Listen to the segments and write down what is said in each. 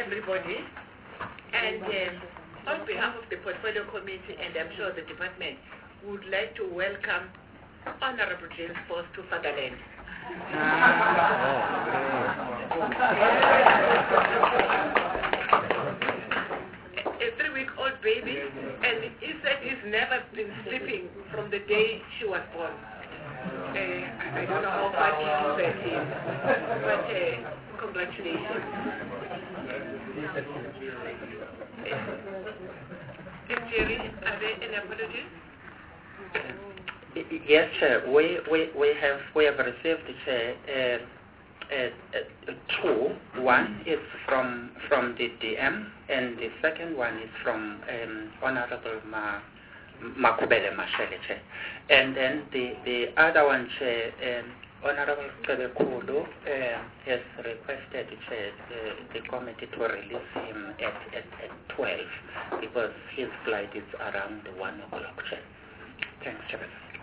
everybody. And on behalf of the Portfolio Committee, and I'm sure the department, would like to welcome Honorable James Force to Fatherland. A 3-week-old baby, and he said he's never been sleeping from the day she was born. I don't know how far that is, but congratulations. Jerry, are there any apologies? Yes, Chair. We have received, Chair, two. One is from the DM, and the second one is from Honorable Makubele Mashele, Chair. And then the other one, Chair, Honorable Kebekulu has requested, Chair, the committee to release him at 12 because his flight is around 1 o'clock, Chair. Thanks, Chair.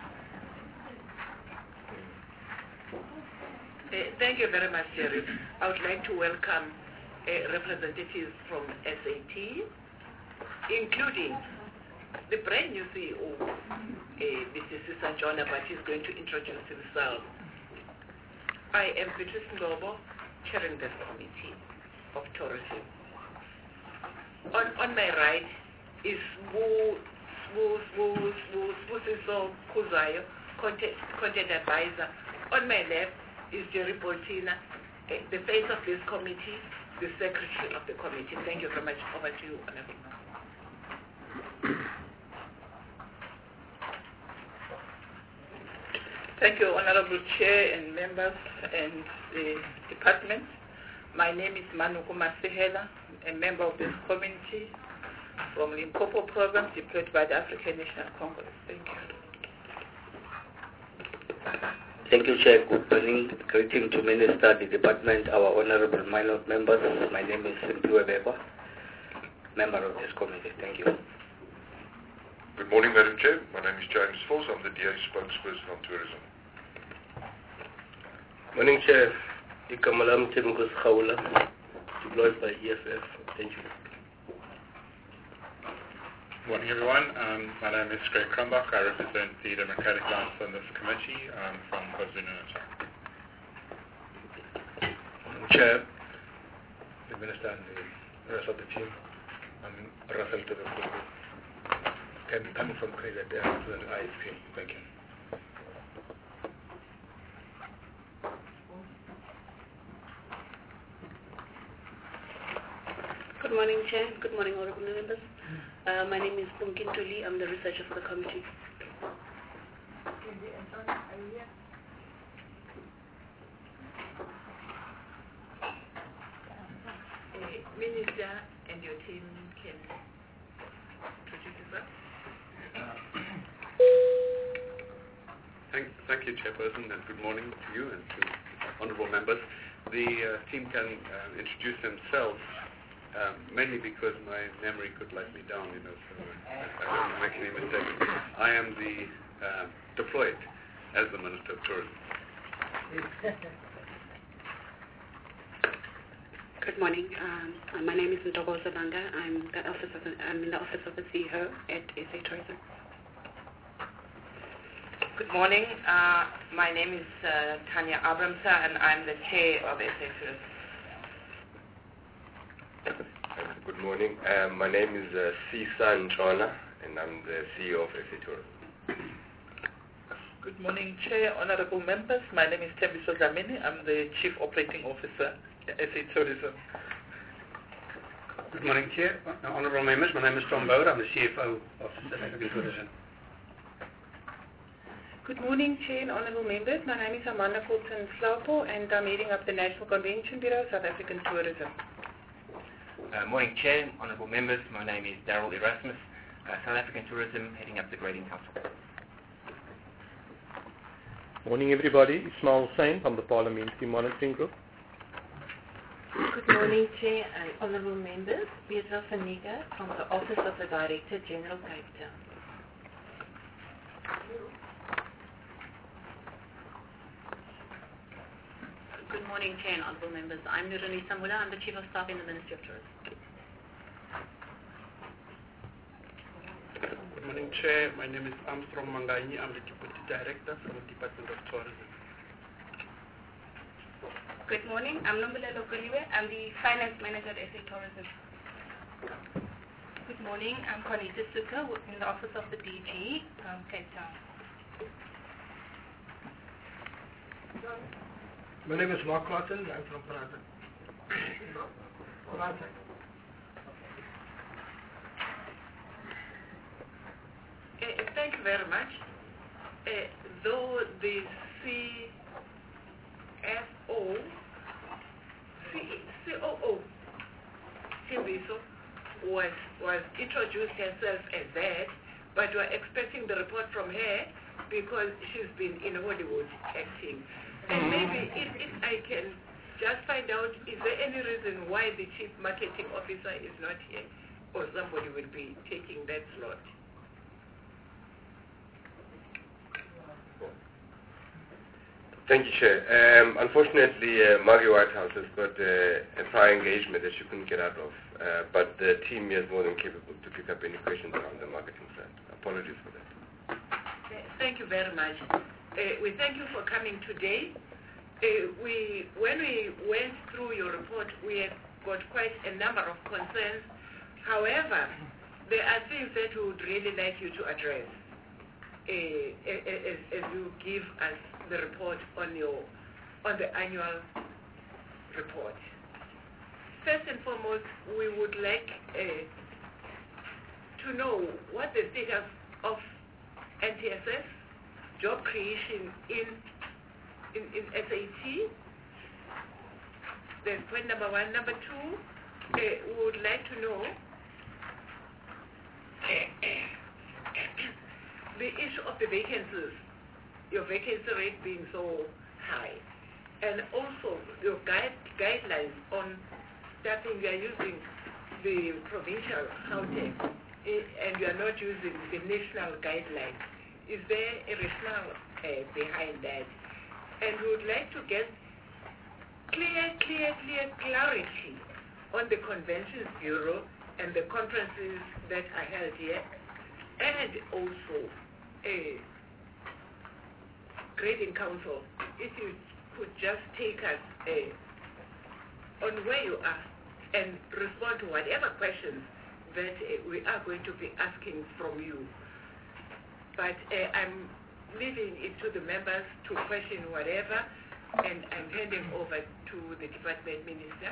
Thank you very much, Jerry. I would like to welcome representatives from SAT, including the brand new CEO, Mr. Susan Jona, but he's going to introduce himself. I am Beatrice Ngobo, chairing this committee of tourism. On my right is Sbusiso Kuzayo, content advisor. On my left is Jerry Boltina, the face of this committee, the secretary of the committee. Thank you very much. Over to you, Honorable. Thank you, Honorable Chair and members and the department. My name is Manuku Masihela, a member of this committee from Limpopo province deployed by the African National Congress. Thank you. Thank you, Chair. Good morning. Greeting to Minister, the department, our honorable minor members. My name is Simpiwe Bekwa, member of this committee. Thank you. Good morning, Madam Chair. My name is James Force. I'm the DA spokesperson on tourism. Morning, Chair. Ikamalam Timgus Khawla, deployed by EFF. Thank you. Good morning, everyone. My name is Greg Krumbach. I represent the Democratic Alliance on this committee from KwaZulu-Natal. Chair, the Minister and the rest of the team, I'm Russell Tebekulu, coming from Credit and represent the ISP. Thank you. Good morning, Chair. Good morning, honorable members. My name is Punkin Tuli. I'm the researcher for the committee. Minister and your team can introduce yourself. Thank you, Chairperson, and good morning to you and to honourable members. The team can introduce themselves. Mainly because my memory could let me down, so I don't make any mistakes. I am deployed as the Minister of Tourism. Good morning. My name is Ntokozo Banga. I'm in the office of the CEO at SA Tourism. Good morning. My name is Tanya Abramsa, and I'm the chair of SA Tourism. Good morning. My name is Sisan Jona, and I'm the CEO of SA Tourism. Good morning, Chair, honorable members. My name is Tembiso Dlamini. I'm the Chief Operating Officer at SA Tourism. Good morning, Chair, honorable members. My name is Tom Bauer. I'm the CFO of South African Tourism. Good morning, Chair and honorable members. My name is Amanda Fulton Slapo, and I'm heading up the National Convention Bureau, South African Tourism. Morning, Chair, honourable members. My name is Daryl Erasmus, South African Tourism, heading up the Grading Council. Morning, everybody. Ismail Hussain from the Parliamentary Monitoring Group. Good morning, Chair and honourable members. Petra Faniga from the Office of the Director General, Cape Town. Good morning, Chair and honourable members. I'm Nurunisa Mula. I'm the Chief of Staff in the Ministry of Tourism. Good morning, Chair. My name is Armstrong Manganyi. I'm the Deputy Director from the Department of Tourism. Good morning. I'm Nombulelo Koliwe. I'm the Finance Manager at SA Tourism. Good morning. I'm Conita Suka in the Office of the DG, Cape Town. My name is Mark Cotton. I'm from Prata. Thank you very much. Though the COO, Timbiso, was introduced herself as that, but we're expecting the report from her because she's been in Hollywood acting. And maybe if I can just find out, is there any reason why the Chief Marketing Officer is not here, or somebody will be taking that slot? Thank you, Chair. Unfortunately, Margie Whitehouse has got a prior engagement that she couldn't get out of, but the team is more than capable to pick up any questions around the marketing side. Apologies for that. Thank you very much. We thank you for coming today. When we went through your report, we have got quite a number of concerns. However, there are things that we would really like you to address as you give us the report on the annual report. First and foremost, we would like to know what the status of NTSS job creation in SAT. That's point number one. Number two, we would like to know the issue of the vacancies, your vacancy rate being so high, and also your guidelines on staffing. You are using the provincial Gauteng, and you are not using the national guidelines. Is there a rationale behind that? And we would like to get clear clarity on the Conventions Bureau and the conferences that are held here, and also Grading Council. If you could just take us on where you are and respond to whatever questions that we are going to be asking from you. But I'm leaving it to the members to question whatever, and I'm handing over to the Department Minister.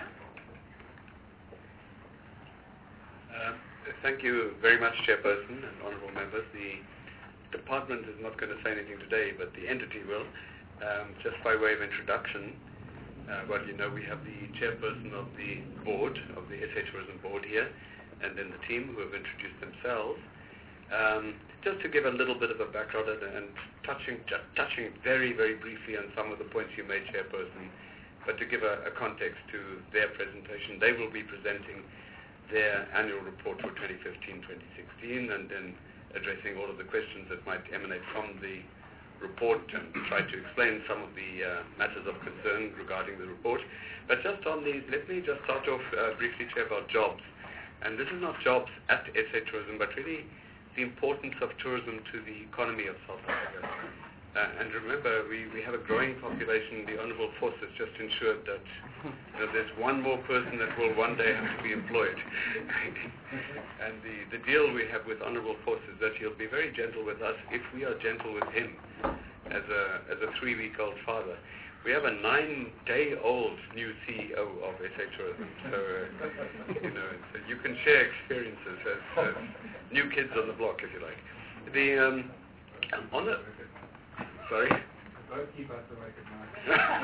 Thank you very much, Chairperson and Honourable Members. The Department is not going to say anything today, but the entity will. Just by way of introduction, well, you know, we have the Chairperson of the Board, of the SA Tourism Board here, and then the team who have introduced themselves. Just to give a little bit of a background and touching very, very briefly on some of the points you made, Chairperson, but to give a context to their presentation, they will be presenting their annual report for 2015-2016 and then addressing all of the questions that might emanate from the report and try to explain some of the matters of concern regarding the report. But just on these, let me just start off briefly, Chair, about jobs. And this is not jobs at SA Tourism, but really the importance of tourism to the economy of South Africa. And remember, we have a growing population. The Honourable Force has just ensured that there's one more person that will one day have to be employed. And the deal we have with Honourable Force is that he'll be very gentle with us if we are gentle with him as a 3-week-old father. We have a 9-day-old new CEO of SA Tourism, so so you can share experiences as new kids on the block, if you like. Sorry. Both keep us awake at night.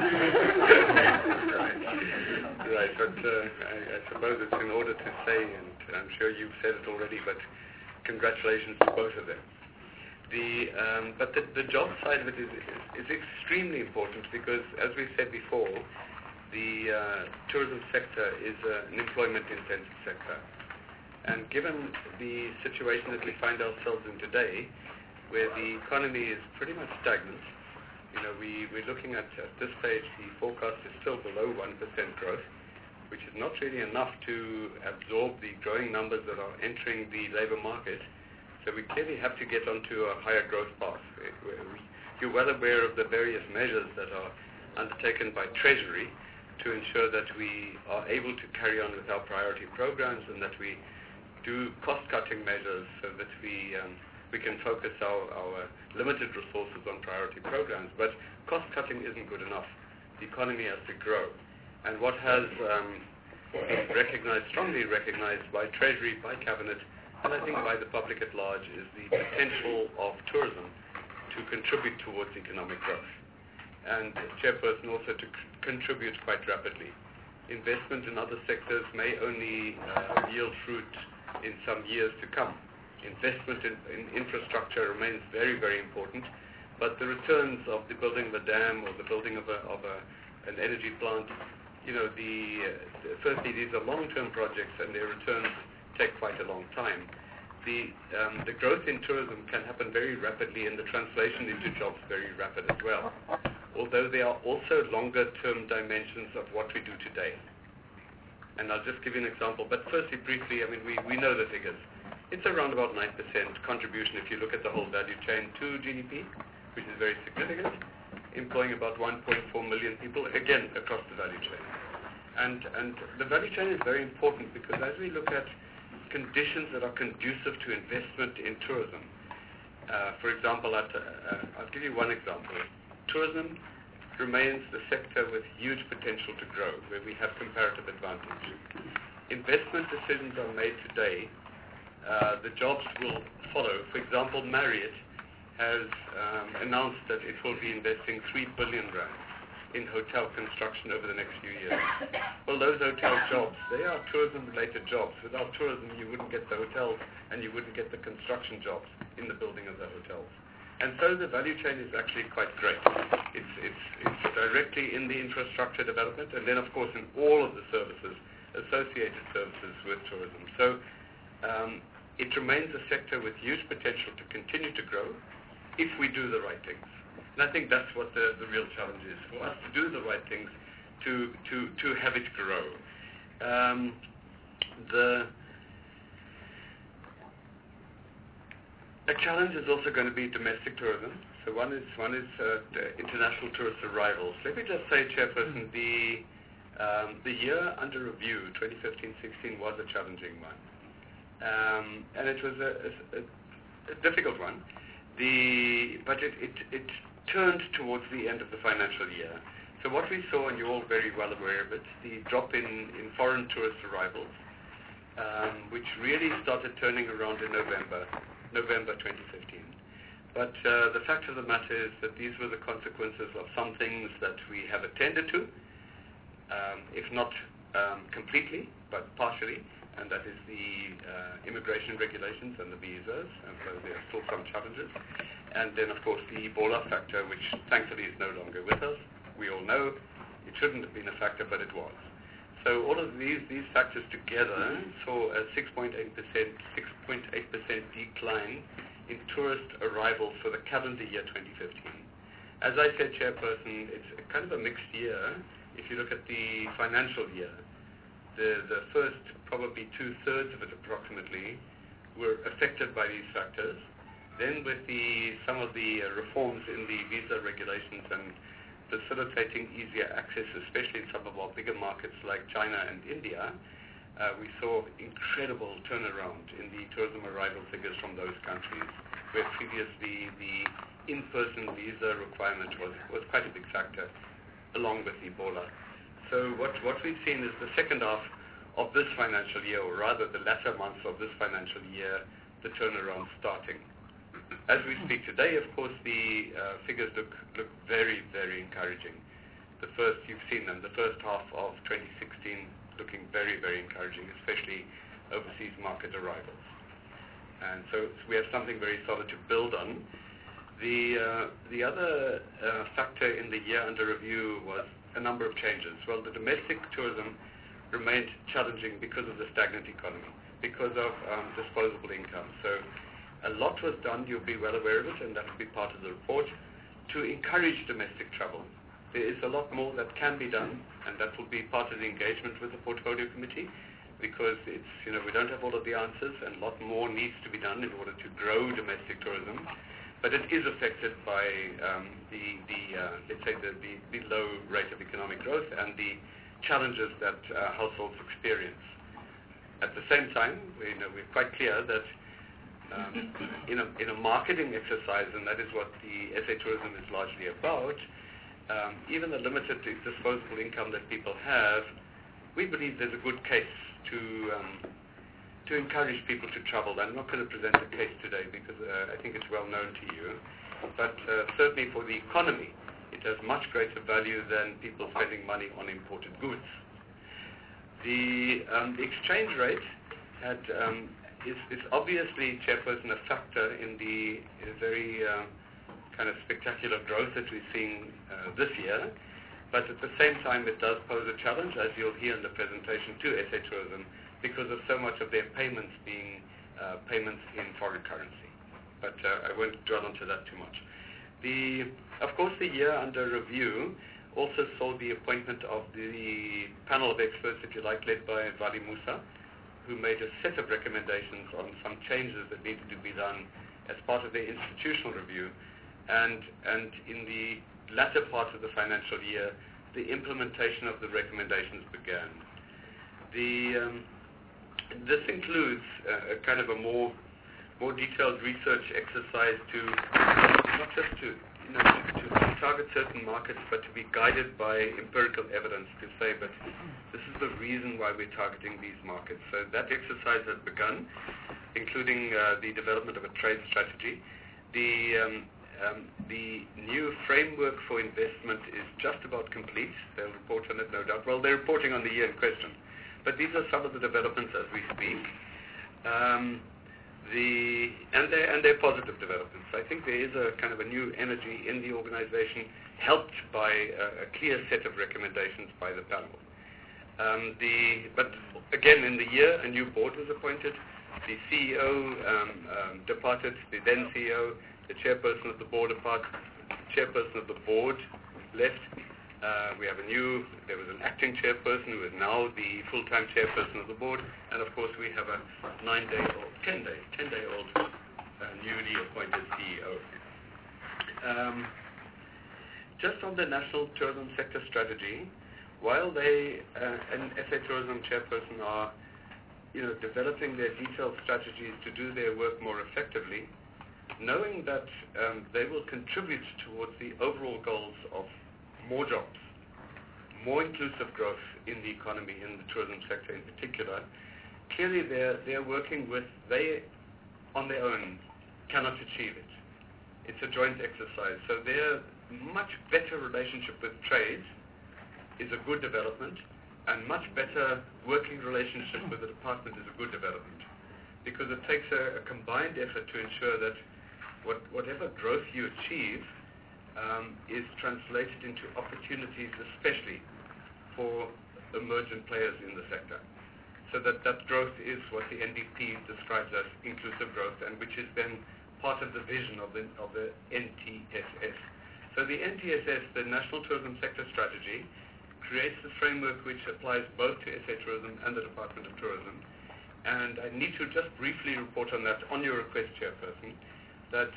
Right, but I suppose it's in order to say, and I'm sure you've said it already, but congratulations to both of them. But the job side of it is extremely important because, as we said before, the tourism sector is an employment-intensive sector. And given the situation that we find ourselves in today, where the economy is pretty much stagnant, we're looking at this stage, the forecast is still below 1% growth, which is not really enough to absorb the growing numbers that are entering the labor market. So we clearly have to get onto a higher growth path. You're well aware of the various measures that are undertaken by Treasury to ensure that we are able to carry on with our priority programs and that we do cost-cutting measures so that we can focus our limited resources on priority programs. But cost-cutting isn't good enough. The economy has to grow. And what has been strongly recognized by Treasury, by Cabinet, and I think by the public at large, is the potential of tourism to contribute towards economic growth. And Chairperson, also to contribute quite rapidly. Investment in other sectors may only yield fruit in some years to come. Investment in infrastructure remains very, very important, but the returns of the building of a dam or the building of an energy plant, firstly, these are long-term projects and their returns take quite a long time. The growth in tourism can happen very rapidly and the translation into jobs very rapid as well, although there are also longer-term dimensions of what we do today. And I'll just give you an example, but firstly, briefly, we know the figures. It's around about 9% contribution if you look at the whole value chain to GDP, which is very significant, employing about 1.4 million people, again, across the value chain. And the value chain is very important because as we look at conditions that are conducive to investment in tourism, for example, I'll give you one example. Tourism remains the sector with huge potential to grow, where we have comparative advantage. Investment decisions are made today. The jobs will follow. For example, Marriott has announced that it will be investing 3 billion rand in hotel construction over the next few years. Well, those hotel jobs, they are tourism-related jobs. Without tourism, you wouldn't get the hotels and you wouldn't get the construction jobs in the building of the hotels. And so the value chain is actually quite great. It's directly in the infrastructure development and then, of course, in all of the services, associated services with tourism. So it remains a sector with huge potential to continue to grow if we do the right things. And I think that's what the real challenge is, for us to do the right things to have it grow. The challenge is also going to be domestic tourism. So one is international tourist arrivals. Let me just say, Chairperson, the year under review, 2015-16, was a challenging one. And it was a difficult one. But it turned towards the end of the financial year. So what we saw, and you're all very well aware of it, the drop in foreign tourist arrivals, which really started turning around in November 2015. But the fact of the matter is that these were the consequences of some things that we have attended to, if not completely, but partially, and that is the immigration regulations and the visas, and so there are still some challenges. And then, of course, the Ebola factor, which thankfully is no longer with us. We all know it shouldn't have been a factor, but it was. So all of these factors together saw a 6.8% decline in tourist arrivals for the calendar year 2015. As I said, Chairperson, it's kind of a mixed year. If you look at the financial year, the first probably two-thirds of it approximately were affected by these factors. Then with some of the reforms in the visa regulations and facilitating easier access, especially in some of our bigger markets like China and India, we saw incredible turnaround in the tourism arrival figures from those countries, where previously the in-person visa requirement was quite a big factor, along with Ebola. So what we've seen is the second half of this financial year, or rather the latter months of this financial year, the turnaround starting. As we speak today, of course, the figures look very, very encouraging. You've seen them, the first half of 2016 looking very, very encouraging, especially overseas market arrivals. And so we have something very solid to build on. The other factor in the year under review was a number of changes. Well, the domestic tourism remained challenging because of the stagnant economy, because of disposable income. So a lot was done, you'll be well aware of it, and that will be part of the report, to encourage domestic travel. There is a lot more that can be done, and that will be part of the engagement with the Portfolio Committee, because it's, we don't have all of the answers, and a lot more needs to be done in order to grow domestic tourism. But it is affected by let's say, the low rate of economic growth and the challenges that households experience. At the same time, we're quite clear that in a marketing exercise, and that is what the SA Tourism is largely about, even the limited disposable income that people have, we believe there's a good case to encourage people to travel. I'm not going to present the case today because I think it's well known to you, but certainly for the economy, it has much greater value than people spending money on imported goods. The exchange rate is obviously, Chairperson, a factor in the very kind of spectacular growth that we're seeing this year, but at the same time it does pose a challenge, as you'll hear in the presentation, to SA Tourism because of so much of their payments being payments in foreign currency. But I won't dwell onto that too much. Of course, the year under review also saw the appointment of the panel of experts, if you like, led by Vali Musa, who made a set of recommendations on some changes that needed to be done as part of their institutional review. And in the latter part of the financial year, the implementation of the recommendations began. This includes a kind of a more detailed research exercise to not just to target certain markets, but to be guided by empirical evidence to say, but this is the reason why we're targeting these markets. So that exercise has begun, including the development of a trade strategy. The new framework for investment is just about complete. They'll report on it, no doubt. Well, they're reporting on the year in question. But these are some of the developments as we speak. And they're positive developments. I think there is a kind of a new energy in the organization, helped by a clear set of recommendations by the panel. But again, in the year, a new board was appointed. The CEO departed, the then CEO, the chairperson of the board left. There was an acting chairperson who is now the full-time chairperson of the board, and of course we have a 10-day-old newly appointed CEO. Just on the National Tourism Sector Strategy, while they and SA Tourism chairperson are developing their detailed strategies to do their work more effectively, knowing that they will contribute towards the overall goals of more jobs, more inclusive growth in the economy, in the tourism sector in particular, clearly they're working with, they on their own cannot achieve it. It's a joint exercise. So their much better relationship with trade is a good development, and much better working relationship with the department is a good development, because it takes a combined effort to ensure that whatever growth you achieve is translated into opportunities, especially for emergent players in the sector. So that growth is what the NDP describes as inclusive growth, and which is then part of the vision of the NTSS. So the NTSS, the National Tourism Sector Strategy, creates the framework which applies both to SA Tourism and the Department of Tourism. And I need to just briefly report on that on your request, Chairperson, that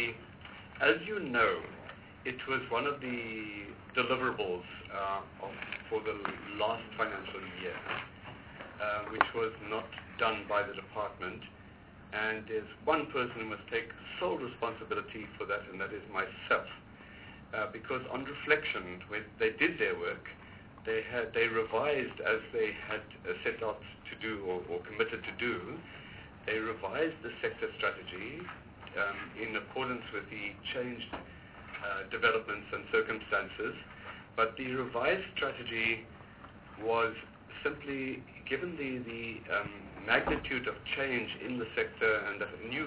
as you know, it was one of the deliverables for the last financial year, which was not done by the department. And there's one person who must take sole responsibility for that, and that is myself. Because on reflection, when they did their work, they revised, as they had set out to do or committed to do, they revised the sector strategy in accordance with the changed developments and circumstances. But the revised strategy was simply, given the magnitude of change in the sector and the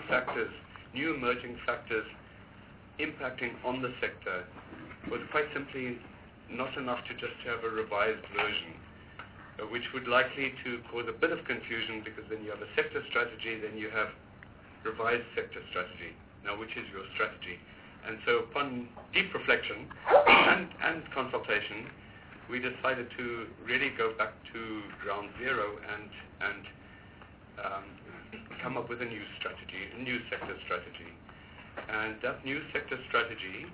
new emerging factors impacting on the sector, was quite simply not enough to just have a revised version, which would likely to cause a bit of confusion, because then you have a sector strategy, then you have revised sector strategy. Now, which is your strategy? And so upon deep reflection and consultation, we decided to really go back to ground zero and come up with a new strategy, a new sector strategy. And that new sector strategy,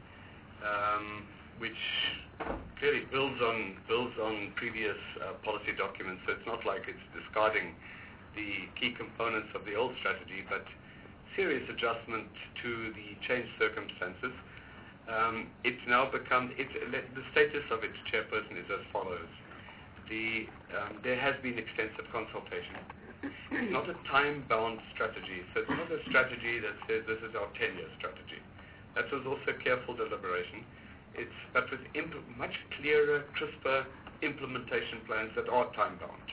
which clearly builds on previous policy documents, so it's not like it's discarding the key components of the old strategy, but serious adjustment to the changed circumstances. It's now become, the status of its chairperson is as follows. There has been extensive consultation. It's not a time-bound strategy, so it's not a strategy that says this is our 10-year strategy. That was also careful deliberation. But with much clearer, crisper implementation plans that are time-bound.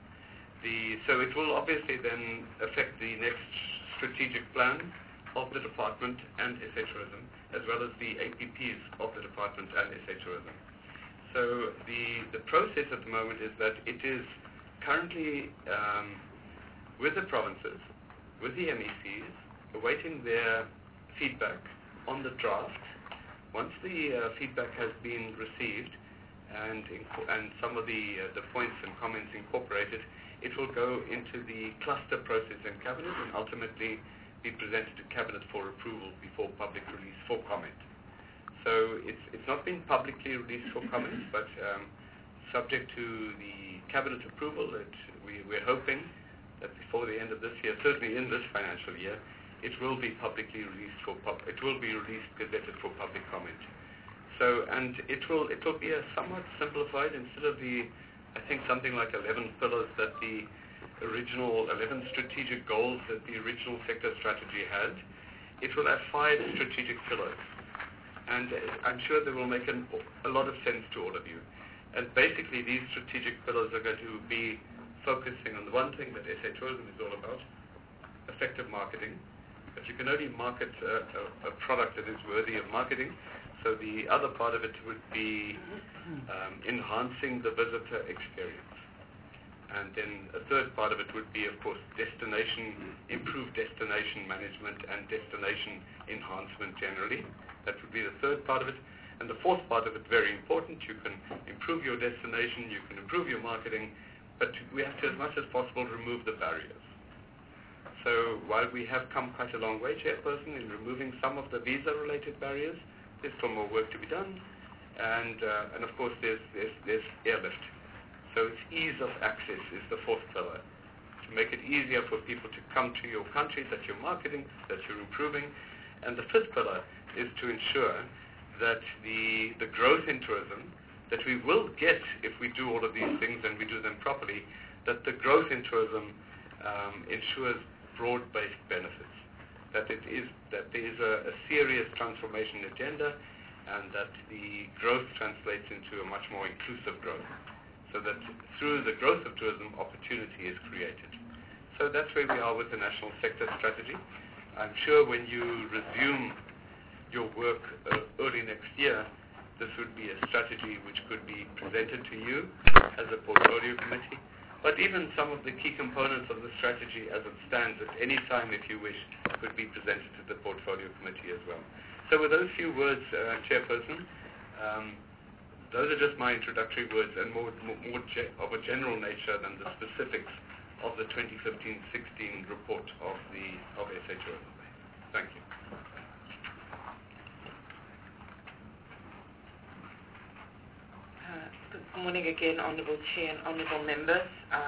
So it will obviously then affect the next strategic plan of the department and SA Tourism, as well as the APPs of the department and SA Tourism. So the process at the moment is that it is currently with the provinces, with the MECs, awaiting their feedback on the draft. Once the feedback has been received and some of the points and comments incorporated, it will go into the cluster process in Cabinet and ultimately be presented to Cabinet for approval before public release for comment. So it's not been publicly released for comment, but subject to the Cabinet approval, we're hoping that before the end of this year, certainly in this financial year, it will be publicly released gazetted for public comment. So, and it will be a somewhat simplified, instead of I think something like 11 pillars that the original 11 strategic goals that the original sector strategy had, it will have 5 strategic pillars. And I'm sure they will make a lot of sense to all of you. And basically these strategic pillars are going to be focusing on the one thing that SA Tourism is all about, effective marketing. But you can only market a product that is worthy of marketing. So the other part of it would be enhancing the visitor experience. And then a third part of it would be, of course, improved destination management and destination enhancement generally. That would be the third part of it. And the fourth part of it, very important, you can improve your destination, you can improve your marketing, but we have to, as much as possible, remove the barriers. So while we have come quite a long way, Chairperson, in removing some of the visa-related barriers, there's still more work to be done. And of course, there's airlift. So it's ease of access is the fourth pillar. To make it easier for people to come to your country that you're marketing, that you're improving. And the fifth pillar is to ensure that the growth in tourism that we will get if we do all of these things and we do them properly, that the growth in tourism ensures broad-based benefits, that there is a serious transformation agenda, and that the growth translates into a much more inclusive growth, so that through the growth of tourism, opportunity is created. So that's where we are with the national sector strategy. I'm sure when you resume your work early next year, this would be a strategy which could be presented to you as a portfolio committee. But even some of the key components of the strategy as it stands at any time, if you wish, could be presented to the portfolio committee as well. So with those few words, Chairperson, those are just my introductory words and more of a general nature than the specifics of the 2015-16 report of SA Tourism. Thank you. Good morning again, Honourable Chair and Honourable Members.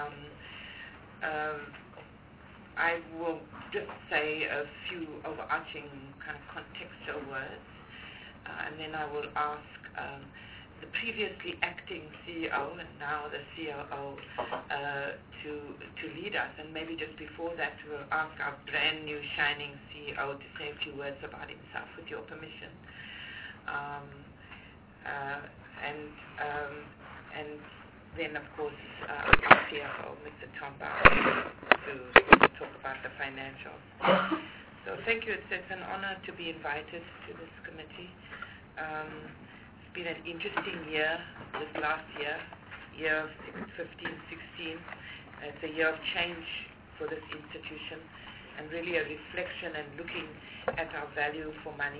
I will just say a few overarching kind of contextual words, and then I will ask the previously acting CEO and now the COO to lead us, and maybe just before that we'll ask our brand new shining CEO to say a few words about himself, with your permission. And then, of course, our CFO, Mr. Tom Bauer, to talk about the financials. So thank you. It's an honor to be invited to this committee. It's been an interesting year, this last year of 15-16. It's a year of change for this institution, and really a reflection and looking at our value for money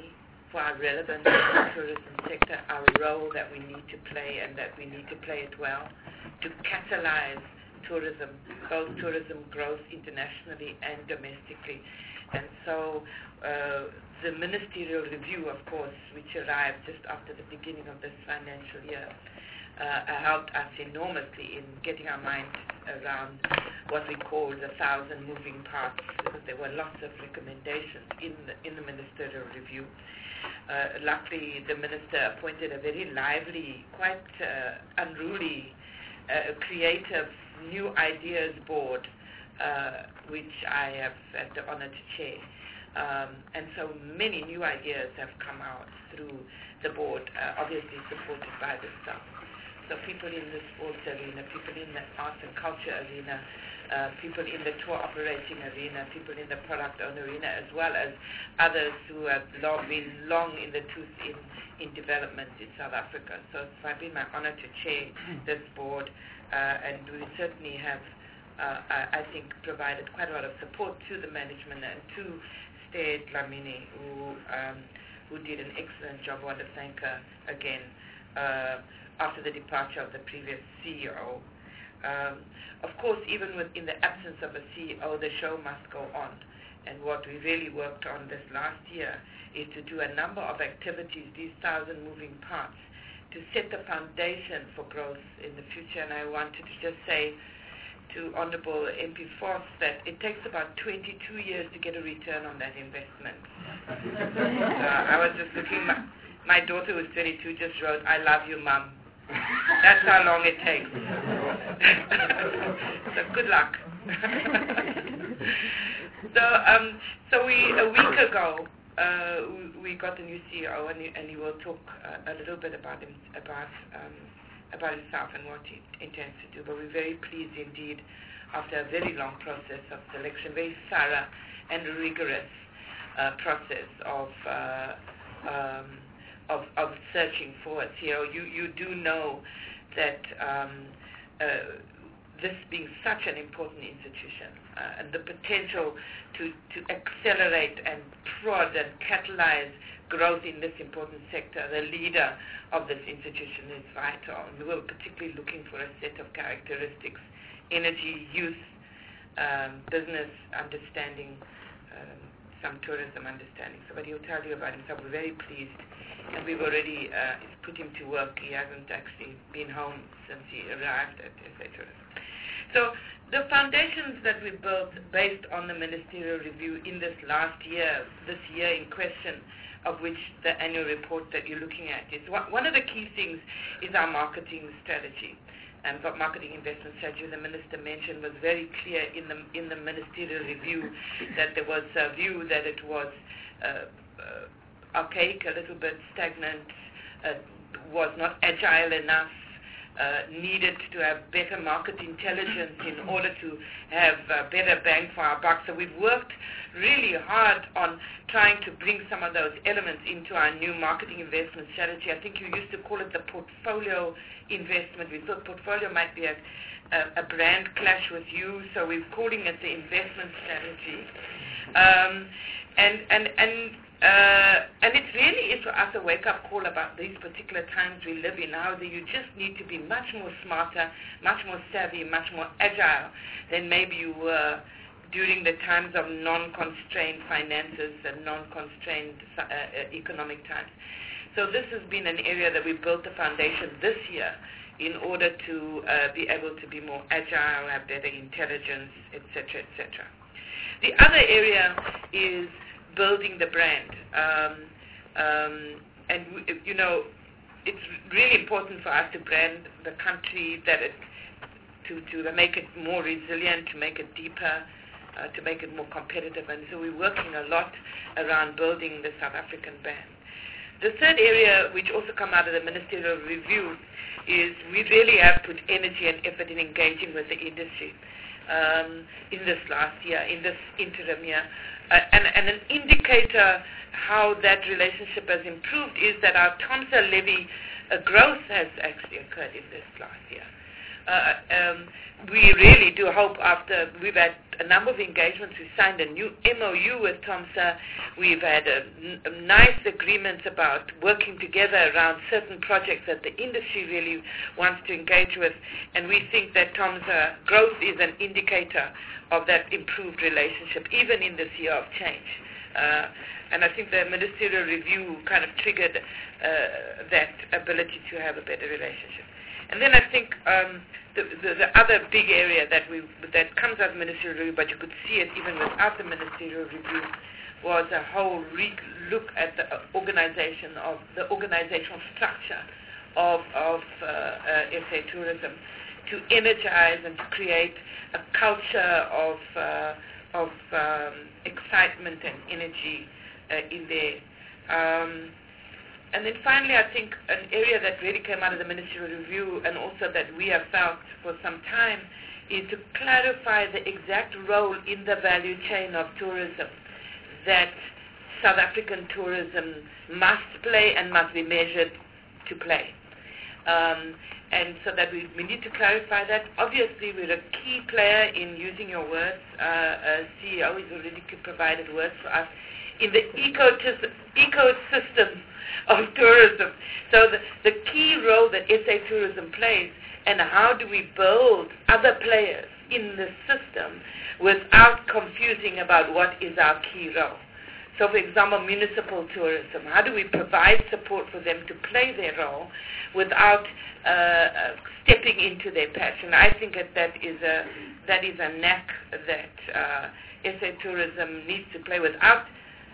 for our relevance in the tourism sector, our role that we need to play and that we need to play it well to catalyze tourism, both tourism growth internationally and domestically. And so the ministerial review, of course, which arrived just after the beginning of this financial year, helped us enormously in getting our mind around what we call the 1,000 moving parts, because there were lots of recommendations in the ministerial review. Luckily, the minister appointed a very lively, quite unruly, creative new ideas board, which I have had the honor to chair. And so many new ideas have come out through the board, obviously supported by the staff. So people in the sports arena, people in the arts and culture arena, people in the tour operating arena, people in the product owner arena, as well as others who have been long in the tooth in development in South Africa. So it's been my honor to chair this board, and we certainly have, I think, provided quite a lot of support to the management and to Stead Dlamini, who did an excellent job. I want to thank her again after the departure of the previous CEO. Of course, even in the absence of a CEO, the show must go on. And what we really worked on this last year is to do a number of activities, these 1,000 moving parts, to set the foundation for growth in the future. And I wanted to just say to Honorable MP Force that it takes about 22 years to get a return on that investment. I was just looking, my daughter who's 22 just wrote, "I love you, Mum." That's how long it takes. So good luck. So a week ago, we got a new CEO, and he will talk a little bit about himself and what he intends to do. But we're very pleased indeed, after a very long process of selection, very thorough and rigorous process of searching for a CEO. You do know that this being such an important institution and the potential to accelerate and prod and catalyze growth in this important sector, the leader of this institution is vital. And we're particularly looking for a set of characteristics: energy, youth, business understanding, some tourism understanding. So, but he'll tell you about himself. We're very pleased, and we've already put him to work. He hasn't actually been home since he arrived at SA Tourism. So the foundations that we built based on the ministerial review in this last year, this year in question, of which the annual report that you're looking at is one of the key things is our marketing strategy. And what marketing investment strategy the minister mentioned was very clear in the ministerial review, that there was a view that it was archaic, a little bit stagnant, was not agile enough, needed to have better market intelligence in order to have better bang for our buck. So we've worked really hard on trying to bring some of those elements into our new marketing investment strategy. I think you used to call it the portfolio investment. We thought portfolio might be a brand clash with you, so we're calling it the investment strategy. And it really is for us a wake-up call about these particular times we live in, how you just need to be much more smarter, much more savvy, much more agile than maybe you were during the times of non-constrained finances and non-constrained economic times. So this has been an area that we built the foundation this year in order to be able to be more agile, have better intelligence, etc., etc. The other area is building the brand. And you know, it's really important for us to brand the country, to make it more resilient, to make it deeper, to make it more competitive. And so we're working a lot around building the South African brand. The third area, which also come out of the ministerial review, is we really have put energy and effort in engaging with the industry in this last year, in this interim year. And an indicator how that relationship has improved is that our TOMSA levy growth has actually occurred in this last year. we really do hope, after we've had a number of engagements, we signed a new MOU with TOMSA, we've had nice agreements about working together around certain projects that the industry really wants to engage with, and we think that TOMSA growth is an indicator of that improved relationship, even in this year of change. And I think the ministerial review kind of triggered that ability to have a better relationship. And then I think the other big area that comes out of ministerial review, but you could see it even without the ministerial review, was a whole look at the organizational structure of SA Tourism, to energize and to create a culture of excitement and energy in there. And then finally, I think an area that really came out of the ministerial review, and also that we have felt for some time, is to clarify the exact role in the value chain of tourism that South African tourism must play and must be measured to play. And so that we need to clarify that. Obviously, we're a key player in, using your words, CEO has already provided words for us, in the ecosystem of tourism. So the key role that SA Tourism plays, and how do we build other players in the system without confusing about what is our key role. So, for example, municipal tourism, how do we provide support for them to play their role without stepping into their passion? I think that is a knack that SA Tourism needs to play without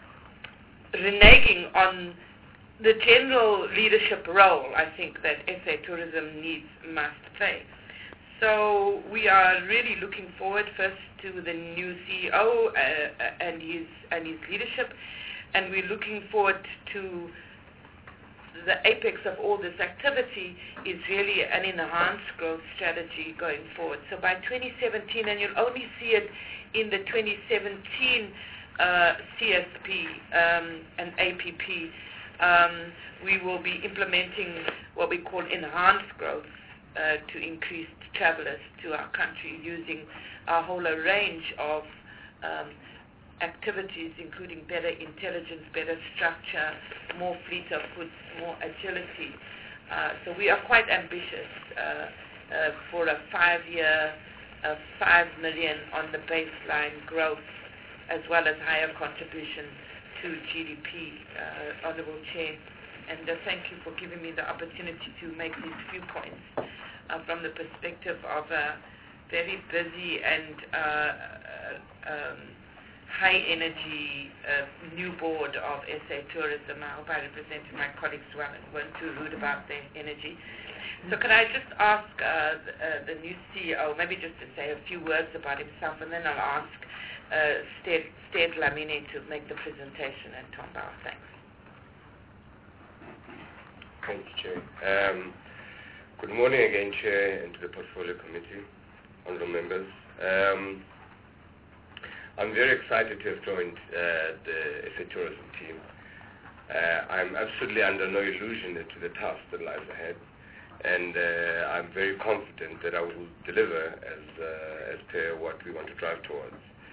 reneging on the general leadership role, I think, that SA Tourism must play. So we are really looking forward first to the new CEO and his leadership, and we're looking forward to the apex of all this activity is really an enhanced growth strategy going forward. So by 2017, and you'll only see it in the 2017 CSP and APP, we will be implementing what we call enhanced growth to increase travelers to our country, using a whole range of activities, including better intelligence, better structure, more fleet of goods, more agility. So we are quite ambitious for a 5-year, 5 million on the baseline growth, as well as higher contribution to GDP, Honourable Chair. And thank you for giving me the opportunity to make these few points from the perspective of a very busy and high-energy new board of SA Tourism. I hope I represented my colleagues well and weren't too rude about their energy. So can I just ask the new CEO maybe just to say a few words about himself, and then I'll ask Stead Lamine to make the presentation, and Tom Bauer. Thanks. Thank you, Chair. Good morning again, Chair, and to the Portfolio Committee, honourable members. I'm very excited to have joined the SA Tourism team. I'm absolutely under no illusion to the task that lies ahead, and I'm very confident that I will deliver as per what we want to drive towards.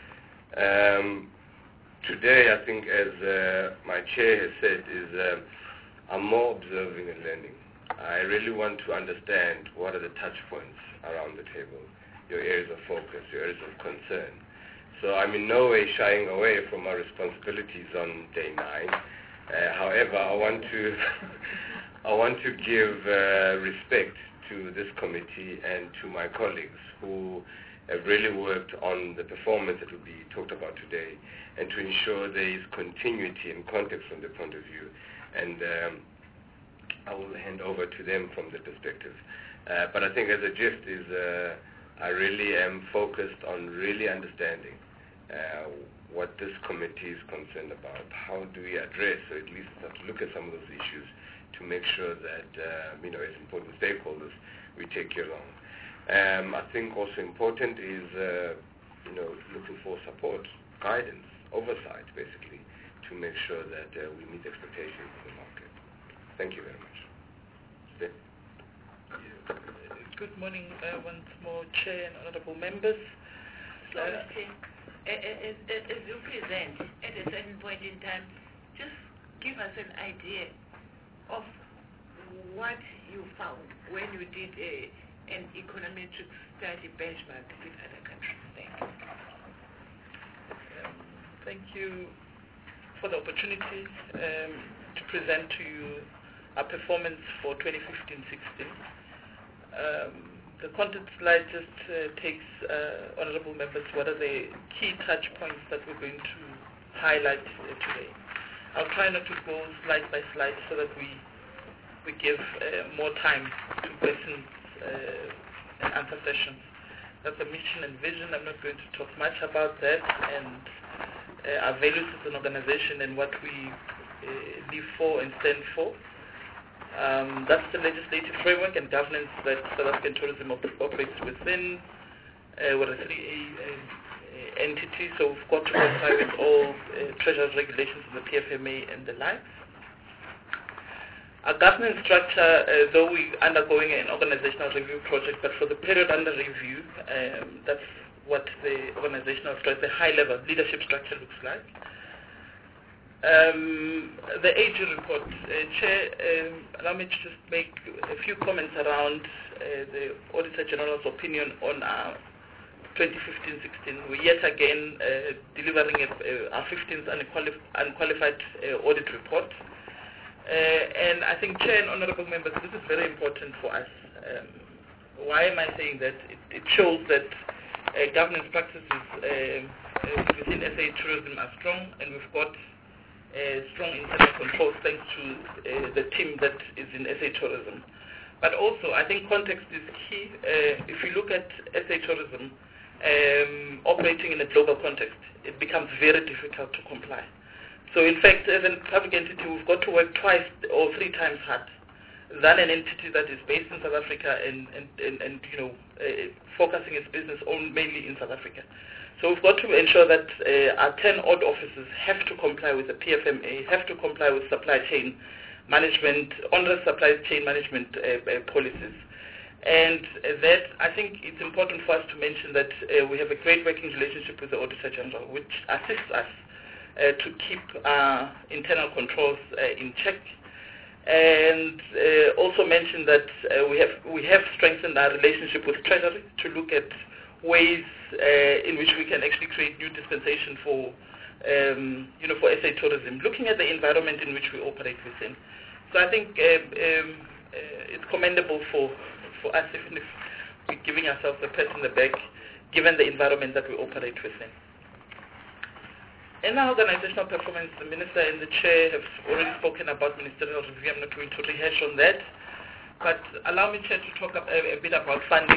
Today, I think, as my chair has said, is I'm more observing and learning. I really want to understand what are the touch points around the table, your areas of focus, your areas of concern. So I'm in no way shying away from my responsibilities on day 9. However, I want to give respect to this committee and to my colleagues who have really worked on the performance that will be talked about today, and to ensure there is continuity and context from their point of view. And I will hand over to them from the perspective. But I think as a gist is I really am focused on really understanding what this committee is concerned about. How do we address, or at least have to look at some of those issues to make sure that, as important stakeholders, we take care along. I think also important is, looking for support, guidance, oversight, basically, to make sure that we meet expectations of the market. Thank you very much. Good morning once more, Chair and honorable members. As you present at a certain point in time, just give us an idea of what you found when you did an econometric study benchmark with other countries. Thank you for the opportunity to present to you our performance for 2015-16. The content slide just takes honorable members what are the key touch points that we're going to highlight today. I'll try not to go slide by slide so that we give more time to questions and answer sessions. That's the mission and vision. I'm not going to talk much about that, and our values as an organization and what we live for and stand for. That's the legislative framework and governance that South African tourism operates within. We're a 3A entity, so we've got to comply with all treasury regulations of the PFMA and the like. Our governance structure, though we're undergoing an organizational review project, but for the period under review, that's what the organizational structure, the high-level leadership structure looks like. The AG report, Chair, allow me to just make a few comments around the Auditor General's opinion on our 2015-16. We're yet again delivering our 15th unqualified audit report. And I think, Chair and honorable members, this is very important for us. Why am I saying that? It shows that governance practices within SA Tourism are strong, and we've got strong internal controls thanks to the team that is in SA Tourism. But also, I think context is key. If you look at SA Tourism operating in a global context, it becomes very difficult to comply. So in fact, as a public entity, we've got to work twice or three times hard than an entity that is based in South Africa and focusing its business on mainly in South Africa. So we've got to ensure that our 10 odd offices have to comply with the PFMA, have to comply with supply chain management, onerous supply chain management policies. And that, I think it's important for us to mention that we have a great working relationship with the Auditor General, which assists us to keep our internal controls in check. And also mention that we have strengthened our relationship with Treasury to look at ways in which we can actually create new dispensation for for SA Tourism, looking at the environment in which we operate within. So I think it's commendable for us, even if we're giving ourselves a pat on the back, given the environment that we operate within. In our organizational performance, the Minister and the Chair have already spoken about ministerial review. I'm not going to rehash on that. But allow me, Chair, to talk a bit about funding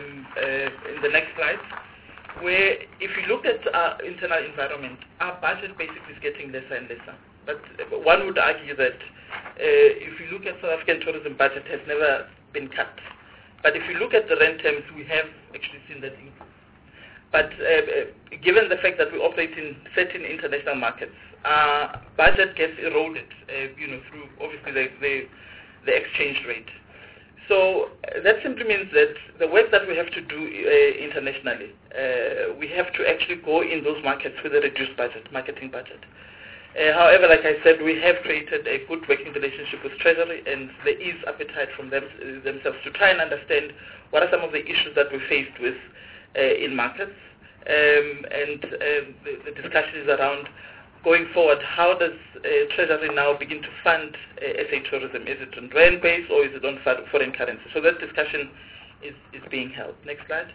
in the next slide, where if you look at our internal environment, our budget basically is getting lesser and lesser. But one would argue that if you look at South African tourism budget, has never been cut. But if you look at the rent terms, we have actually seen that increase. But given the fact that we operate in certain international markets, our budget gets eroded, through obviously the exchange rate. So that simply means that the work that we have to do internationally, we have to actually go in those markets with a reduced budget, marketing budget. However, like I said, we have created a good working relationship with Treasury, and there is appetite from themselves to try and understand what are some of the issues that we faced with in markets, and the discussion is around going forward, how does Treasury now begin to fund SA Tourism? Is it on rand base or is it on foreign currency? So that discussion is being held. Next slide.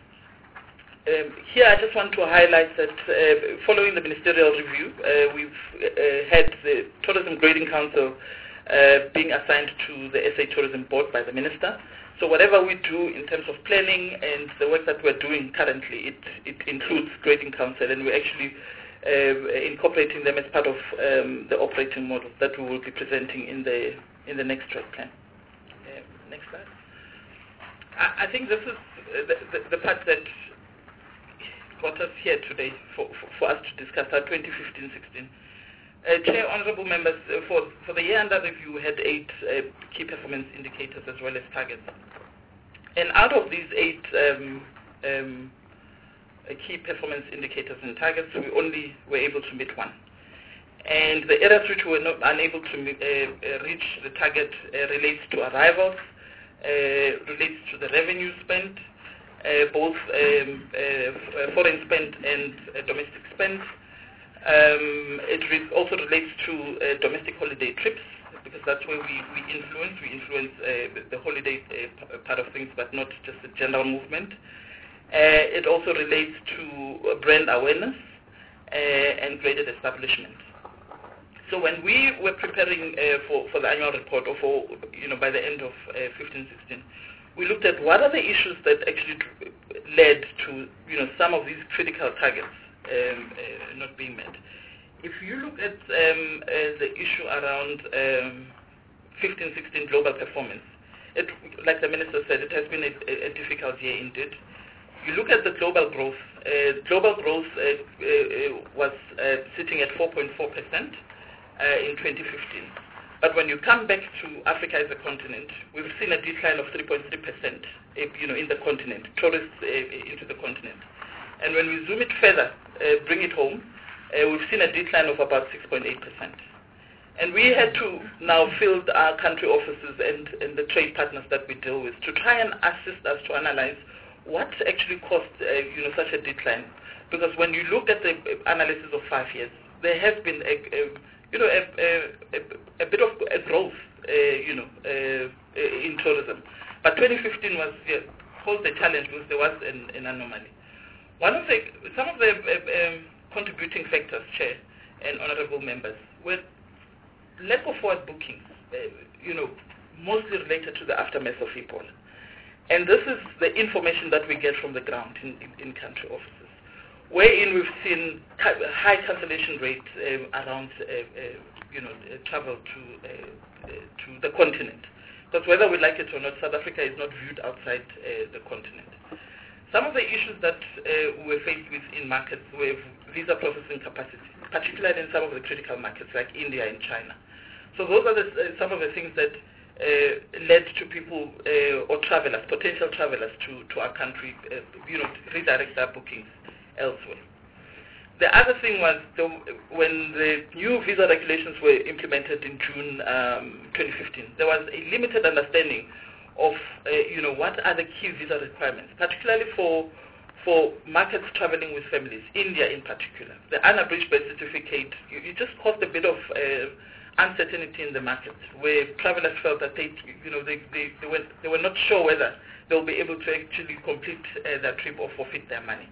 Here I just want to highlight that following the ministerial review, we've had the Tourism Grading Council being assigned to the SA Tourism Board by the Minister. So whatever we do in terms of planning and the work that we're doing currently, it includes Grading Council, and we're actually incorporating them as part of the operating model that we will be presenting in the next track plan. Next slide. I think this is the part that got us here today for us to discuss our 2015-16. Chair, honourable members, for the year under review, we had 8 key performance indicators as well as targets. And out of these 8 key performance indicators and targets, we only were able to meet 1. And the areas which were not unable to reach the target relates to arrivals, relates to the revenue spent, both foreign spent and domestic spent. It also relates to domestic holiday trips, because that's where we influence. We influence the holiday part of things, but not just the general movement. It also relates to brand awareness and graded establishment. So when we were preparing for the annual report, or for, by the end of 15-16, we looked at what are the issues that actually led to, some of these critical targets not being met. If you look at the issue around 15-16 global performance, like the Minister said, it has been a difficult year indeed. You look at the global growth. Global growth was sitting at 4.4% in 2015. But when you come back to Africa as a continent, we've seen a decline of 3.3%, in the continent, tourists into the continent. And when we zoom it further, bring it home, we've seen a decline of about 6.8%. And we had to now field our country offices and the trade partners that we deal with to try and assist us to analyze what actually caused such a decline. Because when you look at the analysis of 5 years, there has been a bit of a growth, in tourism. But 2015 posed a challenge because there was an anomaly. Some of the contributing factors, Chair and honourable members, were lack of forward bookings, mostly related to the aftermath of Ebola. And this is the information that we get from the ground in country offices, wherein we've seen high cancellation rates around travel to the continent. Because whether we like it or not, South Africa is not viewed outside the continent. Some of the issues that we're faced with in markets were visa processing capacity, particularly in some of the critical markets like India and China. So those are some of the things that led to people or travelers, potential travelers to our country, redirect their bookings elsewhere. The other thing was when the new visa regulations were implemented in June 2015, there was a limited understanding of what are the key visa requirements, particularly for markets traveling with families, India in particular. The unabridged birth certificate, it just caused a bit of uncertainty in the market, where travelers felt that they were not sure whether they'll be able to actually complete their trip or forfeit their money.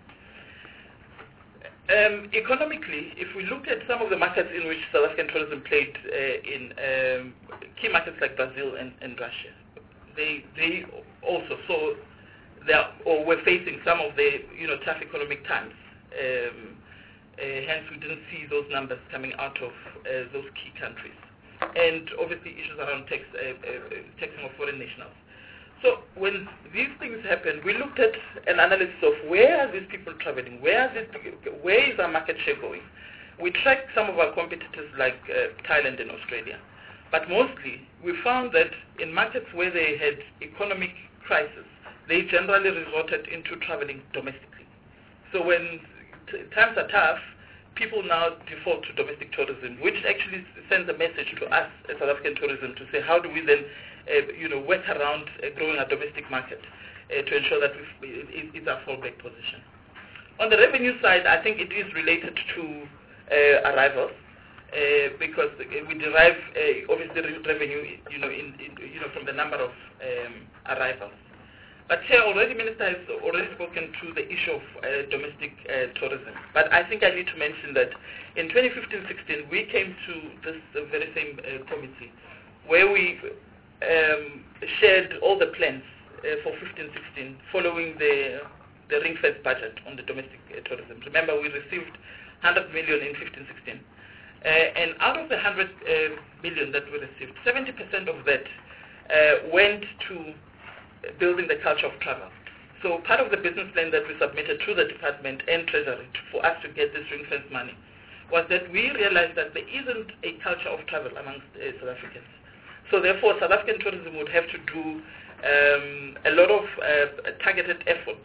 Economically, if we look at some of the markets in which South African tourism played in key markets like Brazil and Russia, they also saw or were facing some of the tough economic times. Hence, we didn't see those numbers coming out of those key countries. And obviously, issues around taxing of foreign nationals. So when these things happened, we looked at an analysis of where are these people traveling, where is our market share going. We tracked some of our competitors like Thailand and Australia. But mostly, we found that in markets where they had economic crisis, they generally resorted into traveling domestically. So when times are tough, people now default to domestic tourism, which actually sends a message to us as South African tourism to say, how do we then work around growing our domestic market to ensure that it's our fallback position. On the revenue side, I think it is related to arrivals, because we derive obviously revenue, from the number of arrivals. But Chair, Minister has already spoken to the issue of domestic tourism. But I think I need to mention that in 2015-16, we came to this very same committee where we shared all the plans for 15-16 following the ring-fence budget on the domestic tourism. Remember, we received 100 million in 15-16. And out of the 100 million that we received, 70% of that went to building the culture of travel. So part of the business plan that we submitted to the department and Treasury for us to get this ring-fence money was that we realized that there isn't a culture of travel amongst South Africans. So therefore, South African tourism would have to do a lot of targeted effort,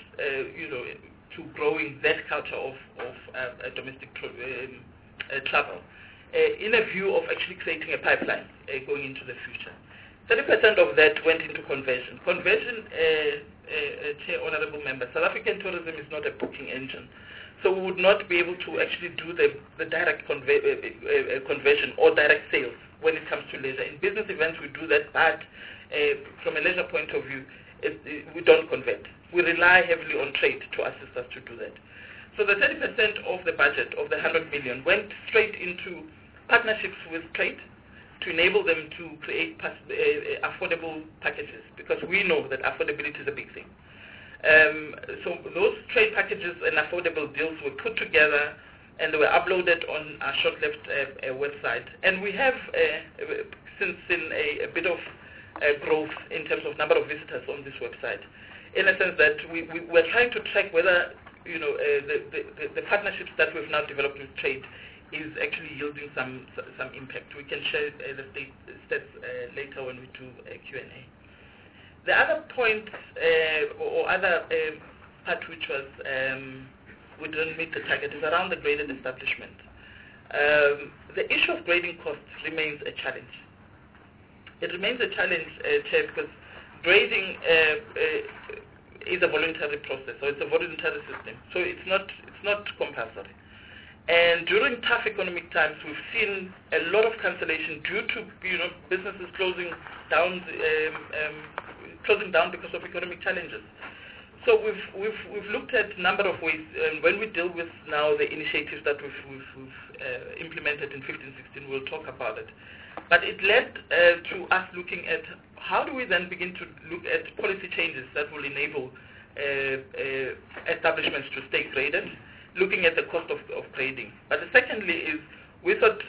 to growing that culture of domestic travel, in a view of actually creating a pipeline going into the future. 30% of that went into conversion. Conversion, Chair, honorable members, South African tourism is not a booking engine. So we would not be able to actually do the direct conversion or direct sales when it comes to leisure. In business events we do that, but from a leisure point of view, we don't convert. We rely heavily on trade to assist us to do that. So the 30% of the budget of the 100 million went straight into partnerships with trade to enable them to create affordable packages, because we know that affordability is a big thing. So those trade packages and affordable deals were put together and they were uploaded on our short-lived website. And we have since seen a bit of growth in terms of number of visitors on this website, in a sense that we're trying to track whether the partnerships that we've now developed with trade is actually yielding some impact. We can share the stats later when we do a Q&A. The other point or other part which was we didn't meet the target is around the graded establishment. The issue of grading costs remains a challenge. It remains a challenge, Chair, because grading is a voluntary process, so it's a voluntary system. So it's not compulsory. And during tough economic times, we've seen a lot of cancellation due to businesses closing down because of economic challenges. So we've looked at a number of ways, and when we deal with now the initiatives that we've implemented in 15-16, we'll talk about it. But it led to us looking at how do we then begin to look at policy changes that will enable establishments to stay graded, looking at the cost of grading. But secondly is we thought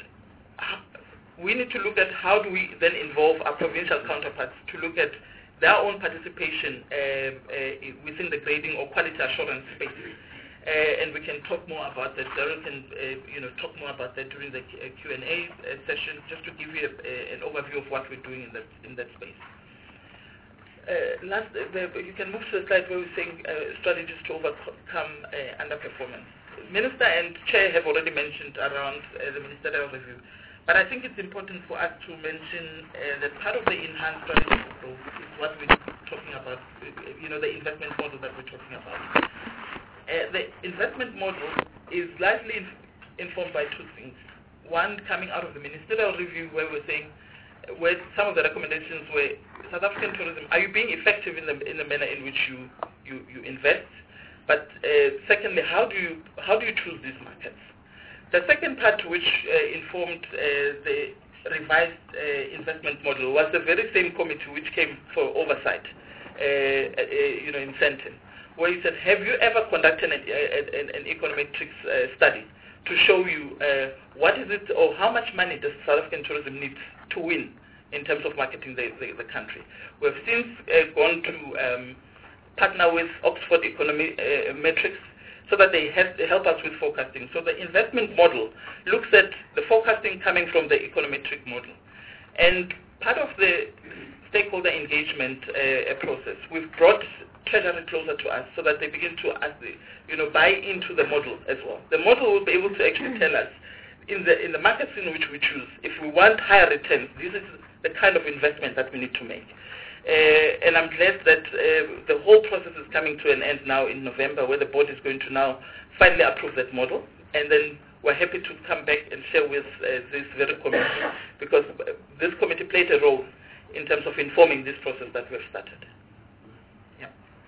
we need to look at how do we then involve our provincial counterparts to look at their own participation within the grading or quality assurance space. And we can talk more about that. Darren can talk more about that during the Q&A session, just to give you an overview of what we're doing in that space. You can move to the slide where we're saying strategies to overcome underperformance. Minister and Chair have already mentioned around the ministerial review, but I think it's important for us to mention that part of the enhanced strategy for growth is what we're talking about, the investment model that we're talking about. The investment model is largely informed by two things. One, coming out of the ministerial review, where we're saying, where some of the recommendations were, South African tourism, are you being effective in the manner in which you invest? But secondly, how do you choose these markets? The second part which informed the revised investment model was the very same committee which came for oversight, in Sandton, where he said, have you ever conducted an econometrics study to show you what is it or how much money does South African tourism need to win in terms of marketing the country? We've since gone to partner with Oxford Econometrics so that they help us with forecasting. So the investment model looks at the forecasting coming from the econometric model. And part of the stakeholder engagement process, we've brought Treasury closer to us so that they begin to buy into the model as well. The model will be able to actually tell us in the markets in which we choose, if we want higher returns, this is the kind of investment that we need to make. And I'm glad that the whole process is coming to an end now in November, where the board is going to now finally approve that model, and then we're happy to come back and share with this very committee, because this committee played a role in terms of informing this process that we've started. Yeah.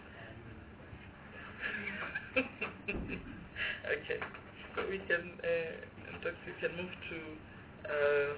Okay, so we can move to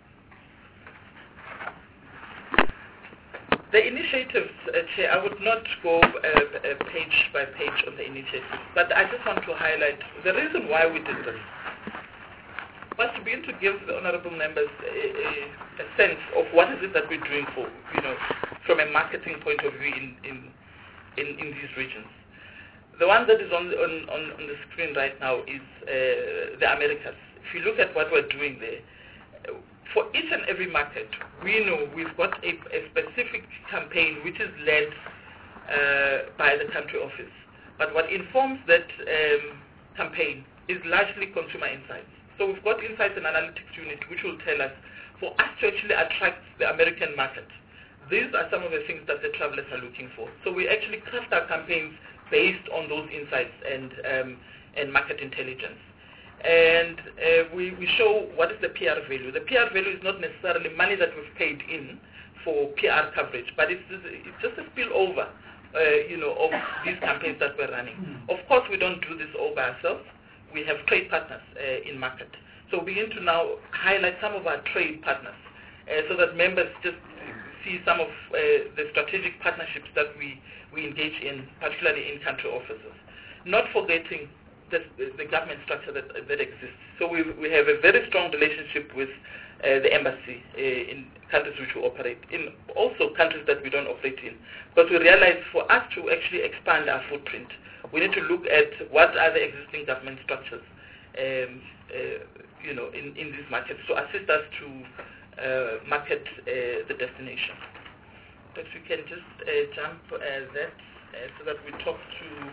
the initiatives, Chair. I would not go page by page on the initiatives, but I just want to highlight the reason why we did this was to begin to give the honourable members a sense of what is it that we're doing for, from a marketing point of view in these regions. The one that is on the screen right now is the Americas. If you look at what we're doing there, for each and every market, we know we've got a specific campaign which is led by the country office. But what informs that campaign is largely consumer insights. So we've got insights and analytics unit which will tell us, for us to actually attract the American market, these are some of the things that the travelers are looking for. So we actually craft our campaigns based on those insights and market intelligence. And we show what is the PR value. The PR value is not necessarily money that we've paid in for PR coverage, but it's just a spillover, of these campaigns that we're running. Of course, we don't do this all by ourselves. We have trade partners in market. So we begin to now highlight some of our trade partners so that members just see some of the strategic partnerships that we engage in, particularly in country offices. Not forgetting the government structure that exists. So we have a very strong relationship with the embassy in countries which we operate in, also countries that we don't operate in. Because we realize for us to actually expand our footprint, we need to look at what are the existing government structures in these markets to assist us to market the destination. If we can just jump that so that we talk to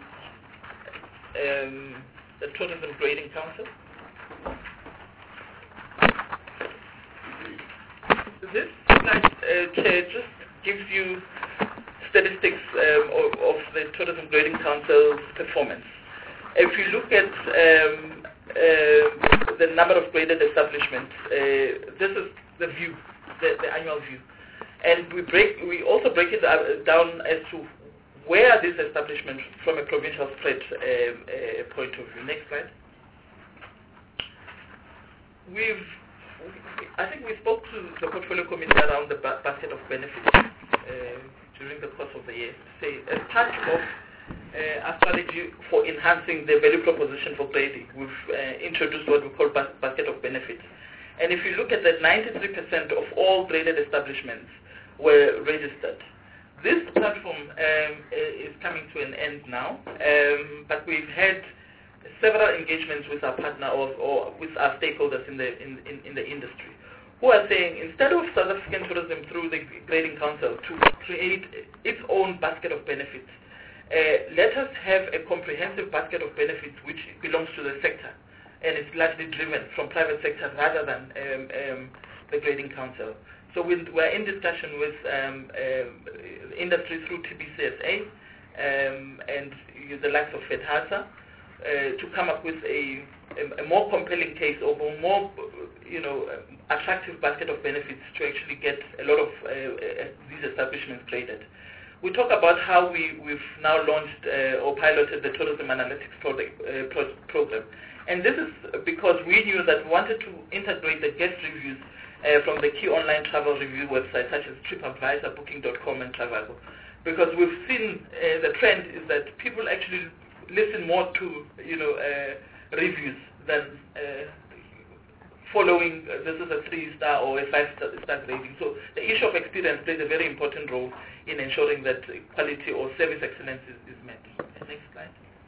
the Tourism Grading Council. This slide, Chair, just gives you statistics of the Tourism Grading Council's performance. If you look at the number of graded establishments, this is the view, the annual view. And we also break it down as to where are these establishments from a provincial spread point of view. Next slide. I think we spoke to the portfolio committee around the basket of benefits during the course of the year. Say, as part of our strategy for enhancing the value proposition for grading, we've introduced what we call basket of benefits. And if you look at that, 93% of all graded establishments were registered. This platform is coming to an end now, but we've had several engagements with our partner or with our stakeholders in the industry, who are saying instead of South African Tourism through the Grading Council to create its own basket of benefits, let us have a comprehensive basket of benefits which belongs to the sector, and it's largely driven from private sector rather than the Grading Council. So we're in discussion with industry through TBCSA and the likes of FEDHASA to come up with a more compelling case or more attractive basket of benefits to actually get a lot of these establishments graded. We talk about how we've now launched or piloted the Tourism Analytics program. And this is because we knew that we wanted to integrate the guest reviews from the key online travel review websites such as TripAdvisor, Booking.com, and Travago. Because we've seen the trend is that people actually listen more to reviews than following this is a 3-star or a 5-star rating. So the issue of experience plays a very important role in ensuring that quality or service excellence is met. Next slide.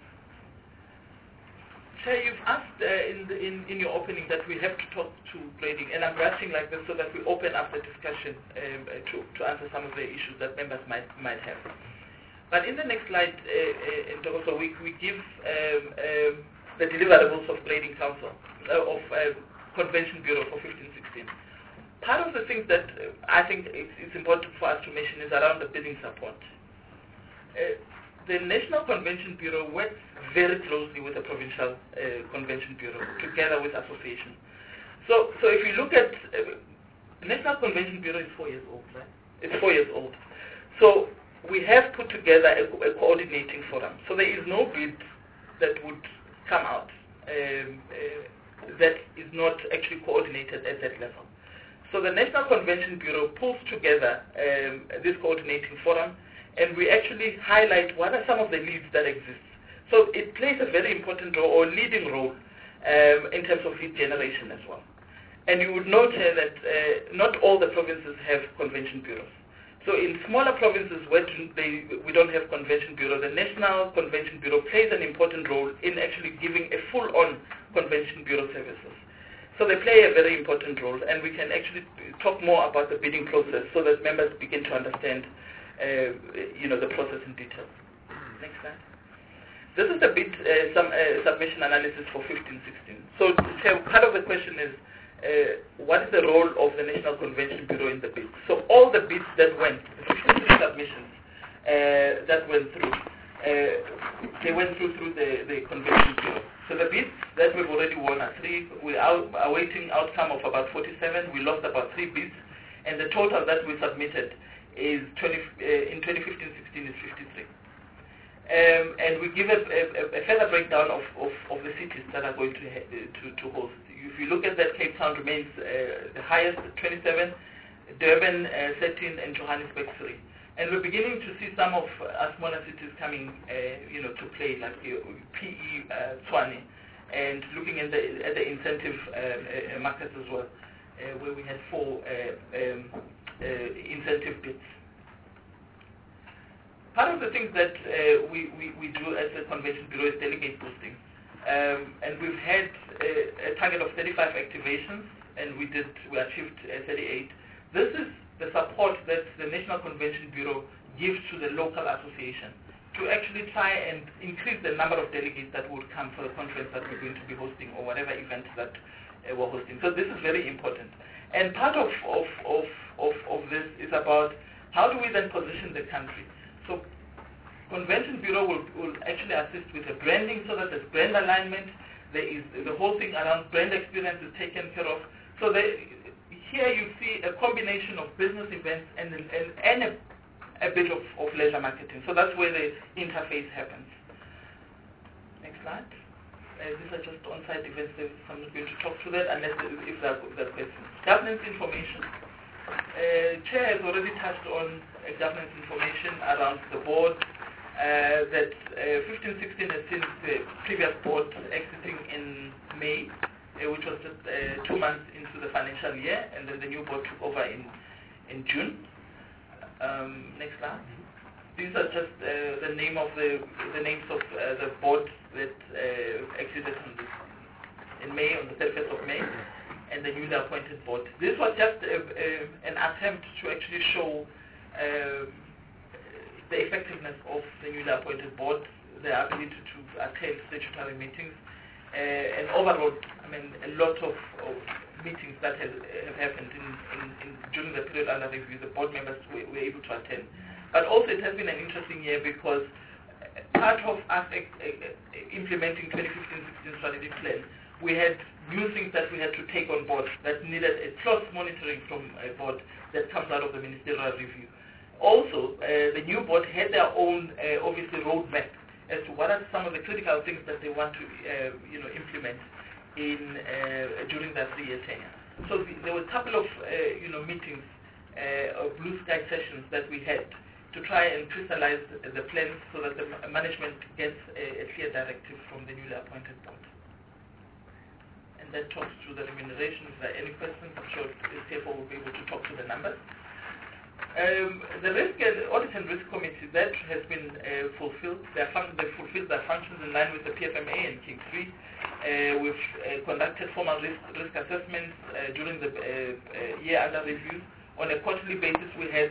Chair, you've asked in your opening that we have to talk to grading, and I'm rushing like this so that we open up the discussion to answer some of the issues that members might have. But in the next slide, so we give the deliverables of Grading Council, of Convention Bureau for 15-16. Part of the things that I think it's important for us to mention is around the bidding support. The National Convention Bureau works very closely with the Provincial Convention Bureau, together with associations. So if you look at National Convention Bureau is 4 years old, right? It's 4 years old. So we have put together a coordinating forum. So there is no bid that would come out that is not actually coordinated at that level. So the National Convention Bureau pulls together this coordinating forum, and we actually highlight what are some of the leads that exist. So it plays a very important role or leading role in terms of lead generation as well. And you would note here that not all the provinces have convention bureaus. So in smaller provinces where we don't have convention bureau, the National Convention Bureau plays an important role in actually giving a full-on convention bureau services. So they play a very important role, and we can actually talk more about the bidding process so that members begin to understand the process in detail. Next slide. This is the bid submission analysis for 15-16. So part of the question is, what is the role of the National Convention Bureau in the bid? So all the bids that went, the 53 submissions that went through, they went through the Convention Bureau. So the bids that we've already won are 3. We are awaiting outcome of about 47. We lost about 3 bids, and the total that we submitted is in 2015-16 is 53. And we give a further breakdown of the cities that are going to host. If you look at that, Cape Town remains the highest, 27, Durban 13, and Johannesburg 3. And we're beginning to see some of our smaller cities coming, to play, like PE, Tshwane, and looking at the incentive markets as well, where we had 4 incentive bids. Part of the things that we do as a Convention Bureau is delegate boosting. And we've had a target of 35 activations, and we achieved 38. This is the support that the National Convention Bureau gives to the local association to actually try and increase the number of delegates that would come for the conference that we're going to be hosting or whatever events that we're hosting. So this is very important. And part of this is about how do we then position the country. So Convention Bureau will actually assist with the branding so that there's brand alignment. There is the whole thing around brand experience is taken care of. So here you see a combination of business events and a bit of leisure marketing. So that's where the interface happens. Next slide. These are just on-site events. I'm not going to talk to that unless if there are questions. Governance information. Chair has already touched on governance information around the board. That 15-16 has seen the previous board exiting in May, which was just 2 months into the financial year, and then the new board took over in June. Next slide. These are just the names of the board that exited in May, on the 31st of May, and the newly appointed board. This was just an attempt to actually show the effectiveness of the newly appointed board, their ability to attend statutory meetings, and overall, a lot of meetings that have happened during the period under review, the board members were able to attend. But also it has been an interesting year because part of us implementing 2015-16 strategic plan, we had new things that we had to take on board that needed a close monitoring from a board that comes out of the ministerial review. Also, the new board had their own, obviously, roadmap as to what are some of the critical things that they want to, implement during that 3-year tenure. So there were a couple of, meetings, blue sky sessions that we had to try and crystallize the plans so that the management gets a clear directive from the newly appointed board. And that talks to the remuneration. If there are any questions, I'm sure the CFO will be able to talk to the numbers. The Audit and Risk Committee, that has been fulfilled. They've fulfilled their functions in line with the PFMA and King 3. We've conducted formal risk assessments during the year under review. On a quarterly basis, we had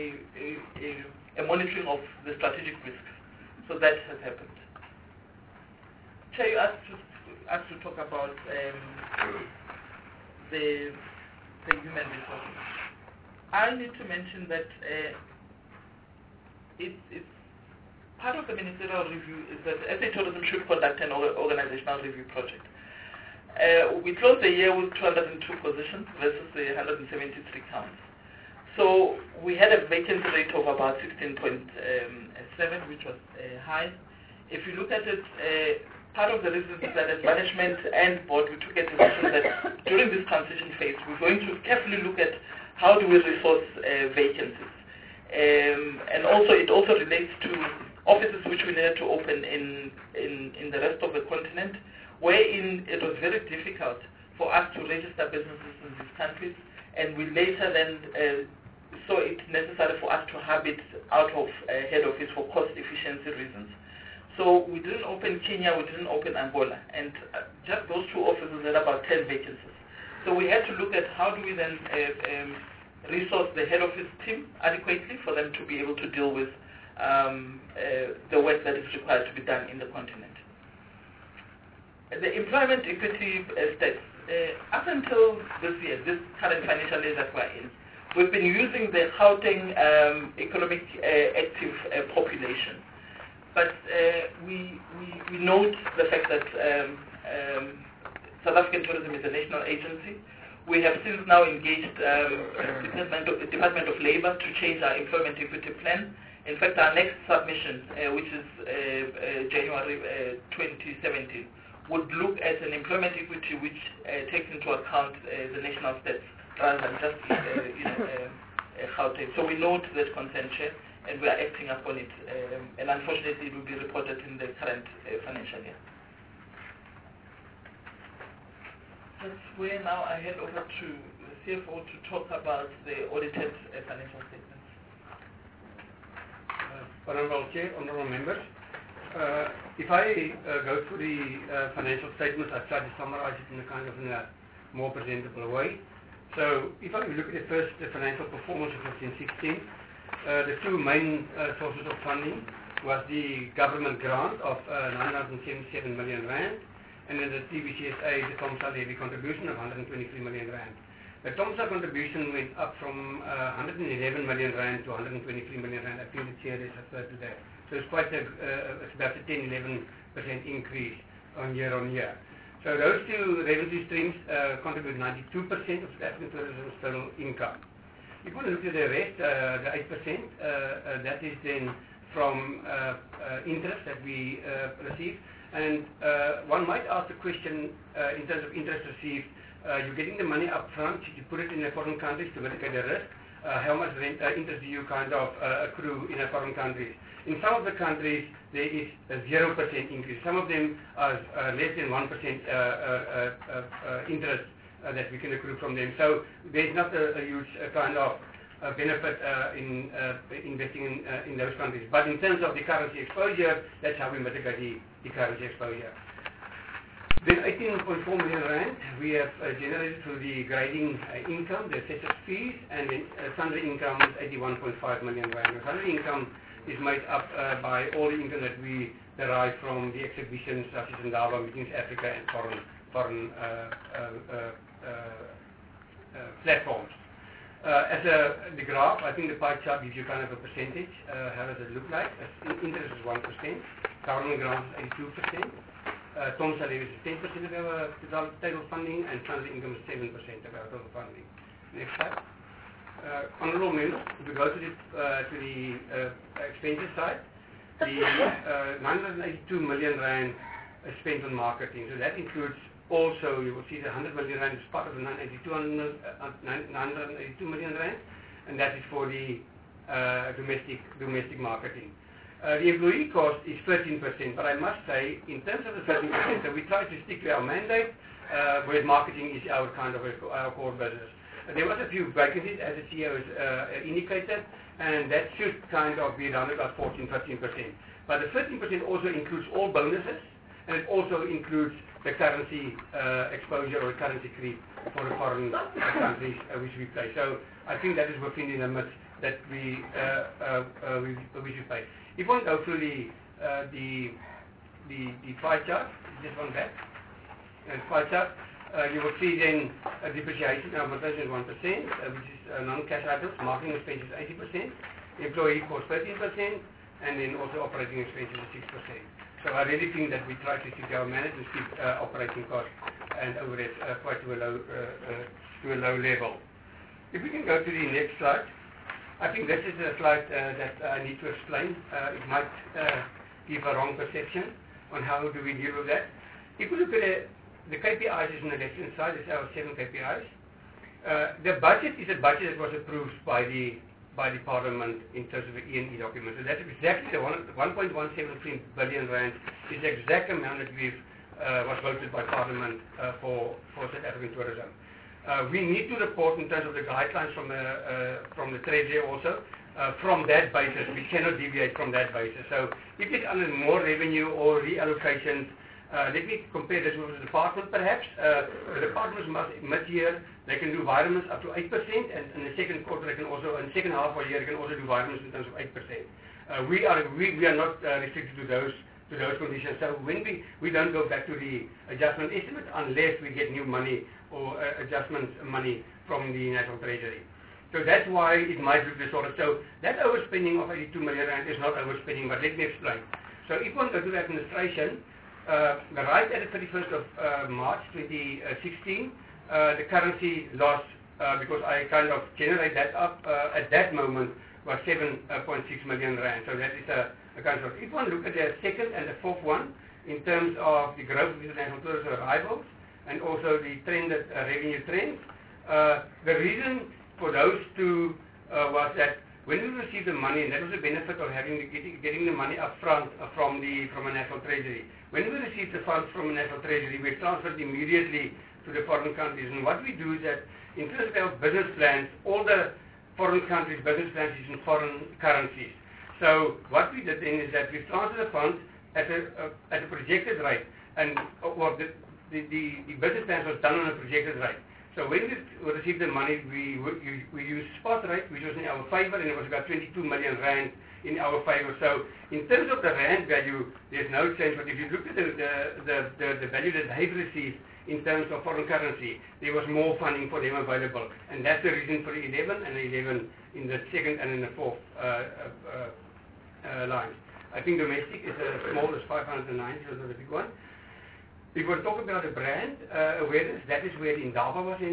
a monitoring of the strategic risks. So that has happened. Chair, you asked to talk about the human resources. I need to mention that it's part of the ministerial review is that SA Tourism should conduct an organizational review project. We closed the year with 202 positions versus the 173 counts. So we had a vacancy rate of about 16.7, which was high. If you look at it, part of the reason is that as management and board, we took a decision that during this transition phase, we're going to carefully look at how do we resource vacancies. And also, it also relates to offices which we needed to open in the rest of the continent, wherein it was very difficult for us to register businesses in these countries, and we later then saw it necessary for us to have it out of head office for cost efficiency reasons. So we didn't open Kenya, we didn't open Angola, and just those 2 offices had about 10 vacancies. So we had to look at how do we then resource the head office team adequately for them to be able to deal with the work that is required to be done in the continent. The employment equity stats, up until this year, this current financial year that we're in, we've been using the Gauteng economic active population. But we note the fact that South African Tourism is a national agency. We have since now engaged Department of Labour to change our employment equity plan. In fact, our next submission, which is January 2017, would look at an employment equity which takes into account the national stats rather than just Gauteng. So we note that concern, Chair, and we are acting upon it. And unfortunately, it will be reported in the current financial year. That's where now I hand over to the CFO to talk about the audited financial statements. Honourable Chair, honourable members, if I go through the financial statements, I try to summarize it in a more presentable way. So if I look at the financial performance of 15/16, the two main sources of funding was the government grant of 977 million rand, and then the TBCSA, the TOMSA levy contribution of 123 million rand. The TOMSA contribution went up from 111 million rand to 123 million rand. I think the chair is referred to that. So it's quite it's about a 10-11% increase on year. So those two revenue streams contribute 92% of South African tourism's total income. If you want to look at the rest, the 8%, that is then from interest that we receive. And one might ask the question in terms of interest received, you're getting the money up front, you put it in a foreign countries to mitigate the risk. How much interest do you accrue in a foreign countries? In some of the countries, there is a 0% increase. Some of them are less than 1% interest that we can accrue from them. So there's not a huge benefit in investing in those countries. But in terms of the currency exposure, that's how we mitigate the currency exposure. Then 18.4 million rand we have generated through the grading income, the assessors fees, and then sundry income is 81.5 million rand. The sundry income is made up by all the income that we derive from the exhibitions such as Indaba, Meetings Africa, and foreign platforms. As the graph, I think the pie chart gives you a percentage. How does it look like? Interest is 1%, government grants is 82%, TOMSA levy is 10% of our total funding, and sundry income is 7% of our total funding. Next slide. Honourable members, if we go to the expenses side, the 982 million rand is spent on marketing. So that includes also, you will see the 100 million rand is part of the 982 million rand, and that is for the domestic marketing. The employee cost is 13%, but I must say, in terms of the 13%, so we try to stick to our mandate, where marketing is our our core business. There was a few vacancies, as the CEO has indicated, and that should be around about 14-15%. But the 13% also includes all bonuses, and it also includes the currency exposure or currency creep for the foreign countries which we play. So I think that is within the limits that we should pay. If one go through the pie chart, just one back, and pie chart. You will see then depreciation and amortization is 1%, which is non-cash items. Marketing expenses 80%, employee cost 13%, and then also operating expenses is 6%. So I really think that we try to stick our management, keep operating costs and overhead quite to a low level. If we can go to the next slide, I think this is a slide that I need to explain. It might give a wrong perception on how do we deal with that. If we look at the KPIs is on the left-hand side, it's our 7 KPIs. The budget is a budget that was approved by the Parliament in terms of the E&E document. So that's exactly the 1.173 billion rand is the exact amount that was voted by Parliament for South African tourism. We need to report in terms of the guidelines from the Treasury also. From that basis, we cannot deviate from that basis. So if it's under more revenue or reallocations, Let me compare this with the department perhaps. The departments mid-year, they can do vitamins up to 8%, and in the second quarter, they can also, in the second half of the year, they can also do vitamins in terms of 8%. We are not restricted to those conditions. So when we don't go back to the adjustment estimate unless we get new money or adjustment money from the National Treasury. So that's why it might look distorted. So that overspending of 82 million rand is not overspending, but let me explain. So if one goes to the administration, right at the 31st of March 2016, the currency loss, because I kind of generate that up at that moment, was 7.6 million rand. So that is a kind of. If one look at the second and the fourth one, in terms of the growth of international tourism arrivals and also the trended revenue trends, the reason for those two was that when we received the money, and that was the benefit of getting the money up front from a National Treasury. When we received the funds from a National Treasury, we transferred immediately to the foreign countries. And what we do is that in terms of our business plans, all the foreign countries' business plans is in foreign currencies. So what we did then is that we transferred the funds at a projected rate, and the business plans was done on a projected rate. So when we received the money, we used spot rate, which was in our favor, and it was about 22 million rand in our favor. So in terms of the rand value, there's no change. But if you look at the value that they've received in terms of foreign currency, there was more funding for them available, and that's the reason for the 11 and the 11 in the second and in the fourth lines. I think domestic is as small as 590, so that's a big one. If we talk about the brand awareness, that is where Indaba was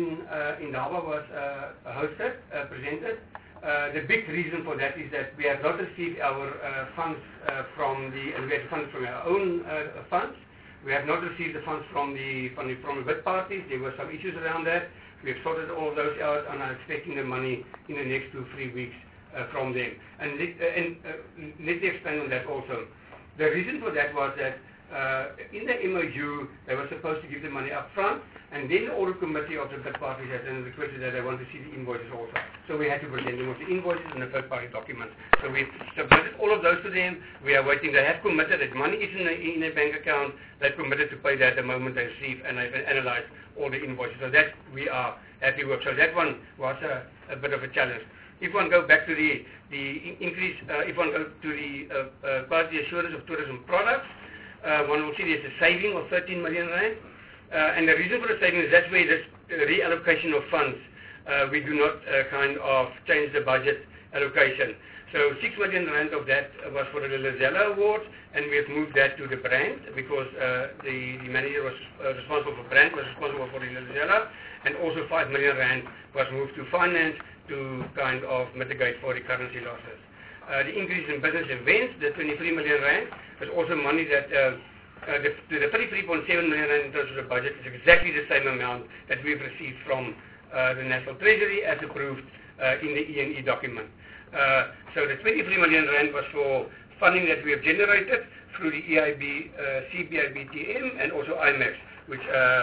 hosted, presented. The big reason for that is that we have not received our funds and we had funds from our own funds. We have not received the funds from the bid parties. There were some issues around that. We have sorted all of those out and are expecting the money in the next 2-3 weeks from them. And let me explain on that also. The reason for that was that in the MOU, they were supposed to give the money up front, and then the audit committee of the bid parties has then requested that they want to see the invoices also. So we had to present them with the invoices and the third-party documents. So we submitted all of those to them. We are waiting. They have committed that money is in a bank account. They've committed to pay that the moment they receive, and they've analyzed all the invoices. So that we are happy with. So that one was a bit of a challenge. If one go back to the increase, if one go to the quality assurance of tourism products, one will see there's a saving of 13 million rand. And the reason for the saving is that's where this reallocation of funds, we do not kind of change the budget allocation. So 6 million rand of that was for the Lazella Award, and we have moved that to the brand because the manager was responsible for brand, was responsible for the Lazella, and also 5 million rand was moved to finance to kind of mitigate for the currency losses. The increase in business events, the 23 million rand, was also money that the 33.7 million rand in terms of the budget is exactly the same amount that we've received from the National Treasury as approved in the E&E document. So the 23 million rand was for funding that we have generated through the EIB, CBIBTM, and also IMAX, which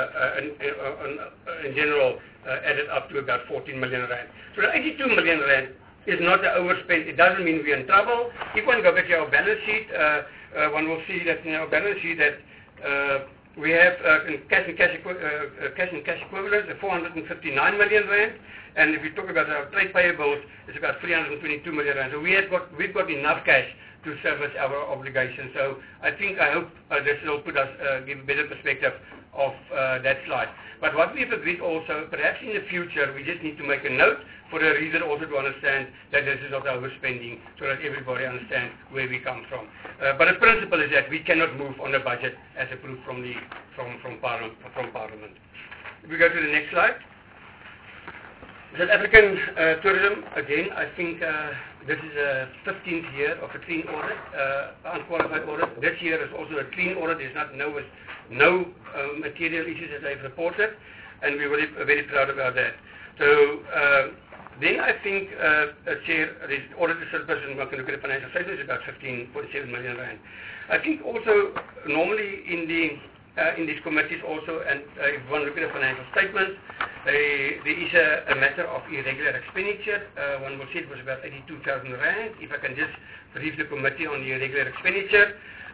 in general added up to about 14 million rand. So the 82 million rand is not the overspend. It doesn't mean we're in trouble. If one go back to our balance sheet, one will see that in our balance sheet that we have cash and cash equivalents of 459 million rand, and if we talk about our trade payables, it's about 322 million rand. So we've got enough cash to service our obligations. So I hope this will put us give a better perspective of that slide. But what we've agreed also, perhaps in the future, we just need to make a note for the reader also to understand that this is not overspending, so that everybody understands where we come from. But the principle is that we cannot move on the budget as approved from Parliament. If we go to the next slide. South African tourism, again, I think this is a 15th year of a clean audit, unqualified audit. This year is also a clean audit. There's no material issues that they've reported, and we're very proud about that. So then I think, Chair, the auditor surplus, and one can look at the financial statements, is about 15.7 million rand. I think also normally in these committees also, and if one look at the financial statements, there is a matter of irregular expenditure. One will see it was about 82,000 rand. If I can just brief the committee on the irregular expenditure,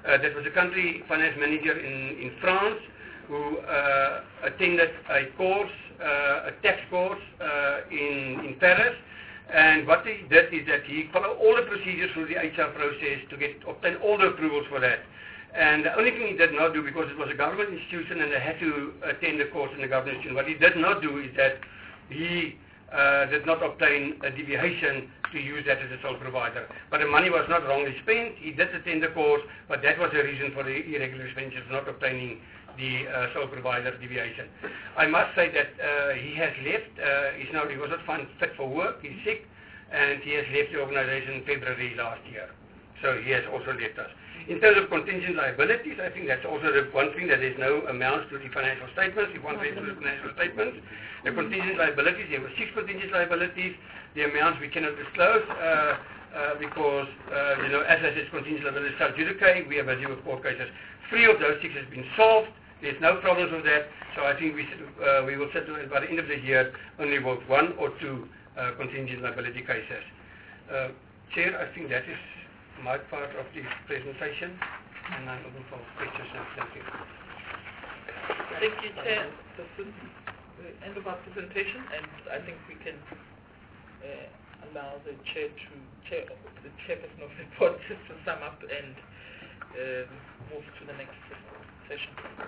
that was a country finance manager in France who attended a course, a tax course in Paris. And what he did is that he followed all the procedures through the HR process to obtain all the approvals for that. And the only thing he did not do, because it was a government institution and they had to attend the course in the government institution, what he did not do is that he did not obtain a deviation to use that as a sole provider. But the money was not wrongly spent. He did attend the course, but that was the reason for the irregular expenditures, not obtaining the sole provider deviation. I must say that he has left. He was not found fit for work. He's sick, and he has left the organization in February last year. So he has also left us. In terms of contingent liabilities, I think that's also the one thing, that there's no amounts to the financial statements. If one reads through the financial statements, the contingent liabilities, there were 6 contingent liabilities. The amounts we cannot disclose because, as I said, contingent liabilities sub judice. We have a zero court cases. 3 of those 6 has been solved. There's no problems with that. So I think we will settle it by the end of the year only with 1 or 2 contingent liability cases. Chair, I think that is my part of the presentation, and I'm open for questions now. Thank you. Thank you, Chair. This is the end of our presentation, and I think we can allow the chairperson of the board to sum up and move to the next session.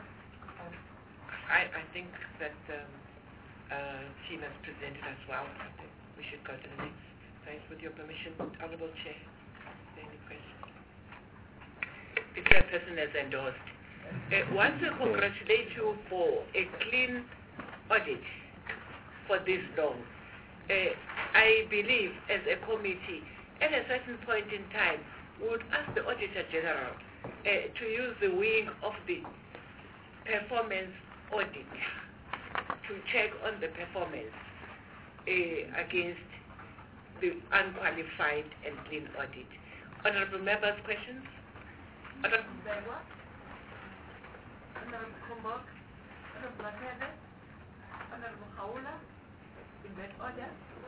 I think that team has presented as well. I think we should go to the next phase. With your permission, Honourable Chair. Any questions? The chairperson has endorsed. Want to congratulate you for a clean audit for this long. I believe, as a committee, at a certain point in time, we would ask the Auditor General to use the wing of the performance audit to check on the performance against the unqualified and clean audit. Honourable members, questions? Honourable Bewa? Honourable Kumbok? Honourable Makebe? Honourable Haula? In that order?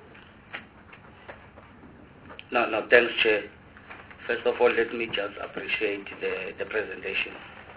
No, thanks, Chair. First of all, let me just appreciate the presentation.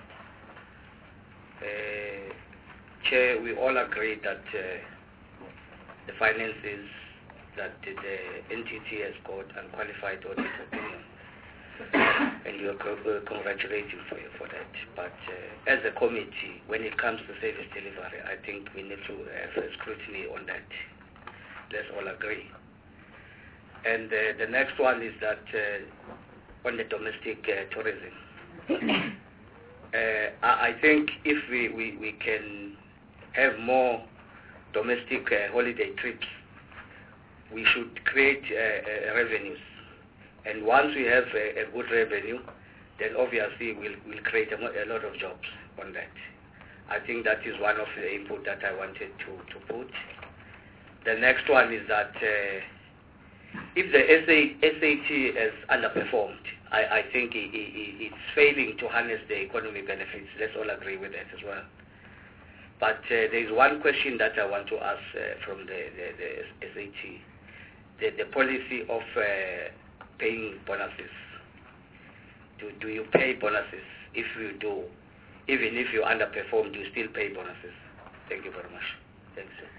Chair, we all agree that the finances that the entity has got unqualified audit opinion, and we are congratulating for that. But as a committee, when it comes to service delivery, I think we need to have a scrutiny on that. Let's all agree. And the next one is that on the domestic tourism. I think if we can have more domestic holiday trips, we should create revenues. And once we have a good revenue, then obviously we'll create a lot of jobs on that. I think that is one of the input that I wanted to put. The next one is that if the SAT has underperformed, I think it's failing to harness the economic benefits. Let's all agree with that as well. But there is one question that I want to ask from the SAT. The policy of paying bonuses. Do you pay bonuses? If you do, even if you underperform, do you still pay bonuses? Thank you very much. Thanks, sir.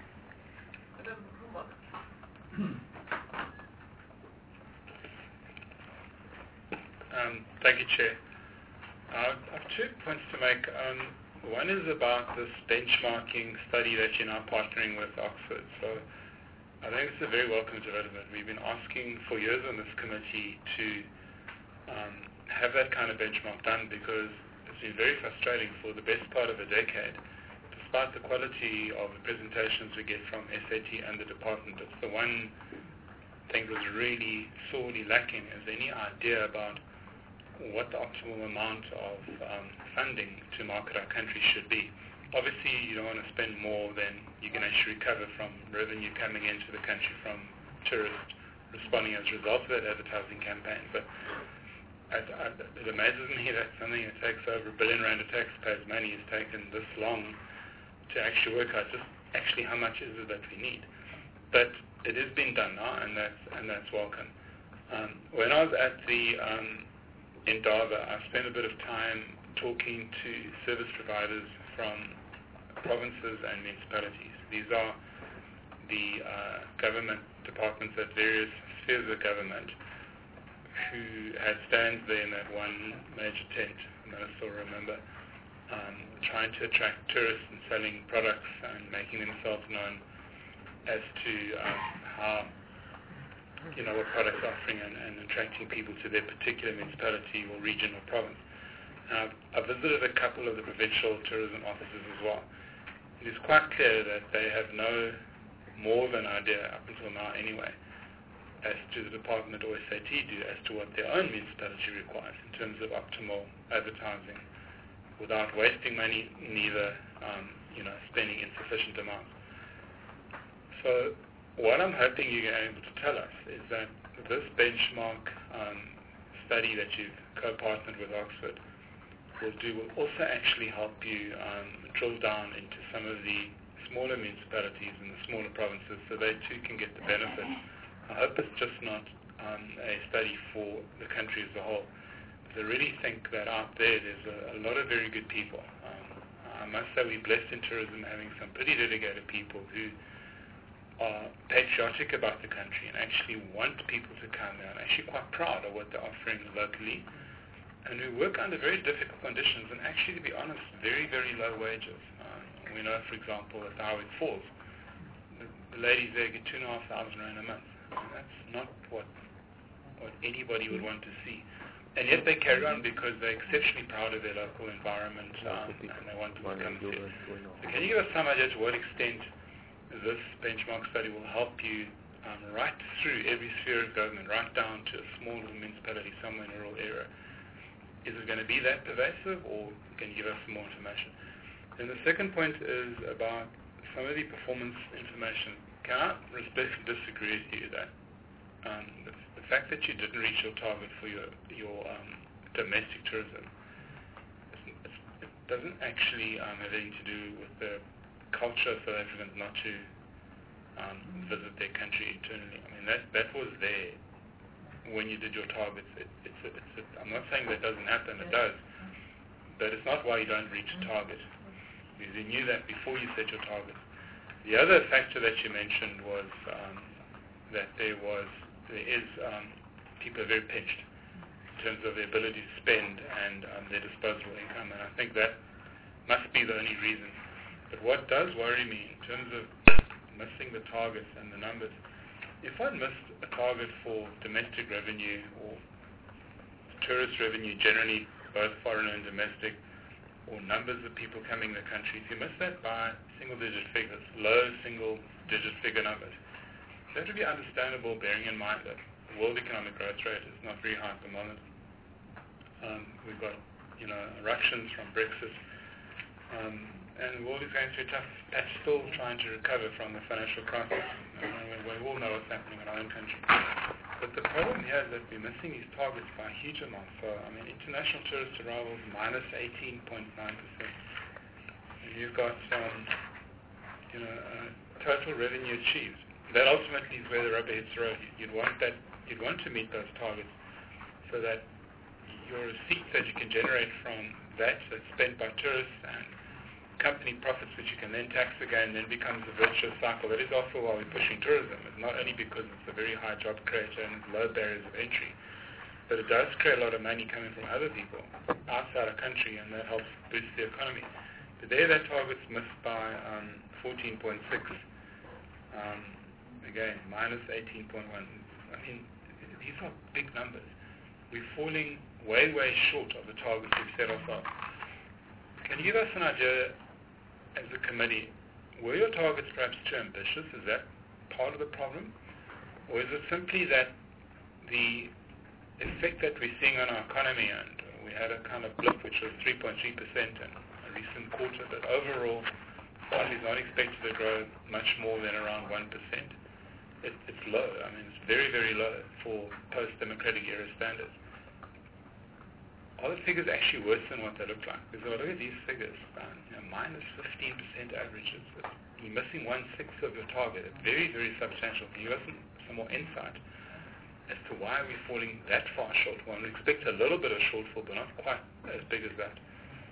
Thank you, Chair. I have 2 points to make. One is about this benchmarking study that you're now partnering with Oxford. So I think it's a very welcome development. We've been asking for years on this committee to have that kind of benchmark done, because it's been very frustrating for the best part of a decade. Despite the quality of the presentations we get from SAT and the department, it's the one thing that was really sorely lacking, is any idea about what the optimal amount of funding to market our country should be. Obviously, you don't want to spend more than you can actually recover from revenue coming into the country from tourists responding as a result of that advertising campaign. But it amazes me that something that takes over R1 billion of taxpayers' money has taken this long to actually work out just actually how much is it that we need. But it is being done now, and that's welcome. When I was at the Indaba, I spent a bit of time talking to service providers from provinces and municipalities. These are the government departments at various spheres of government who had stands there in that one major tent, and I still remember, trying to attract tourists and selling products and making themselves known as to how, what products are offering and attracting people to their particular municipality or region or province. I've visited a couple of the provincial tourism offices as well. It is quite clear that they have no more of an idea, up until now anyway, as to the department or SAT do as to what their own municipality requires in terms of optimal advertising without wasting money, neither spending insufficient amounts. So what I'm hoping you're able to tell us is that this benchmark study that you've co-partnered with Oxford will also actually help you drill down into some of the smaller municipalities and the smaller provinces so they too can get the benefit. I hope it's just not a study for the country as a whole. But I really think that out there's a lot of very good people. I must say we're blessed in tourism having some pretty dedicated people who are patriotic about the country and actually want people to come there and actually quite proud of what they're offering locally, and who work under very difficult conditions and actually, to be honest, very, very low wages. We know, for example, at Howick Falls, the ladies there get 2,500 rand a month. I mean, that's not what anybody would want to see. And yet they carry on because they're exceptionally proud of their local environment and they want to come to it. So can you give us some idea to what extent this benchmark study will help you right through every sphere of government, right down to a small little municipality somewhere in a rural area? Is it going to be that pervasive, or can you give us some more information? And the second point is about some of the performance information. Can I respectfully disagree with you that the fact that you didn't reach your target for your domestic tourism, it doesn't actually have anything to do with the culture of South Africans not to visit their country internally. I mean, that was there when you did your targets. I'm not saying that doesn't happen, it does, but it's not why you don't reach a target. Because you knew that before you set your target. The other factor that you mentioned was that there is people are very pinched in terms of their ability to spend and their disposable income, and I think that must be the only reason. But what does worry me in terms of missing the targets and the numbers, if one missed a target for domestic revenue or tourist revenue generally, both foreign and domestic, or numbers of people coming in the country, if you miss that by single-digit figures, low single-digit figure numbers, that would be understandable, bearing in mind that the world economic growth rate is not very high at the moment. We've got, eruptions from Brexit, and the world is going through a tough patch, still trying to recover from the financial crisis. We all know what's happening in our own country. But the problem here is that we're missing these targets by a huge amount. So, international tourist arrivals minus 18.9%. And you've got, total revenue achieved. That ultimately is where the rubber hits the road. You'd want to meet those targets so that your receipts that you can generate from that that's spent by tourists and company profits, which you can then tax again, then becomes a virtuous cycle. That is also why we're pushing tourism. It's not only because it's a very high job creator and low barriers of entry, but it does create a lot of money coming from other people outside our country, and that helps boost the economy. But there, that target's missed by 14.6. Again, minus 18.1. I mean, these are big numbers. We're falling way, way short of the targets we've set ourselves. Can you give us an idea, as a committee, were your targets perhaps too ambitious? Is that part of the problem? Or is it simply that the effect that we're seeing on our economy, and we had a kind of blip which was 3.3% in a recent quarter, but overall, the economy is not expected to grow much more than around 1%. It's low. I mean, it's very, very low for post-democratic era standards. Are the figures actually worse than what they look like? Because when I look at these figures, minus 15% averages, you're missing 1/6 of your target. It's very, very substantial. Can you give us some more insight as to why we're falling that far short. One would expect a little bit of shortfall, but not quite as big as that.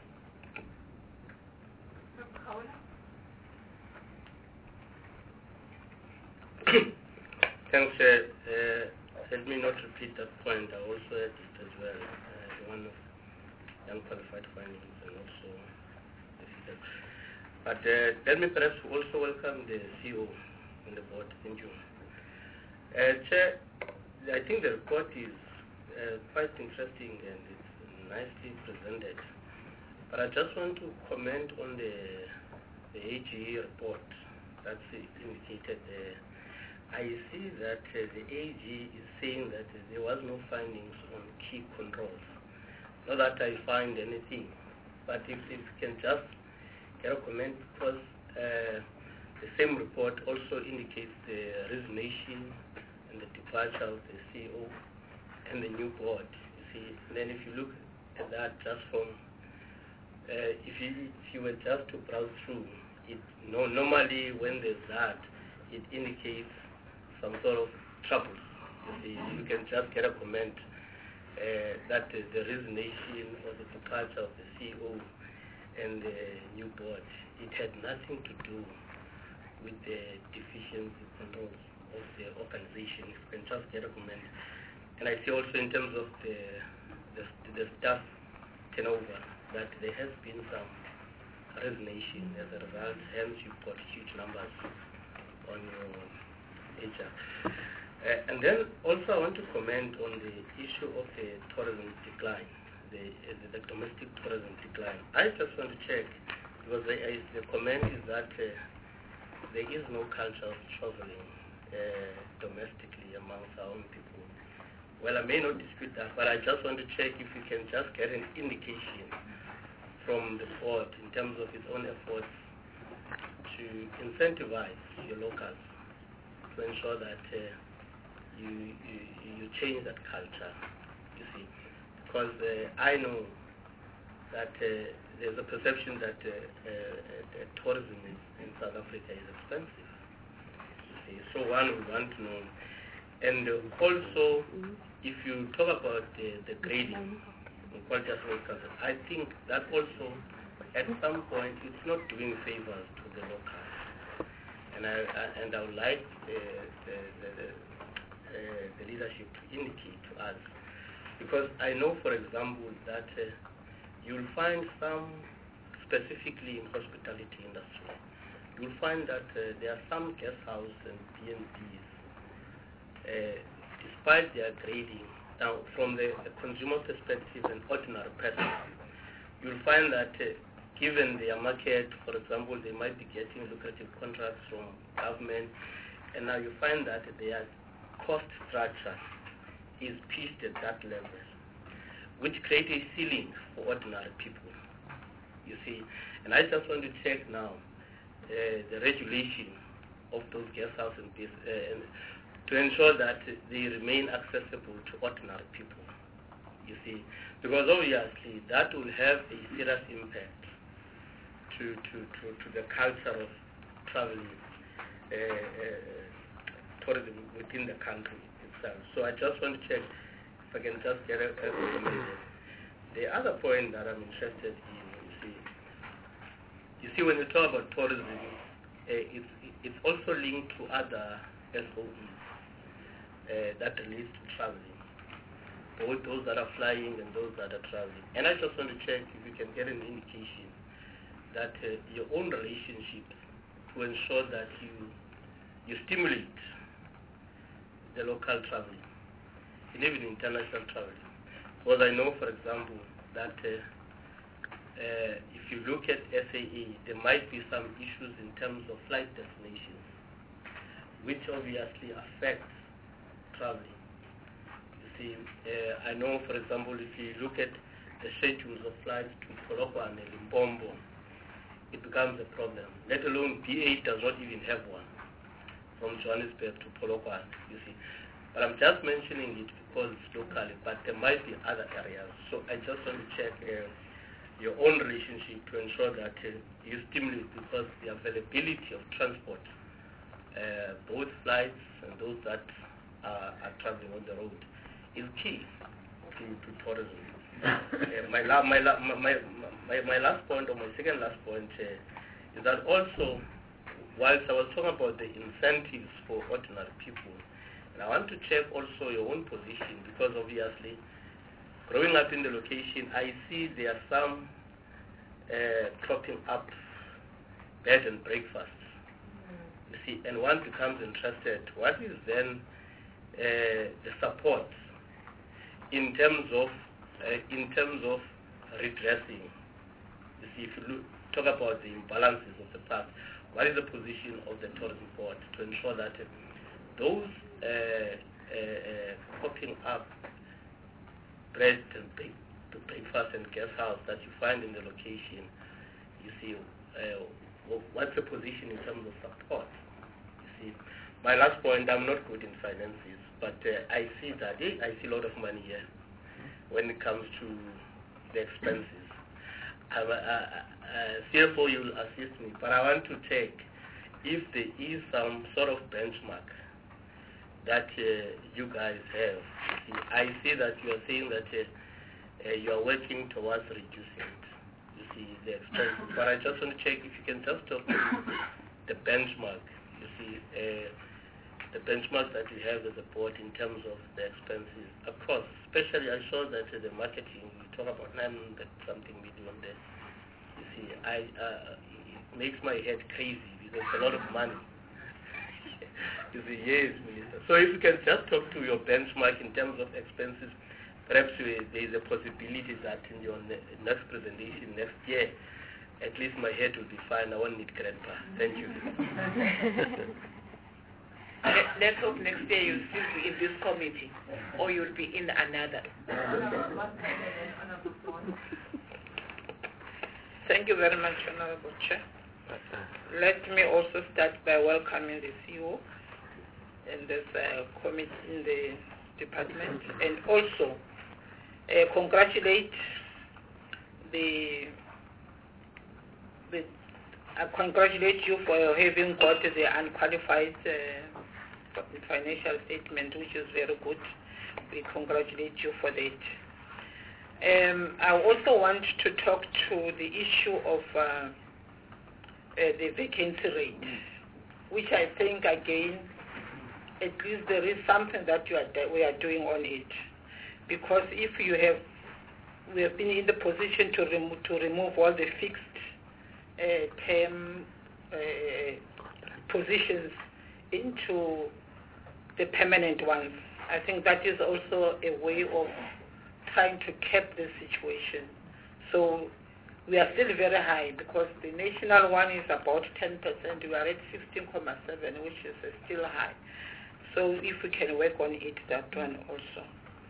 Thanks. Let me not repeat that point. I also had it as well. The one of unqualified findings and also the figures. But let me perhaps also welcome the CEO on the board. Thank you. Chair, I think the report is quite interesting and it's nicely presented. But I just want to comment on the AG report that's indicated there. I see that the AG is saying that there was no findings on key controls. Not that I find anything, but if you can just get a comment, because the same report also indicates the resignation and the departure of the CEO and the new board. You see, and then if you look at that just from, if you were just to browse through it, normally when there's that, it indicates some sort of trouble. You see, you can just get a comment that the resignation or the departure of the CEO and the new board, it had nothing to do with the deficiency controls of the organization. You can just get a comment. And I see also in terms of the staff turnover that there has been some resignation as a result, hence you've got huge numbers on your HR. And then also I want to comment on the issue of the tourism decline, the domestic tourism decline. I just want to check, because the comment is that there is no culture of traveling domestically amongst our own people. Well, I may not dispute that, but I just want to check if we can just get an indication from the board in terms of its own efforts to incentivize your locals to ensure that you change that culture, you see. Because I know that there's a perception that tourism in South Africa is expensive. You see. So one would want to know. And also, if you talk about the grading, quality assurance council, I think that also, at some point, it's not doing favors to the locals. And I would like the leadership to indicate to us, because I know, for example, that you'll find some, specifically in hospitality industry, you'll find that there are some guest houses and B&Bs, despite their grading, now from the consumer perspective and ordinary person, you'll find that given their market, for example, they might be getting lucrative contracts from government, and now you find that their cost structure is pitched at that level, which creates a ceiling for ordinary people, you see. And I just want to check now the regulation of those guest houses and to ensure that they remain accessible to ordinary people, you see. Because obviously that will have a serious impact to the culture of traveling, tourism within the country itself. So I just want to check if I can just get a comment. The other point that I'm interested in, you see, when you talk about tourism, it's also linked to other SOEs that relates to traveling, both those that are flying and those that are traveling. And I just want to check if you can get an indication that your own relationship to ensure that you stimulate the local traveling and even international traveling. Because I know, for example, that if you look at SAA, there might be some issues in terms of flight destinations, which obviously affects traveling. You see, I know, for example, if you look at the schedules of flights to Polokwane and Limpopo, it becomes a problem. Let alone BA does not even have one from Johannesburg to Polokwane, you see. But I'm just mentioning it because it's locally, but there might be other areas. So I just want to check your own relationship to ensure that you stimulate, because the availability of transport, both flights and those that are traveling on the road is key to tourism. My last point, or my second last point, is that also, whilst I was talking about the incentives for ordinary people, and I want to check also your own position, because obviously, growing up in the location, I see there are some cropping up bed and breakfasts. You see, and one becomes interested. What is then the support in terms of redressing? You see, if you talk about the imbalances of the past, what is the position of the tourism board to ensure that those cropping up bread and breakfast and guest house that you find in the location, you see, what's the position in terms of support? You see, my last point, I'm not good in finances, but I see a lot of money here when it comes to the expenses. CFO, you will assist me, but I want to check if there is some sort of benchmark that you guys have. You see, I see that you are saying that you are working towards reducing it, you see, the expenses. But I just want to check if you can just talk to the benchmark, you see, the benchmark that you have as a board in terms of the expenses across. Especially, I saw that the marketing, you talk about 900-something million there. You see, it makes my head crazy because it's a lot of money. You see, yes, Minister. So if you can just talk to your benchmark in terms of expenses, perhaps there is a possibility that in your next presentation next year, at least my head will be fine. I won't need grandpa. Thank you. Let's hope next year you'll still be in this committee, or you'll be in another. Thank you very much, Honorable Chair. Let me also start by welcoming the CEO and this committee in the department, and also congratulate congratulate you for having got the unqualified financial statement, which is very good. We congratulate you for that. I also want to talk to the issue of the vacancy rate, which I think, again, at least there is something that we are doing on it. Because if we have been in the position to remove all the fixed term positions into the permanent ones. I think that is also a way of trying to cap the situation. So we are still very high because the national one is about 10%. We are at 15.7, which is still high. So if we can work on it, that one also.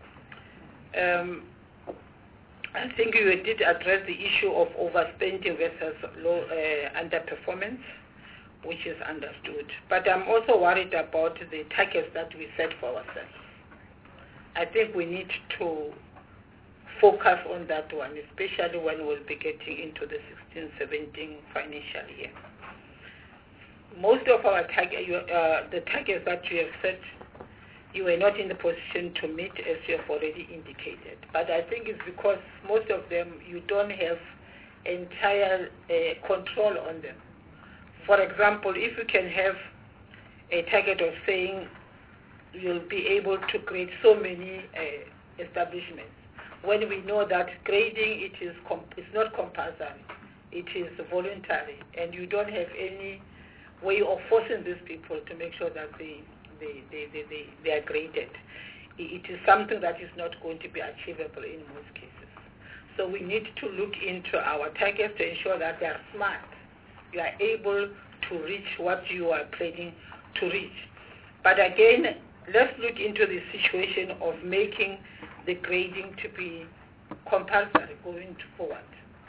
I think you did address the issue of overspending versus low underperformance, which is understood. But I'm also worried about the targets that we set for ourselves. I think we need to focus on that one, especially when we'll be getting into the 16-17 financial year. Most of our the targets that you have set, you were not in the position to meet, as you have already indicated. But I think it's because most of them, you don't have entire control on them. For example, if you can have a target of saying you'll be able to create so many establishments, when we know that grading it's not compulsory, it is voluntary, and you don't have any way of forcing these people to make sure that they are graded. It is something that is not going to be achievable in most cases. So we need to look into our targets to ensure that they are smart. You are able to reach what you are planning to reach. But again, let's look into the situation of making the grading to be compulsory going forward.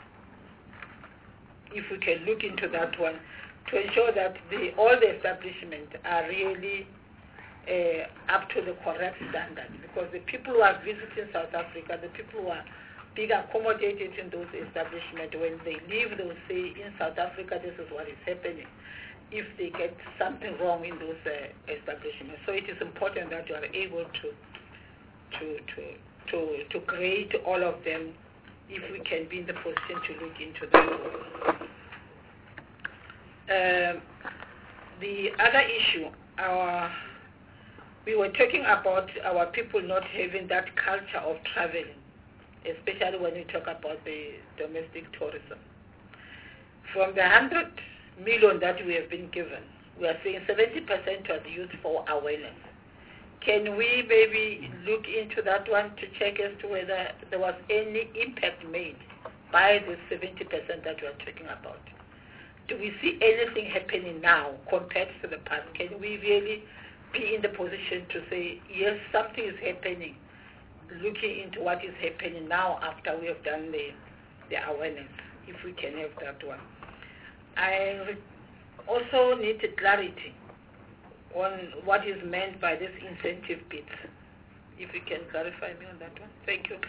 If we can look into that one, to ensure that all the establishments are really up to the correct standards, because the people who are visiting South Africa, the people who are being accommodated in those establishments, when they leave, they will say, in South Africa, this is what is happening. if they get something wrong in those establishments. So it is important that you are able to grade all of them if we can be in the position to look into that. The other issue, we were talking about our people not having that culture of traveling, especially when we talk about the domestic tourism. From the 100 million that we have been given, we are saying 70% was used for awareness. Can we maybe look into that one to check as to whether there was any impact made by the 70% that we are talking about? Do we see anything happening now compared to the past? Can we really be in the position to say, yes, something is happening, looking into what is happening now after we have done the awareness, if we can have that one? I also need clarity on what is meant by this incentive bit. If you can clarify me on that one. Thank you.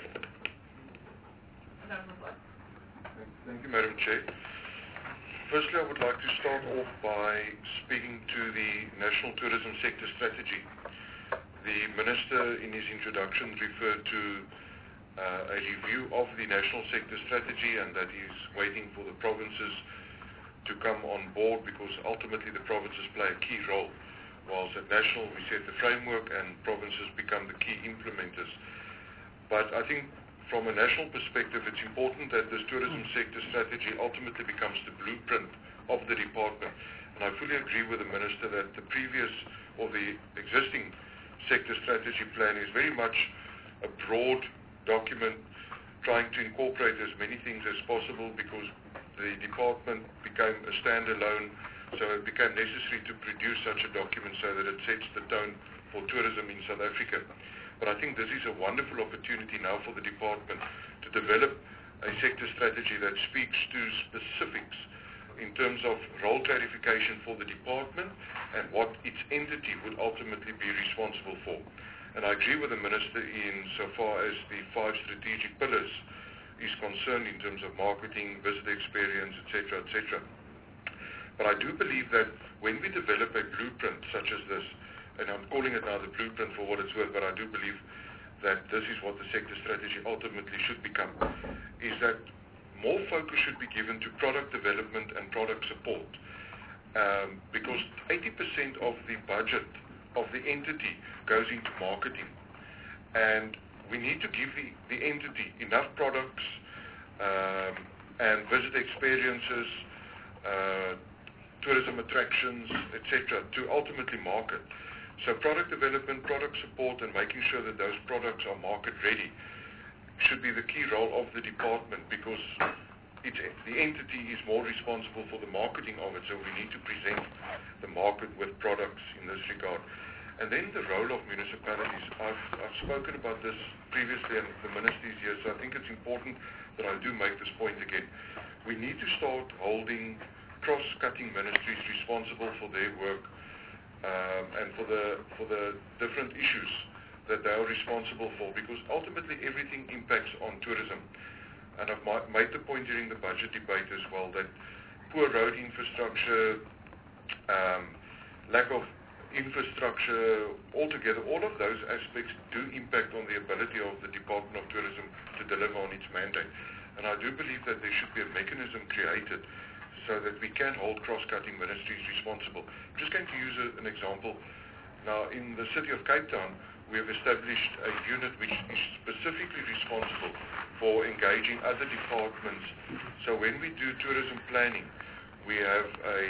Thank you, Madam Chair. Firstly, I would like to start off by speaking to the National Tourism Sector Strategy. The Minister, in his introduction, referred to a review of the National Sector Strategy, and that he's waiting for the provinces to come on board, because ultimately the provinces play a key role. Whilst at national we set the framework and provinces become the key implementers. But I think from a national perspective it's important that this tourism sector strategy ultimately becomes the blueprint of the department. And I fully agree with the Minister that the previous or the existing sector strategy plan is very much a broad document trying to incorporate as many things as possible, because the department became a standalone. So it became necessary to produce such a document so that it sets the tone for tourism in South Africa. But I think this is a wonderful opportunity now for the department to develop a sector strategy that speaks to specifics in terms of role clarification for the department and what its entity would ultimately be responsible for. And I agree with the Minister in so far as the 5 strategic pillars is concerned in terms of marketing, visitor experience, etc., etc. But I do believe that when we develop a blueprint such as this, and I'm calling it now the blueprint for what it's worth, but I do believe that this is what the sector strategy ultimately should become, is that more focus should be given to product development and product support. Because 80% of the budget of the entity goes into marketing. And we need to give the entity enough products and visitor experiences, tourism attractions, etc., to ultimately market. So product development, product support, and making sure that those products are market ready should be the key role of the department, because the entity is more responsible for the marketing of it, so we need to present the market with products in this regard. And then the role of municipalities. I've spoken about this previously, and the Minister is here, so I think it's important that I do make this point again. We need to start holding cross-cutting ministries responsible for their work and for the different issues that they are responsible for, because ultimately everything impacts on tourism. And I've made the point during the budget debate as well that poor road infrastructure, lack of infrastructure, altogether, all of those aspects do impact on the ability of the Department of Tourism to deliver on its mandate. And I do believe that there should be a mechanism created so that we can hold cross-cutting ministries responsible. I'm just going to use an example. Now, in the city of Cape Town, we have established a unit which is specifically responsible for engaging other departments. So when we do tourism planning, we have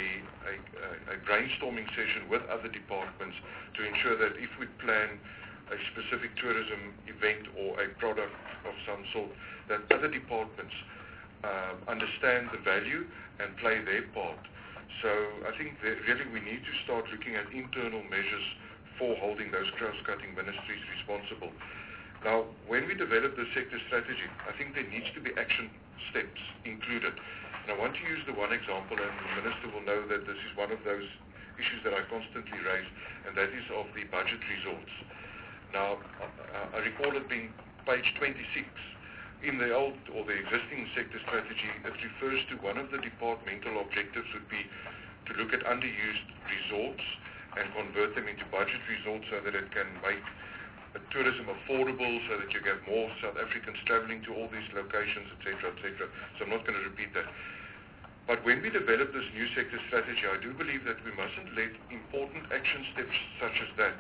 a brainstorming session with other departments to ensure that if we plan a specific tourism event or a product of some sort, that other departments understand the value and play their part. So I think that really we need to start looking at internal measures for holding those cross-cutting ministries responsible. Now, when we develop the sector strategy, I think there needs to be action steps included. And I want to use the one example, and the Minister will know that this is one of those issues that I constantly raise, and that is of the budget resorts. Now, I recall it being page 26. In the old or the existing sector strategy, it refers to one of the departmental objectives would be to look at underused resorts and convert them into budget resorts so that it can make tourism affordable, so that you get more South Africans traveling to all these locations, etc., etc. So I'm not going to repeat that. But when we develop this new sector strategy, I do believe that we mustn't let important action steps such as that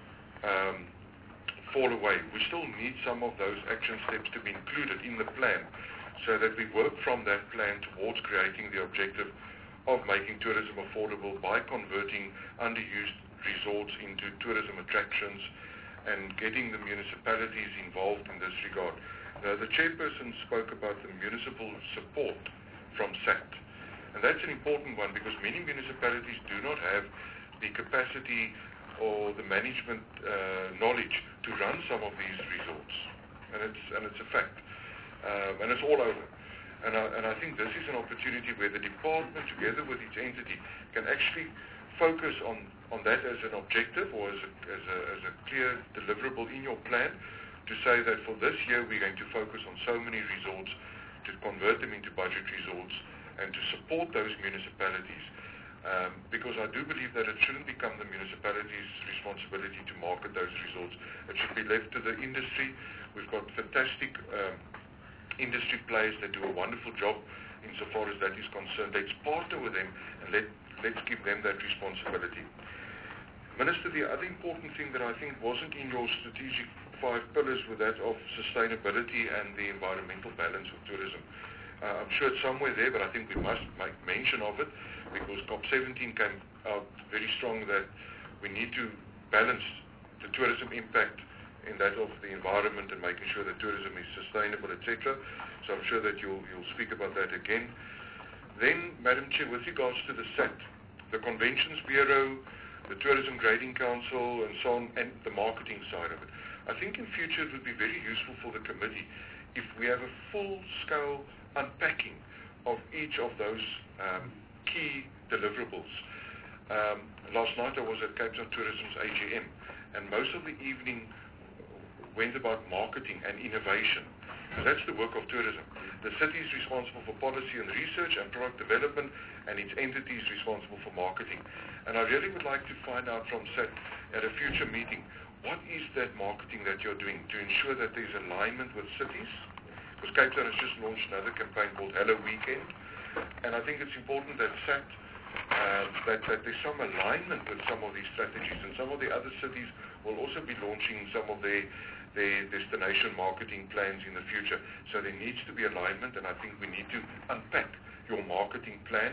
fall away. We still need some of those action steps to be included in the plan so that we work from that plan towards creating the objective of making tourism affordable by converting underused resorts into tourism attractions and getting the municipalities involved in this regard. The chairperson spoke about the municipal support from SAT. And that's an important one because many municipalities do not have the capacity or the management knowledge to run some of these resorts. And it's a fact. And it's all over. And I think this is an opportunity where the department, together with its entity, can actually focus on that as an objective or as a clear deliverable in your plan to say that for this year we're going to focus on so many resorts, to convert them into budget resorts and to support those municipalities. Because I do believe that it shouldn't become the municipality's responsibility to market those resorts. It should be left to the industry. We've got fantastic industry players that do a wonderful job insofar as that is concerned. Let's partner with them and let's give them that responsibility. Minister, the other important thing that I think wasn't in your strategic 5 pillars was that of sustainability and the environmental balance of tourism. I'm sure it's somewhere there, but I think we must make mention of it because COP17 came out very strong that we need to balance the tourism impact in that of the environment and making sure that tourism is sustainable, etc. So I'm sure that you'll speak about that again. Then, Madam Chair, with regards to the SAT, the Conventions Bureau, the Tourism Grading Council, and so on, and the marketing side of it, I think in future it would be very useful for the committee if we have a full-scale unpacking of each of those key deliverables. Last night I was at Cape Town Tourism's AGM, and most of the evening went about marketing and innovation. And that's the work of tourism. The city is responsible for policy and research and product development, and its entity is responsible for marketing. And I really would like to find out from SAT at a future meeting, what is that marketing that you're doing to ensure that there's alignment with cities? Because Cape Town has just launched another campaign called Hello Weekend, and I think it's important that SAT, that there's some alignment with some of these strategies, and some of the other cities will also be launching some of their destination marketing plans in the future. So there needs to be alignment, and I think we need to unpack your marketing plan.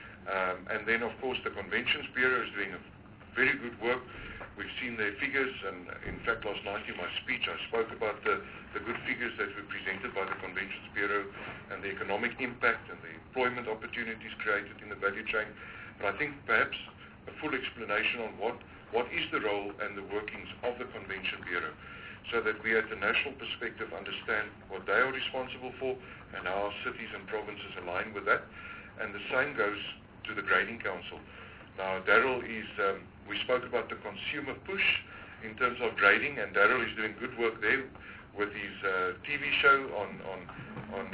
And then, of course, the Conventions Bureau is doing a very good work. We've seen their figures, and in fact, last night in my speech, I spoke about the good figures that were presented by the Conventions Bureau and the economic impact and the employment opportunities created in the value chain. But I think perhaps a full explanation on what is the role and the workings of the Convention Bureau, so that we at the national perspective understand what they are responsible for and how our cities and provinces align with that. And the same goes to the Grading Council. Now, Daryl is, we spoke about the consumer push in terms of grading, and Daryl is doing good work there with his TV show on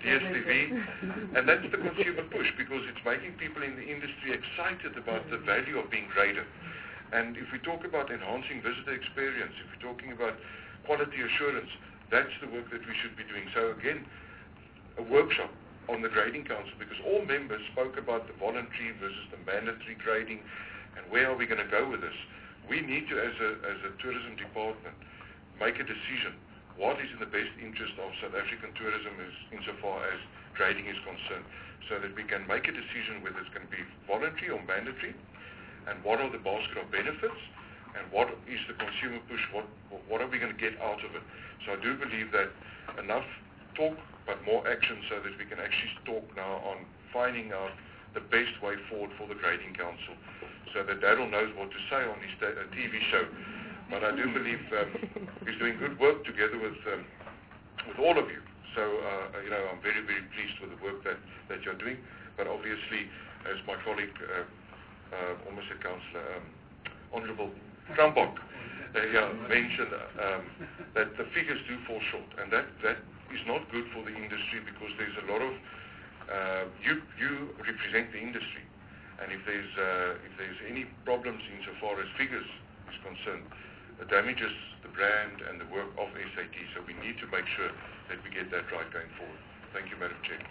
DSTV. And that's the consumer push, because it's making people in the industry excited about the value of being graded. And if we talk about enhancing visitor experience, if we're talking about quality assurance, that's the work that we should be doing. So again, a workshop on the Grading Council, because all members spoke about the voluntary versus the mandatory grading, and where are we going to go with this? We need to, as a tourism department, make a decision. What is in the best interest of South African tourism insofar as grading is concerned, so that we can make a decision whether it's going to be voluntary or mandatory, and what are the basket of benefits, and what is the consumer push, what are we going to get out of it. So I do believe that enough talk, but more action, so that we can actually talk now on finding out the best way forward for the Grading Council, so that Daryl knows what to say on his TV show. But I do believe he's doing good work together with all of you. So, I'm very, very pleased with the work that you're doing. But obviously, as my colleague, almost a councillor, Honourable Trumbach, mentioned that the figures do fall short, and that is not good for the industry, because there's a lot of you represent the industry, And if there's any problems insofar as figures is concerned, it damages the brand and the work of SAT. So we need to make sure that we get that right going forward. Thank you, Madam Chair.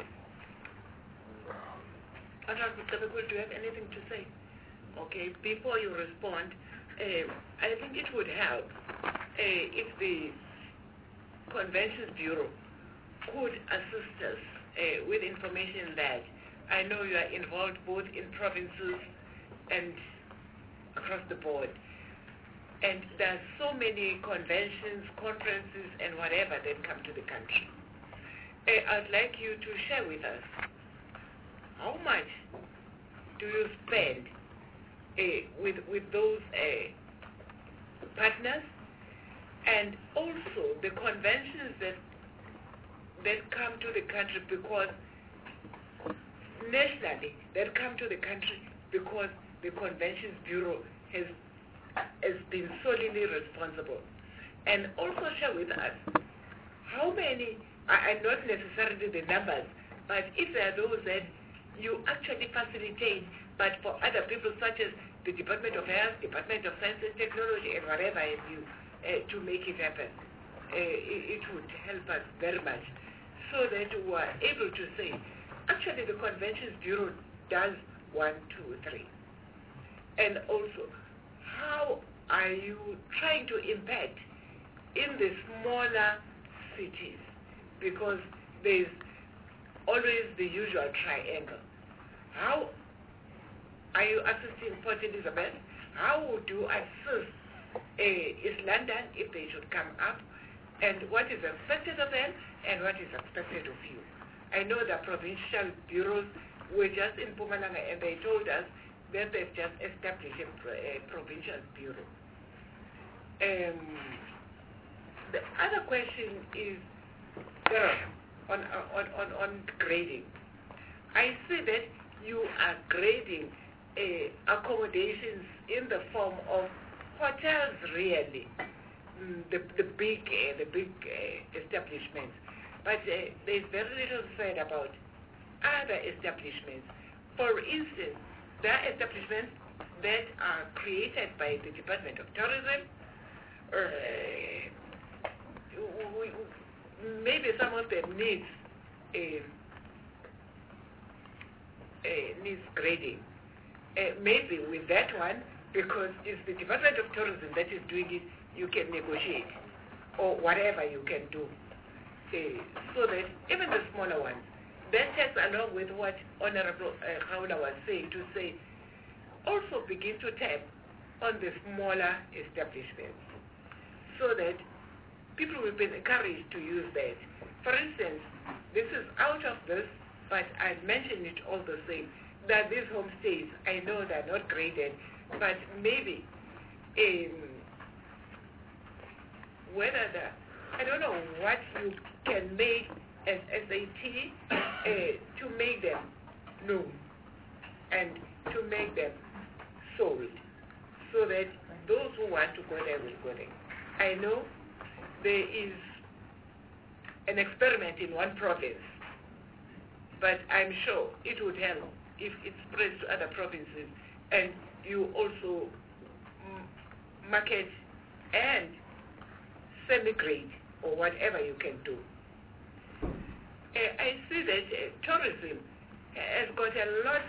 Honorable Tabakul, do you have anything to say? Okay, before you respond, I think it would help if the Conventions Bureau could assist us with information that I know you are involved both in provinces and across the board. And there are so many conventions, conferences, and whatever that come to the country. I'd like you to share with us how much do you spend with those partners, and also the conventions that come to the country because nationally that come to the country because the Conventions Bureau has been solely responsible. And also share with us how many, and not necessarily the numbers, but if there are those that you actually facilitate, but for other people such as the Department of Health, Department of Science and Technology, and whatever have you, to make it happen. It would help us very much so that we are able to say, actually the Conventions Bureau does 1, 2, 3. And also, how are you trying to impact in the smaller cities? Because there's always the usual triangle. How are you assisting Port Elizabeth? How would you assist East London if they should come up? And what is expected of them and what is expected of you? I know the provincial bureaus were just in Mpumalanga and they told us that they've just established a provincial bureau. The other question is on grading. I see that you are grading accommodations in the form of hotels, really, the big establishments. But there's very little said about other establishments. For instance, there are establishments that are created by the Department of Tourism. Maybe some of them needs grading. Maybe with that one, because it's the Department of Tourism that is doing it, you can negotiate or whatever you can do. So that even the smaller ones, that takes along with what Honorable Khawula was saying, to say, also begin to tap on the smaller establishments so that people will be encouraged to use that. For instance, this is out of this, but I mention it all the same, that these homestays, I know they're not graded, but maybe whether I don't know what you can make as SAT to make them known and to make them sold so that those who want to go there will go there. I know there is an experiment in one province, but I'm sure it would help if it spreads to other provinces and you also market and semi-grade or whatever you can do. I see that tourism has got a lot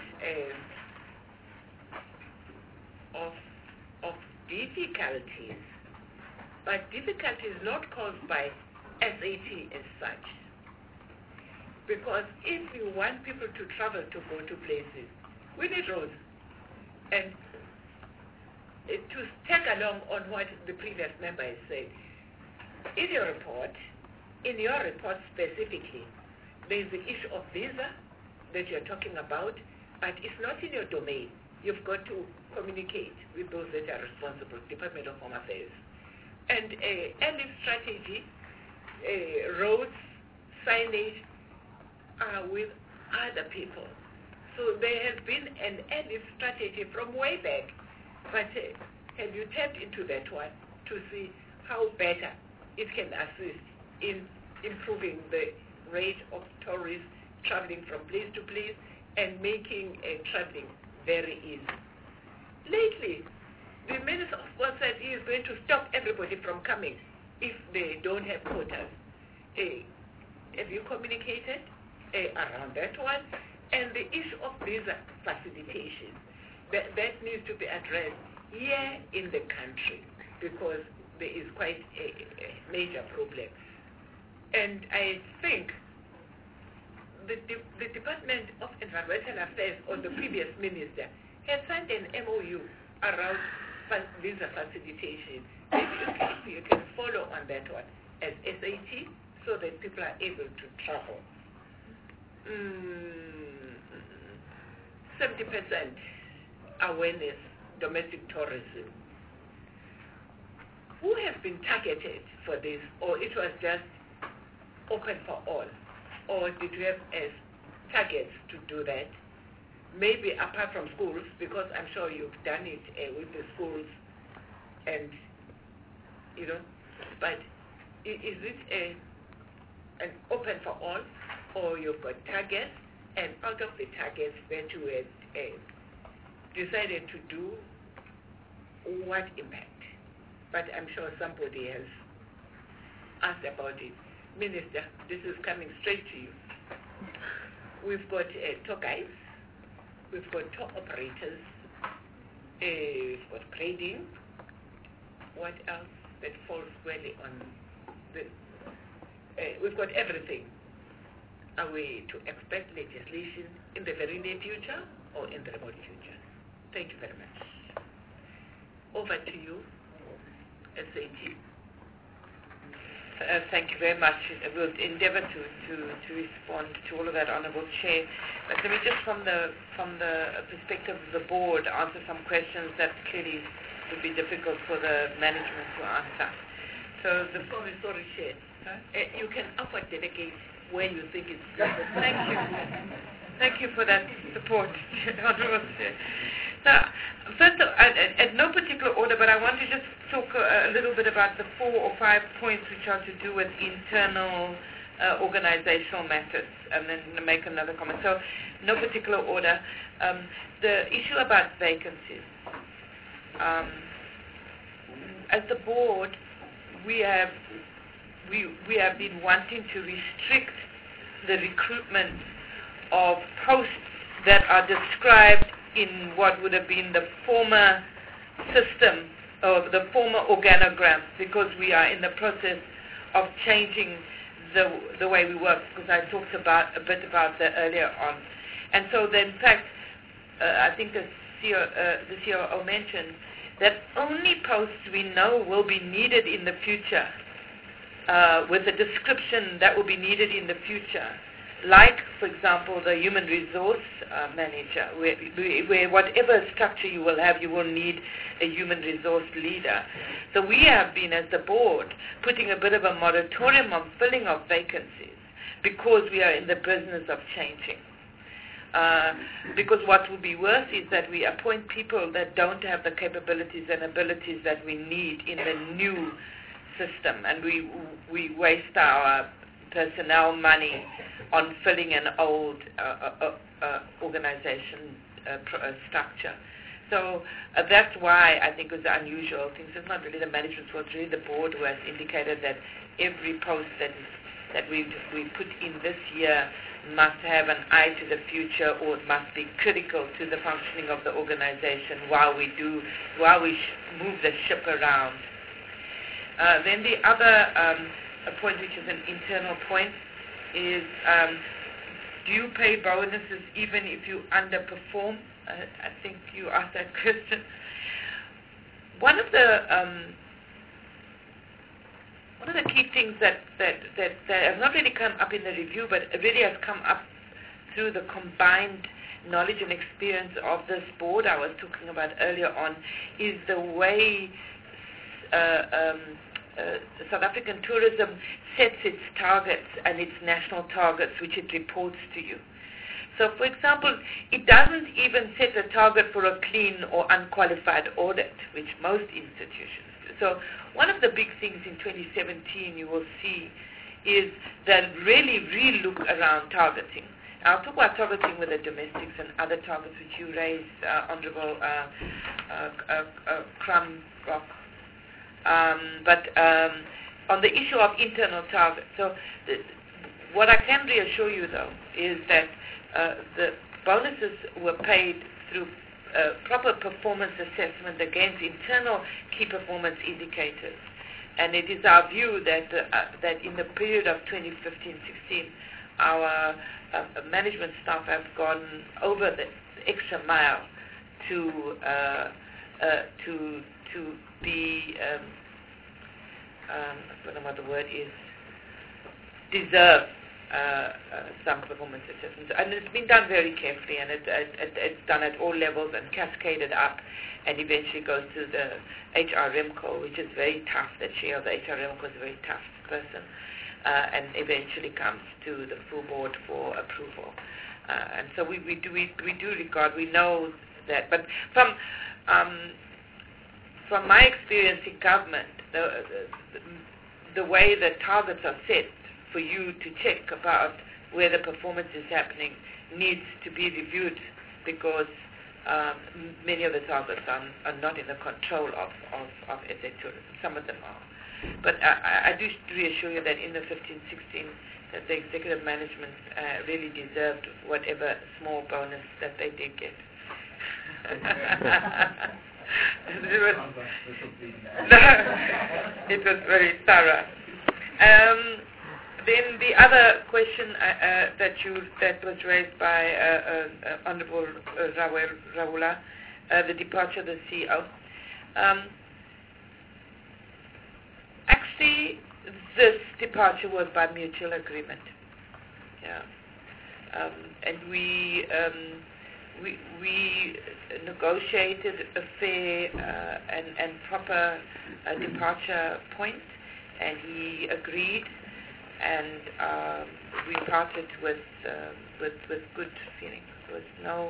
of difficulties, but difficulties not caused by SAT as such. Because if you want people to travel to go to places, we need roads. And to tag along on what the previous member has said, in your report specifically, there is the issue of visa that you're talking about, but it's not in your domain. You've got to communicate with those that are responsible, Department of Home Affairs. And early strategy, roads, signage are with other people. So there has been an early strategy from way back, but have you tapped into that one to see how better it can assist in improving the rate of tourists traveling from place to place and making traveling very easy. Lately, the Minister of Sport said he is going to stop everybody from coming if they don't have quotas. Have you communicated around that one? And the issue of visa facilitation, that needs to be addressed here in the country because there is quite a major problem. And I think the Department of Environmental Affairs or the previous minister has signed an MOU around visa facilitation. If you can follow on that one as SAT so that people are able to travel. 70% awareness, domestic tourism. Who have been targeted for this, or it was just open for all? Or did you have as targets to do that? Maybe apart from schools, because I'm sure you've done it with the schools, and but is it an open for all, or you've got targets, and out of the targets that you had decided to do, what impact? But I'm sure somebody has asked about it. Minister, this is coming straight to you. We've got tour guides, we've got tour operators, we've got grading. What else that falls squarely on the... we've got everything. Are we to expect legislation in the very near future or in the remote future? Thank you very much. Over to you, SAG. Thank you very much. We'll endeavour to respond to all of that, Honourable Chair. But let me just from the perspective of the board answer some questions that clearly would be difficult for the management to answer. So sorry, Chair. You can upward delegate when you think it's good. Thank you. Thank you for that support, Honourable Chair. Now, first, at no particular order, but I want to just talk a little bit about the 4 or 5 points which are to do with internal organizational matters, and then make another comment. So, no particular order. The issue about vacancies. As the board, we have been wanting to restrict the recruitment of posts that are described in what would have been the former system or the former organogram, because we are in the process of changing the way we work, because I talked a bit about that earlier on. And so then, in fact, I think the COO mentioned that only posts we know will be needed in the future, with a description that will be needed in the future, like, for example, the human resource manager, where whatever structure you will have, you will need a human resource leader. So we have been, as the board, putting a bit of a moratorium on filling of vacancies because we are in the business of changing. Because what will be worse is that we appoint people that don't have the capabilities and abilities that we need in the new system, and we waste our personnel money on filling an old organization structure. So that's why I think it was unusual. Things it's not really the management, it was really the board who has indicated that every post that we put in this year must have an eye to the future, or it must be critical to the functioning of the organization while we move the ship around. Then the other point, which is an internal point, is do you pay bonuses even if you underperform? I think you asked that question. One of the key things that have not really come up in the review, but really has come up through the combined knowledge and experience of this board I was talking about earlier on, is the way South African tourism sets its targets and its national targets, which it reports to you. So, for example, it doesn't even set a target for a clean or unqualified audit, which most institutions do. So, one of the big things in 2017 you will see is that really relook around targeting. I'll talk about targeting with the domestics and other targets which you raised, Honourable Crumrock. But on the issue of internal targets, so what I can reassure you though is that the bonuses were paid through proper performance assessment against internal key performance indicators. And it is our view that that in the period of 2015-16, our management staff have gone over the extra mile to be I don't know what the word is, deserve some performance assessments. And it's been done very carefully, and it's done at all levels and cascaded up, and eventually goes to the HR REMCO, which is very tough. The chair of the HR REMCO is a very tough person, and eventually comes to the full board for approval. And so we do regard, we know that. But from my experience in government, the way the targets are set for you to check about where the performance is happening needs to be reviewed, because many of the targets are not in the control of SA Tourism. Some of them are. But I do reassure you that in the 15-16, that the executive management really deserved whatever small bonus that they did get. It was very thorough. Then the other question that was raised by Honourable Ravula, the departure of the CEO. Actually, this departure was by mutual agreement. Yeah, and we negotiated a fair and proper departure point, and he agreed, and we parted with good feelings. There was no,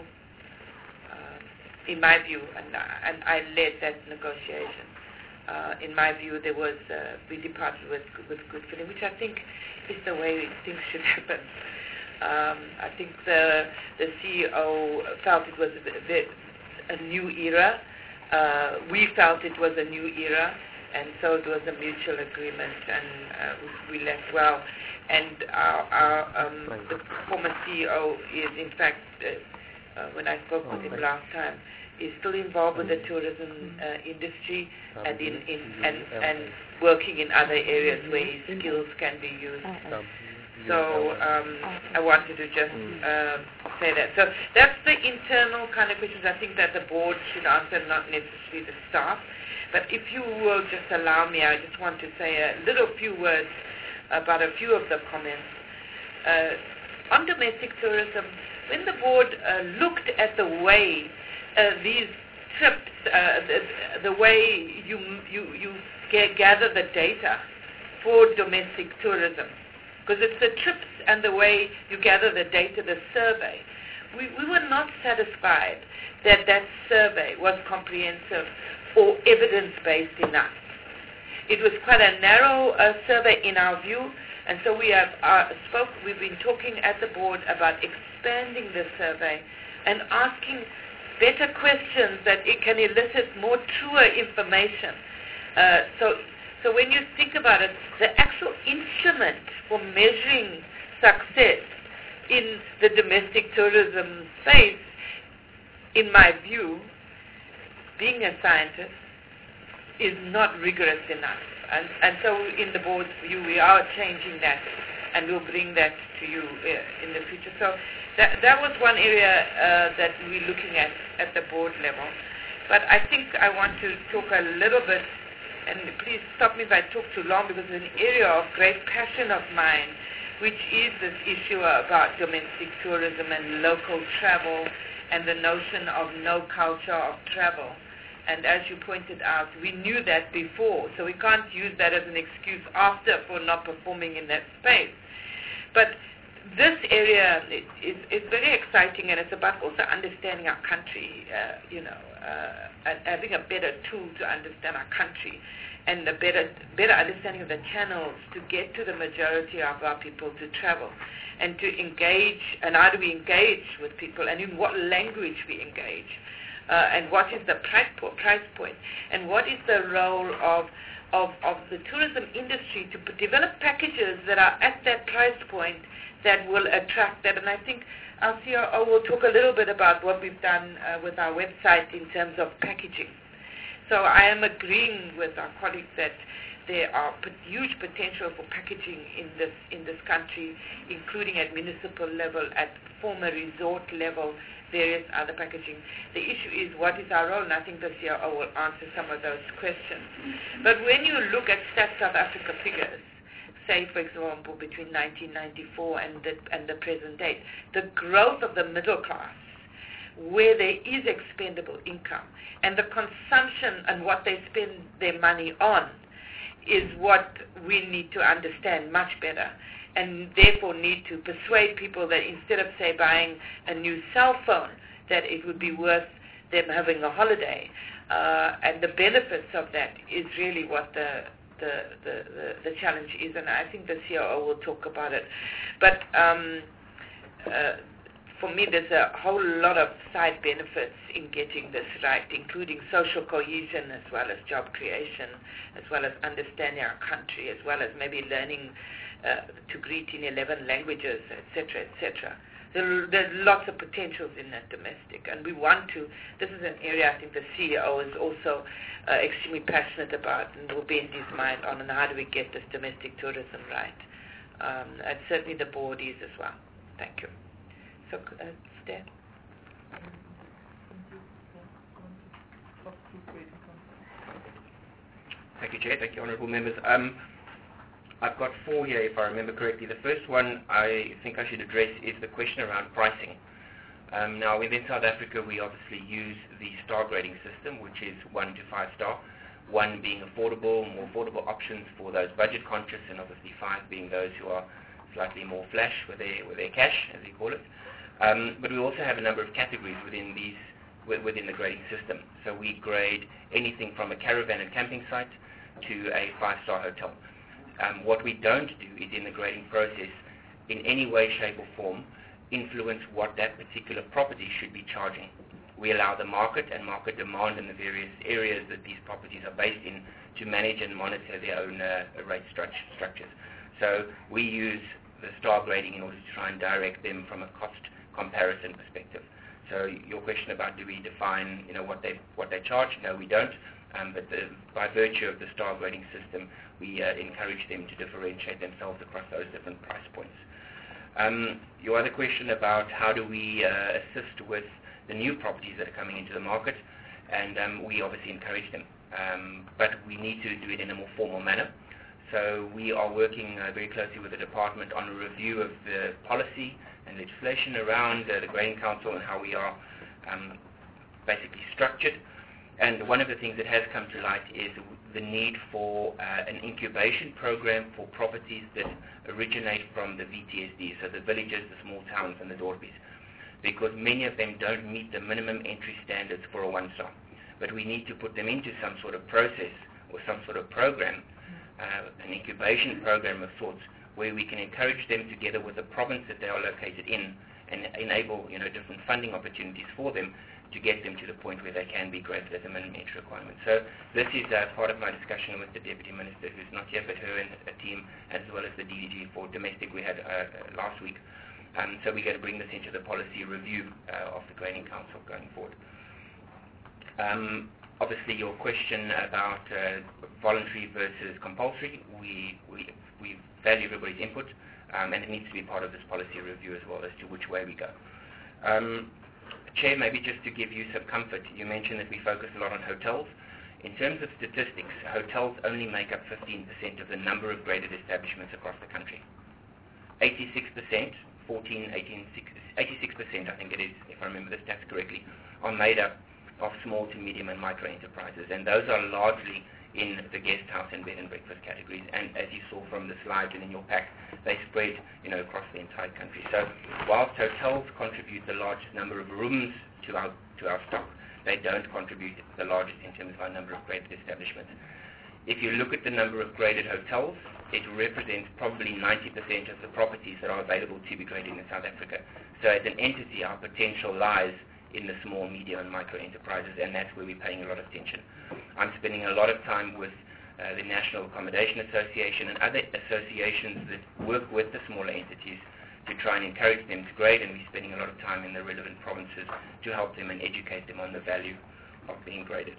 in my view, and I led that negotiation. In my view, there was we departed with good feeling, which I think is the way things should happen. I think the CEO felt it was a new era. We felt it was a new era, and so it was a mutual agreement, and we left well. And the former CEO is, in fact, when I spoke with him last time, is still involved with the tourism industry and working in other areas where his skills can be used. So I wanted to just say that. So that's the internal kind of questions I think that the board should answer, not necessarily the staff. But if you will just allow me, I just want to say a few words about a few of the comments. On domestic tourism, when the board looked at the way these trips, the way you gather the data for domestic tourism, because it's the trips and the way you gather the data, the survey, we were not satisfied that that survey was comprehensive or evidence-based enough. It was quite a narrow survey in our view, and so we have we've been talking at the board about expanding the survey and asking better questions that it can elicit more truer information. So when you think about it, the actual instrument for measuring success in the domestic tourism space, in my view, being a scientist, is not rigorous enough. And so in the board's view, we are changing that, and we'll bring that to you in the future. So that was one area that we're looking at the board level. But I think I want to talk a little bit, and please stop me if I talk too long, because it's an area of great passion of mine, which is this issue about domestic tourism and local travel and the notion of no culture of travel. And as you pointed out, we knew that before, so we can't use that as an excuse after for not performing in that space. But this area is very exciting, and it's about also understanding our country, and having a better tool to understand our country, and a better understanding of the channels to get to the majority of our people to travel, and to engage, and how do we engage with people, and in what language we engage, and what is the price point, and what is the role of the tourism industry to develop packages that are at that price point that will attract that. And I think our CRO will talk a little bit about what we've done with our website in terms of packaging. So I am agreeing with our colleagues that there are huge potential for packaging in this country, including at municipal level, at former resort level, various other packaging. The issue is what is our role, and I think the CRO will answer some of those questions. But when you look at Stats South Africa figures, say, for example, between 1994 and the present date, the growth of the middle class, where there is expendable income, and the consumption and what they spend their money on, is what we need to understand much better, and therefore need to persuade people that instead of, say, buying a new cell phone, that it would be worth them having a holiday, and the benefits of that is really what the challenge is, and I think the COO will talk about it. But for me, there's a whole lot of side benefits in getting this right, including social cohesion, as well as job creation, as well as understanding our country, as well as maybe learning to greet in 11 languages, etc., etc. There's lots of potentials in that domestic, and we want to. This is an area I think the CEO is also extremely passionate about, and will be in his mind on how do we get this domestic tourism right. And certainly the board is as well. Thank you. So, Stan? Thank you, Chair. Thank you, honourable members. I've got 4 here, if I remember correctly. The first one I think I should address is the question around pricing. Now, within South Africa, we obviously use the star grading system, which is 1 to 5 star, 1 being affordable, more affordable options for those budget conscious, and obviously 5 being those who are slightly more flash with their cash, as we call it. But we also have a number of categories within the grading system. So we grade anything from a caravan and camping site to a 5-star hotel. What we don't do is in the grading process, in any way, shape or form, influence what that particular property should be charging. We allow the market and market demand in the various areas that these properties are based in to manage and monitor their own rate structures. So we use the star grading in order to try and direct them from a cost comparison perspective. So your question about do we define what they charge? No, we don't. But by virtue of the star grading system, we encourage them to differentiate themselves across those different price points. Your other question about how do we assist with the new properties that are coming into the market, and we obviously encourage them. But we need to do it in a more formal manner. So we are working very closely with the department on a review of the policy and legislation around the grading council and how we are basically structured. And one of the things that has come to light is the need for an incubation program for properties that originate from the VTSD, so the villages, the small towns and the Dorpies, because many of them don't meet the minimum entry standards for a 1-star. But we need to put them into some sort of process or some sort of program, an incubation program of sorts, where we can encourage them together with the province that they are located in and enable different funding opportunities for them to get them to the point where they can be graded as a minimum entry requirement. So this is part of my discussion with the Deputy Minister, who's not here, but her and a team, as well as the DDG for domestic we had last week. So we're going to bring this into the policy review of the Grading Council going forward. Obviously, your question about voluntary versus compulsory, we value everybody's input, and it needs to be part of this policy review as well as to which way we go. Chair, maybe just to give you some comfort, you mentioned that we focus a lot on hotels. In terms of statistics, hotels only make up 15% of the number of graded establishments across the country. 86%, 86% I think it is, if I remember the stats correctly, are made up of small to medium and micro enterprises, and those are largely in the guest house and bed and breakfast categories. And as you saw from the slides and in your pack, they spread, across the entire country. So whilst hotels contribute the largest number of rooms to our stock, they don't contribute the largest in terms of our number of graded establishments. If you look at the number of graded hotels, it represents probably 90% of the properties that are available to be graded in South Africa. So as an entity, our potential lies in the small, medium and micro enterprises, and that's where we're paying a lot of attention. I'm spending a lot of time with the National Accommodation Association and other associations that work with the smaller entities to try and encourage them to grade, and we're spending a lot of time in the relevant provinces to help them and educate them on the value of being graded.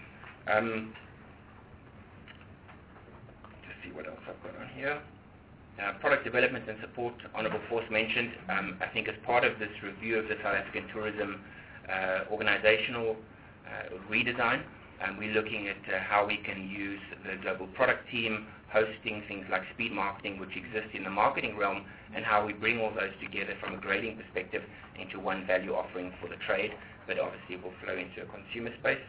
See what else I've got on here. Product development and support, Honourable Force mentioned. I think as part of this review of the South African tourism organisational redesign, we're looking at how we can use the global product team, hosting things like speed marketing, which exist in the marketing realm, and how we bring all those together from a grading perspective into one value offering for the trade, but obviously will flow into a consumer space.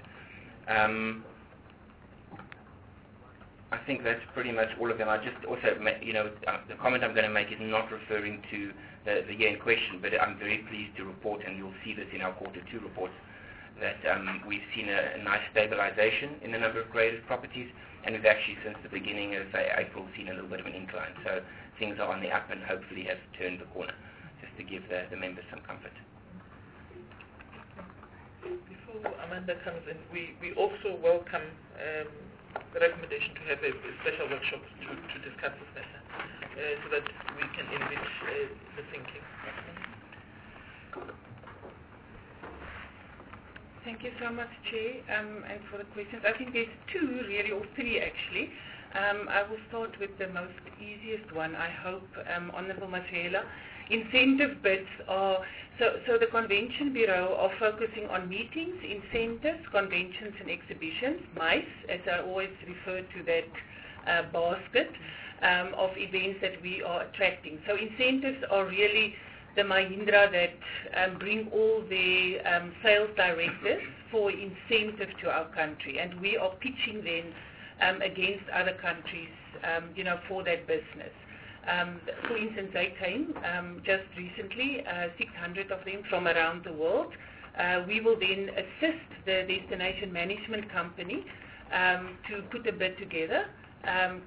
I think that's pretty much all of them. I just also, the comment I'm going to make is not referring to the year in question, but I'm very pleased to report, and you'll see this in our quarter 2 reports, that we've seen a nice stabilization in the number of graded properties, and we've actually, since the beginning of April, seen a little bit of an incline. So things are on the up and hopefully have turned the corner, just to give the members some comfort. Before Amanda comes in, we also welcome the recommendation to have a special workshop to discuss this matter, so that we can enrich the thinking. Thank you so much, Chair, and for the questions. I think there's 2 really, or 3 actually. I will start with the most easiest one, I hope, Honourable Masiela. Incentive bids are, so the Convention Bureau are focusing on meetings, incentives, conventions and exhibitions, MICE, as I always refer to that basket of events that we are attracting. So incentives are really the Mahindra that bring all the sales directors for incentive to our country, and we are pitching them against other countries, for that business. For instance, they came just recently, 600 of them from around the world. We will then assist the destination management company to put a bid together. And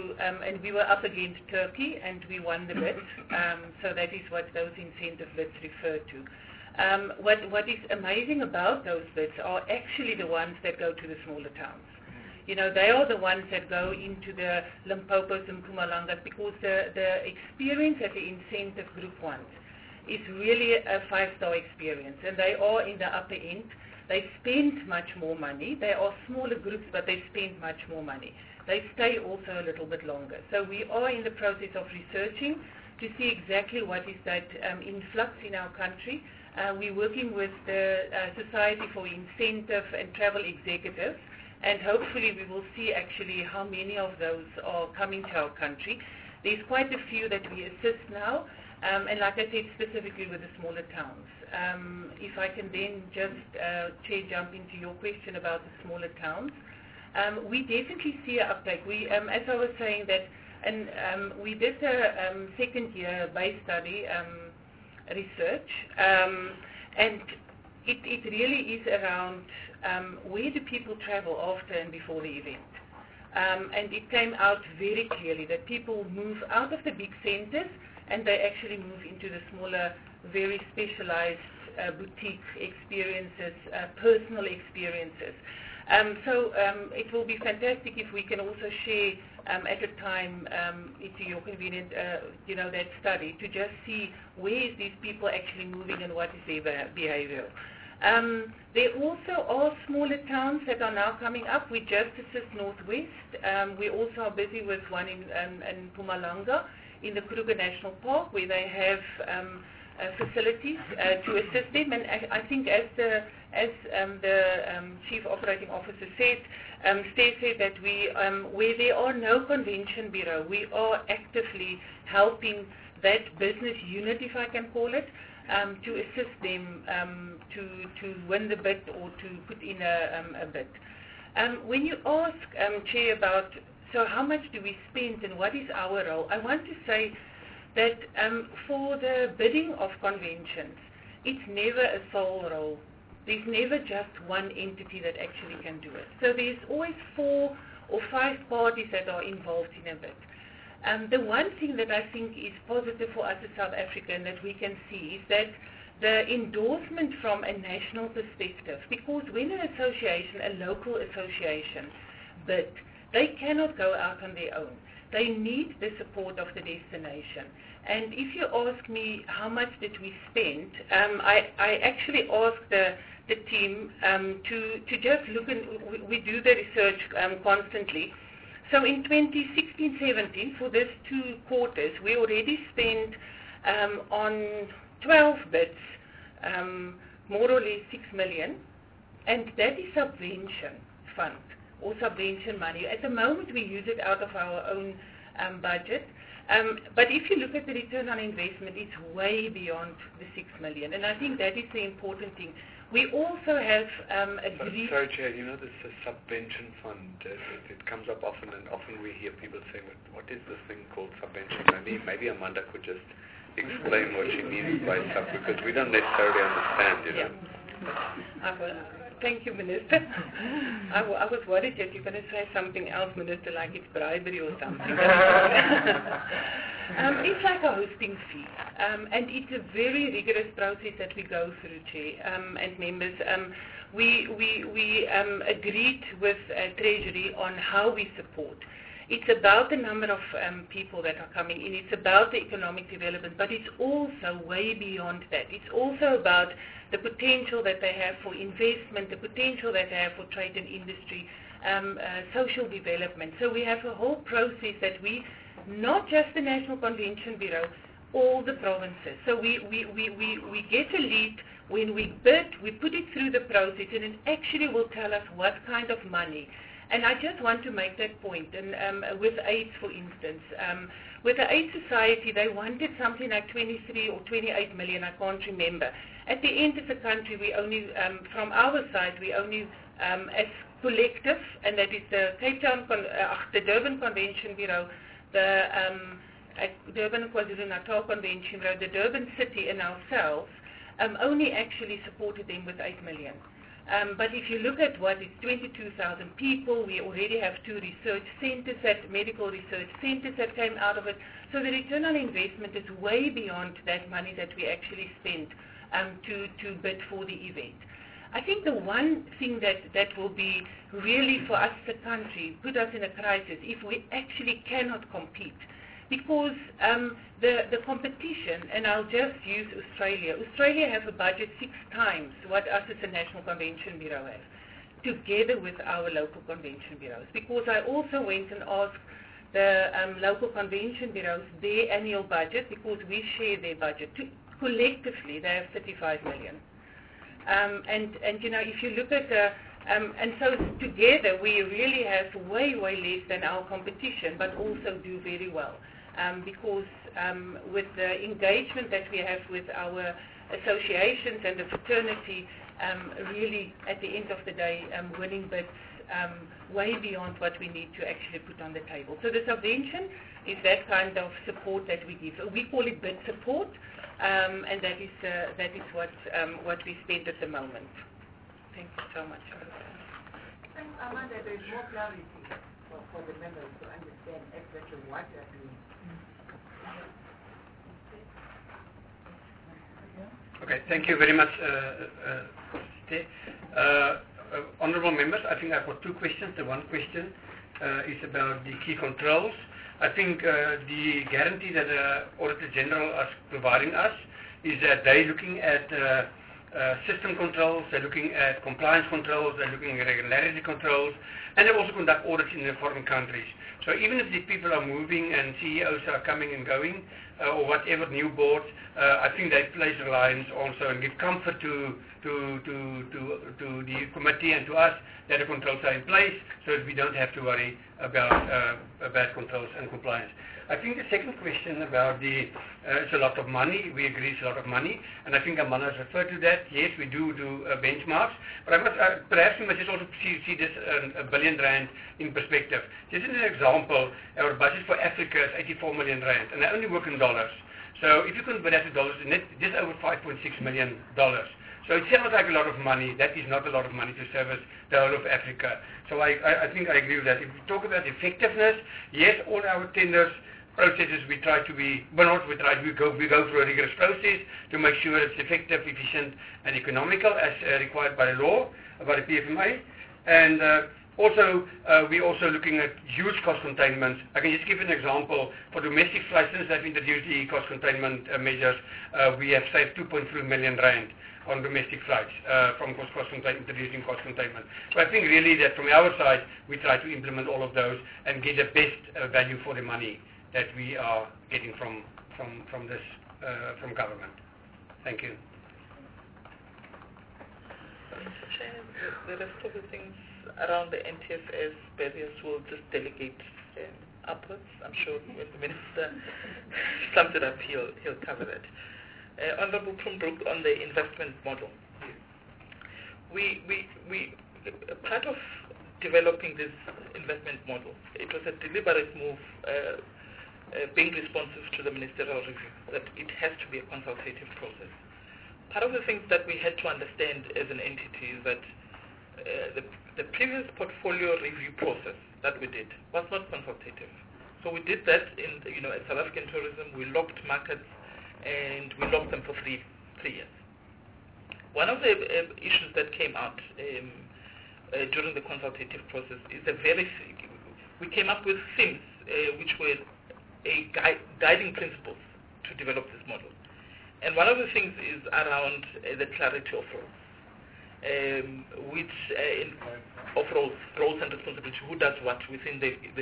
we were up against Turkey and we won the bid. So that is what those incentive bids refer to. What is amazing about those bids are actually the ones that go to the smaller towns. They are the ones that go into the Limpopos and Mpumalangas, because the experience that the incentive group wants is really a 5-star experience, and they are in the upper end. They spend much more money. They are smaller groups, but they spend much more money. They stay also a little bit longer. So we are in the process of researching to see exactly what is that influx in our country. We're working with the Society for Incentive and Travel Executives, and hopefully we will see actually how many of those are coming to our country. There's quite a few that we assist now, and like I said, specifically with the smaller towns. If I can then just, Chair, jump into your question about the smaller towns. We definitely see an uptake. We, as I was saying, that, and we did a second-year base study research, and it really is around where do people travel after and before the event. And it came out very clearly that people move out of the big centers and they actually move into the smaller, very specialized boutique experiences, personal experiences. So it will be fantastic if we can also share at a time, to your convenience, that study, to just see where is these people actually moving and what is their behavior. There also are smaller towns that are now coming up. We just assist Northwest. We also are busy with one in Mpumalanga, in the Kruger National Park, where they have facilities to assist them. And I think as the Chief Operating Officer said, Steve said that we, where there are no convention bureau, we are actively helping that business unit, if I can call it, to assist them to win the bid or to put in a bid. When you ask, Chair, about so how much do we spend and what is our role, I want to say that for the bidding of conventions, it's never a sole role. There's never just one entity that actually can do it. So there's always 4 or 5 parties that are involved in a bid. The one thing that I think is positive for us as South Africa and that we can see is that the endorsement from a national perspective, because when an association, a local association, bid, they cannot go out on their own. They need the support of the destination. And if you ask me how much did we spend, I actually asked the team to just look, and we do the research constantly. So in 2016-17, for these 2 quarters, we already spent on 12 bids, more or less 6 million, and that is subvention fund or subvention money. At the moment, we use it out of our own budget. But if you look at the return on investment, it's way beyond the 6 million, and I think that is the important thing. We also have agreed... Sorry, Chair, this subvention fund, it comes up often, and often we hear people say, what is this thing called subvention? Maybe Amanda could just explain what she means by sub, because we don't necessarily understand, Thank you, Minister. I was worried that you're going to say something else, Minister, like it's bribery or something. It's like a hosting fee, and it's a very rigorous process that we go through, Chair, and members. We agreed with Treasury on how we support. It's about the number of people that are coming in. It's about the economic development, but it's also way beyond that. It's also about the potential that they have for investment, the potential that they have for trade and industry, social development. So we have a whole process that we, not just the National Convention Bureau, all the provinces. So we get a lead. When we bid, we put it through the process, and it actually will tell us what kind of money. And I just want to make that point. And with AIDS, for instance, with the AIDS Society, they wanted something like 23 or 28 million, I can't remember. At the end of the country, we only, from our side, we only, as collective, and that is the Cape Town, the Durban Convention Bureau, the Durban and KwaZulu-Natal Convention Bureau, the Durban City and ourselves, only actually supported them with 8 million. But if you look at what it's 22,000 people, we already have 2 research centers, medical research centers that came out of it. So the return on investment is way beyond that money that we actually spent to bid for the event. I think the one thing that will be really for us, the country, put us in a crisis if we actually cannot compete. Because the competition, and I'll just use Australia. Australia have a budget 6 times what us as a National Convention Bureau have, together with our local convention bureaus. Because I also went and asked the local convention bureaus their annual budget, because we share their budget. Collectively, they have 35 million. And if you look at and so together we really have way less than our competition, but also do very well. Because with the engagement that we have with our associations and the fraternity, really at the end of the day, winning bids way beyond what we need to actually put on the table. So the subvention is that kind of support that we give. We call it bid support, and that is what we spend at the moment. Thank you so much. And Amanda, there is more clarity for the members to understand exactly what that means. Okay, thank you very much, honourable members. I think I've got 2 questions. The one question is about the key controls. I think the guarantee that the Auditor General is providing us is that they're looking at system controls, they're looking at compliance controls, they're looking at regularity controls, and they also conduct audits in the foreign countries. So even if these people are moving and CEOs are coming and going, or whatever new boards, I think they place reliance also and give comfort to the committee and to us that the controls are in place so that we don't have to worry about bad controls and compliance. I think the second question about it's a lot of money. We agree it's a lot of money, and I think Amanda has referred to that. Yes, we do benchmarks, but perhaps we must just also see this R1 billion in perspective. Just as an example, our budget for Africa is 84 million rand, and they only work in dollars. So if you convert that to dollars, it's just over $5.6 million. So it sounds like a lot of money. That is not a lot of money to service the whole of Africa. So I think I agree with that. If we talk about effectiveness, yes, all our tenders, processes we try to be, we go through a rigorous process to make sure it's effective, efficient and economical as required by the law, by the PFMA. And also, we're also looking at huge cost containment. I can just give an example. For domestic flights, since they've introduced the cost containment measures, we have saved 2.3 million rand on domestic flights from introducing cost containment. So I think really that from our side, we try to implement all of those and get the best value for the money that we are getting from government. Thank you. Chair, the rest of the things around the NTFS barriers will just delegate upwards. I'm sure when the Minister sums it up, he'll cover that. Honourable Prumbrook, on the investment model. We part of developing this investment model, it was a deliberate move being responsive to the ministerial review, that it has to be a consultative process. Part of the things that we had to understand as an entity is that the previous portfolio review process that we did was not consultative. So we did that at South African Tourism. We locked markets and we locked them for three years. One of the issues that came out during the consultative process is we came up with themes which were guiding principles to develop this model. And one of the things is around the clarity of roles, roles and responsibility, who does what within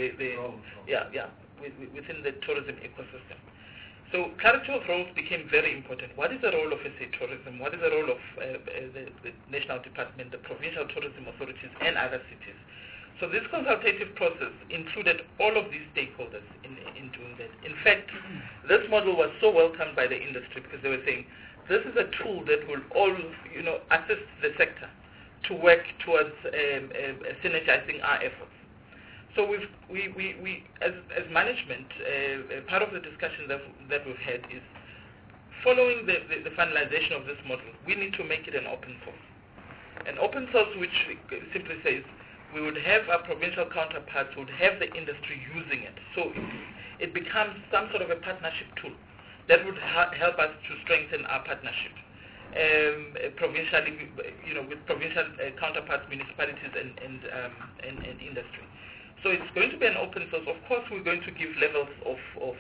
within the tourism ecosystem. So clarity of roles became very important. What is the role of SA Tourism? What is the role of the National Department, the provincial tourism authorities, and other cities? So this consultative process included all of these stakeholders in doing that. In fact, this model was so welcomed by the industry because they were saying, this is a tool that will assist the sector to work towards synergizing our efforts. So we as management, part of the discussion that we've had is, following the finalization of this model, we need to make it an open source. An open source which simply says, we would have our provincial counterparts, would have the industry using it. So it becomes some sort of a partnership tool that would help us to strengthen our partnership provincially, with provincial counterparts, municipalities, and industry. So it's going to be an open source. Of course, we're going to give levels of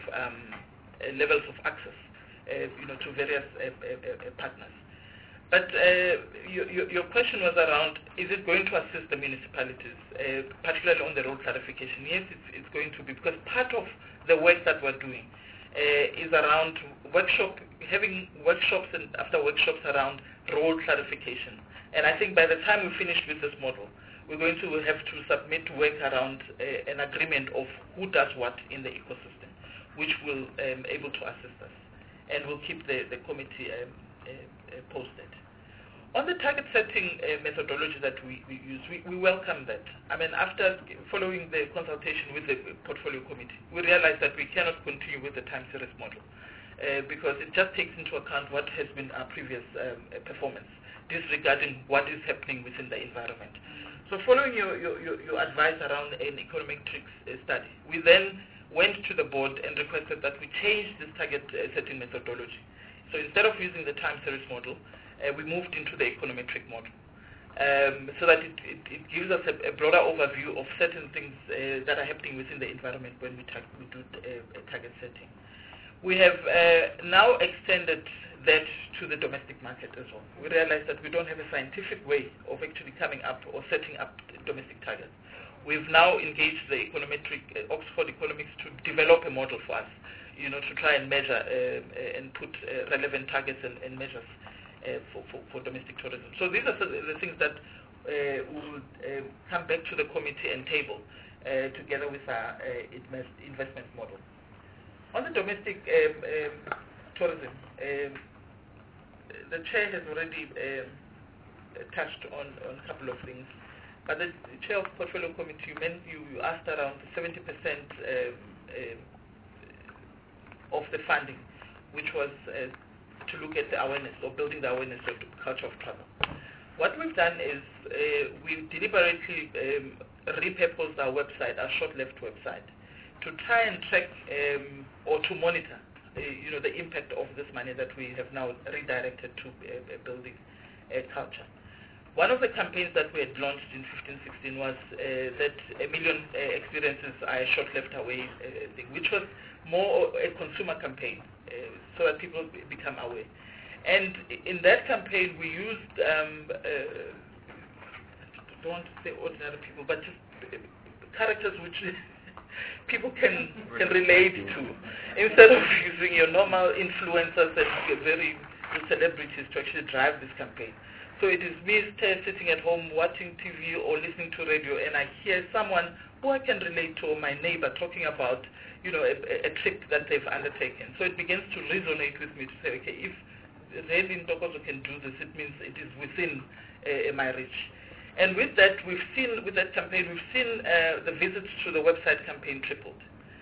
access, to various partners. But your question was around, is it going to assist the municipalities, particularly on the road clarification? Yes, it's going to be, because part of the work that we're doing is around having workshops and after workshops around road clarification. And I think by the time we finish with this model, we're going to have to submit work around an agreement of who does what in the ecosystem, which will able to assist us, and we'll keep the committee posted. On the target setting methodology that we use, we welcome that. I mean, after following the consultation with the portfolio committee, we realized that we cannot continue with the time series model because it just takes into account what has been our previous performance, disregarding what is happening within the environment. So following your advice around an econometrics study, we then went to the board and requested that we change this target setting methodology. So instead of using the time series model, we moved into the econometric model, so that it gives us a broader overview of certain things that are happening within the environment when we do target setting. We have now extended that to the domestic market as well. We realize that we don't have a scientific way of actually coming up or setting up domestic targets. We've now engaged the econometric Oxford Economics to develop a model for us, to try and measure and put relevant targets and measures for domestic tourism. So these are the things that we will come back to the committee and table together with our investment model. On the domestic tourism, the chair has already touched on a couple of things. But the chair of portfolio committee, you asked around 70% of the funding, which was to look at the awareness or building the awareness of the culture of travel. What we've done is we deliberately repurposed our website, our short-left website, to try and track or to monitor the impact of this money that we have now redirected to building culture. One of the campaigns that we had launched in 15-16 was that 1 million experiences are a short left away thing, which was more a consumer campaign so that people become aware. And in that campaign we used, I don't want to say ordinary people, but just characters which people can relate to, instead of using your normal influencers and very celebrities to actually drive this campaign. So it is me sitting at home watching TV or listening to radio, and I hear someone who I can relate to, or my neighbor, talking about a trip that they've undertaken. So it begins to resonate with me to say, okay, if really Ntokozo can do this, it means it is within my reach. And with that, with that campaign, we've seen the visits to the website campaign tripled.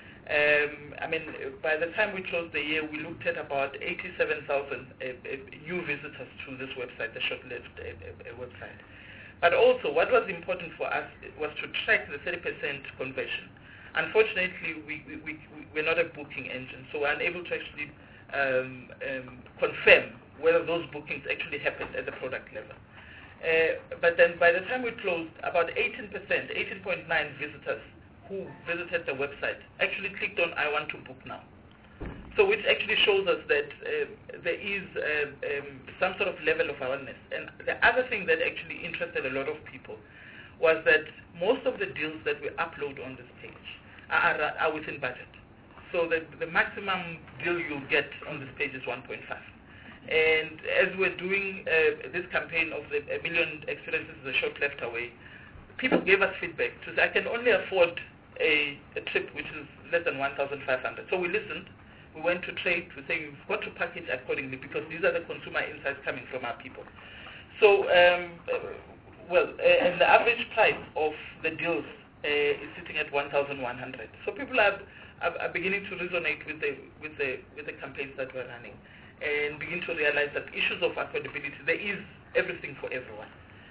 By the time we closed the year, we looked at about 87,000 new visitors to this website, the short-lived website. But also, what was important for us was to track the 30% conversion. Unfortunately, we're not a booking engine, so we're unable to actually confirm whether those bookings actually happened at the product level. But then by the time we closed, about 18%, 18.9 visitors who visited the website actually clicked on I want to book now. So which actually shows us that there is some sort of level of awareness. And the other thing that actually interested a lot of people was that most of the deals that we upload on this page are within budget. So the maximum deal you'll get on this page is 1.5. And as we're doing this campaign of the 1 million experiences is a short left away, people gave us feedback to say, I can only afford a trip which is less than 1,500. So we listened. We went to trade. We say, you've got to package accordingly because these are the consumer insights coming from our people. So, and the average price of the deals is sitting at 1,100. So people are beginning to resonate with the campaigns that we're running and begin to realize that issues of affordability, there is everything for everyone.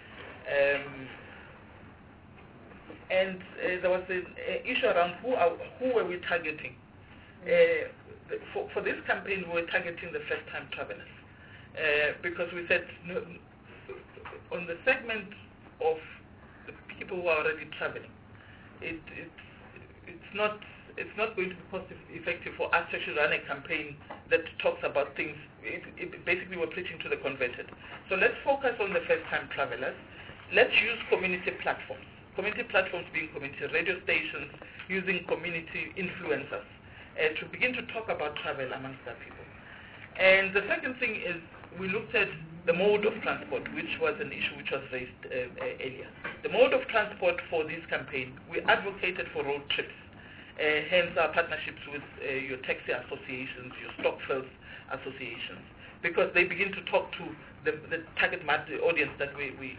And there was an issue around who were we targeting. For this campaign, we were targeting the first-time travelers because we said on the segment of the people who are already traveling, it's not going to be cost effective for us to actually run a campaign that talks about things. Basically, we're preaching to the converted. So let's focus on the first-time travelers. Let's use community platforms. Community platforms being community radio stations, using community influencers to begin to talk about travel amongst our people. And the second thing is we looked at the mode of transport, which was an issue which was raised earlier. The mode of transport for this campaign, we advocated for road trips. Hence our partnerships with your taxi associations, your Stokvel associations, because they begin to talk to the target audience that we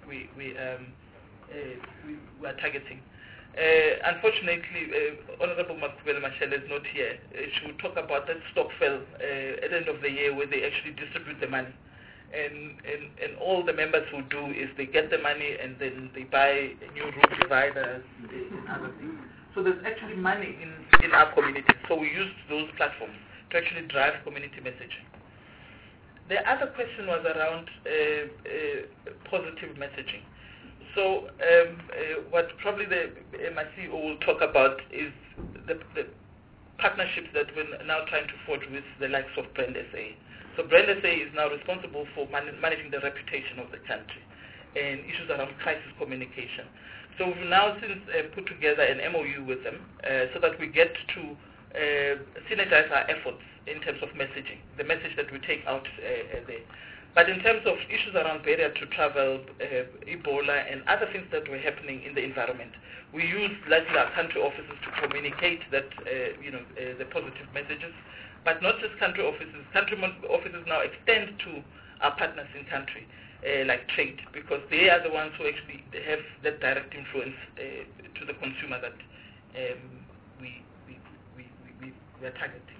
are targeting. Unfortunately, Honorable Makubele Mashele is not here. She will talk about that Stokvel at the end of the year where they actually distribute the money. And all the members who do is they get the money and then they buy new route dividers and other things. So there's actually money in our community. So we used those platforms to actually drive community messaging. The other question was around positive messaging. So what probably my CEO will talk about is the partnerships that we're now trying to forge with the likes of Brand SA. So Brand SA is now responsible for managing the reputation of the country and issues around crisis communication. So we've now since put together an MOU with them so that we get to synergize our efforts in terms of messaging, the message that we take out there. But in terms of issues around barrier to travel, Ebola, and other things that were happening in the environment, we used largely our country offices to communicate that, the positive messages. But not just country offices. Country offices now extend to our partners in country, like trade, because they are the ones who actually have that direct influence to the consumer that we are targeting.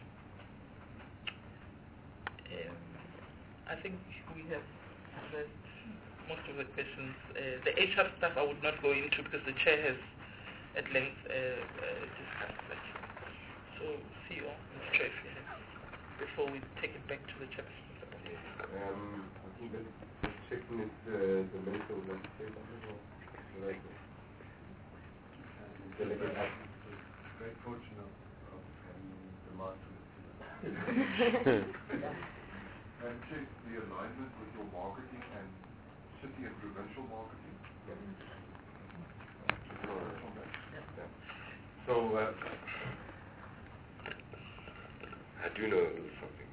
I think we have addressed most of the questions. The HR stuff I would not go into because the chair has at length discussed that. So, CEO, Mr. Chair, if you have, before we take it back to the chairperson. I think that checking if the minister would like to say something or right. Delegate up. Great fortune of having the master. And check the alignment with your marketing and city and provincial marketing. So, I do know something.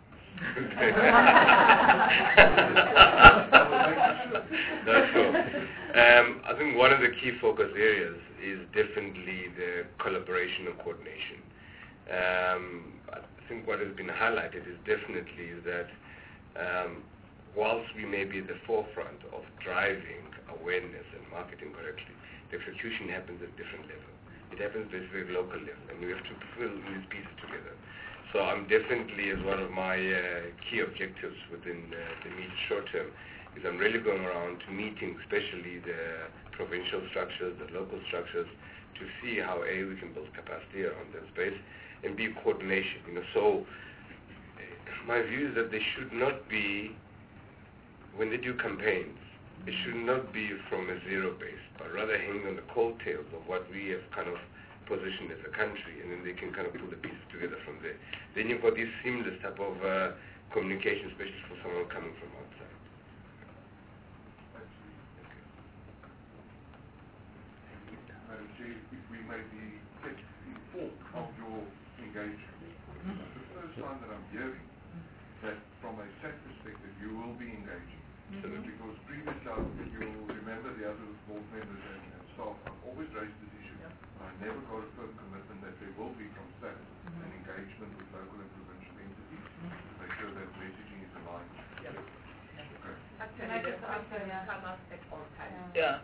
That's cool. I think one of the key focus areas is definitely the collaboration and coordination. I think what has been highlighted is definitely that whilst we may be at the forefront of driving awareness and marketing correctly, the execution happens at a different level. It happens at a very local level, and we have to pull these pieces together. So I'm definitely, as one of my key objectives within the immediate short term, is I'm really going around meeting, especially the provincial structures, the local structures, to see how we can build capacity around that space and be coordination. So my view is that they should not be, when they do campaigns, it should not be from a zero base, but rather hang on the coattails of what we have kind of positioned as a country, and then they can kind of pull the pieces together from there. Then you've got this seamless type of communication, especially for someone coming from outside. Madam Chair, if we may be kept informed of your engagement. It's the first time that I'm hearing that from a SAC perspective you will be engaging. Because previously, you'll remember the other board members and staff, I've always raised this issue. I never got a firm commitment that there will be from SAC an engagement with local and provincial entities to make sure that messaging is aligned. Can I just ask them to come up at all times? Yeah.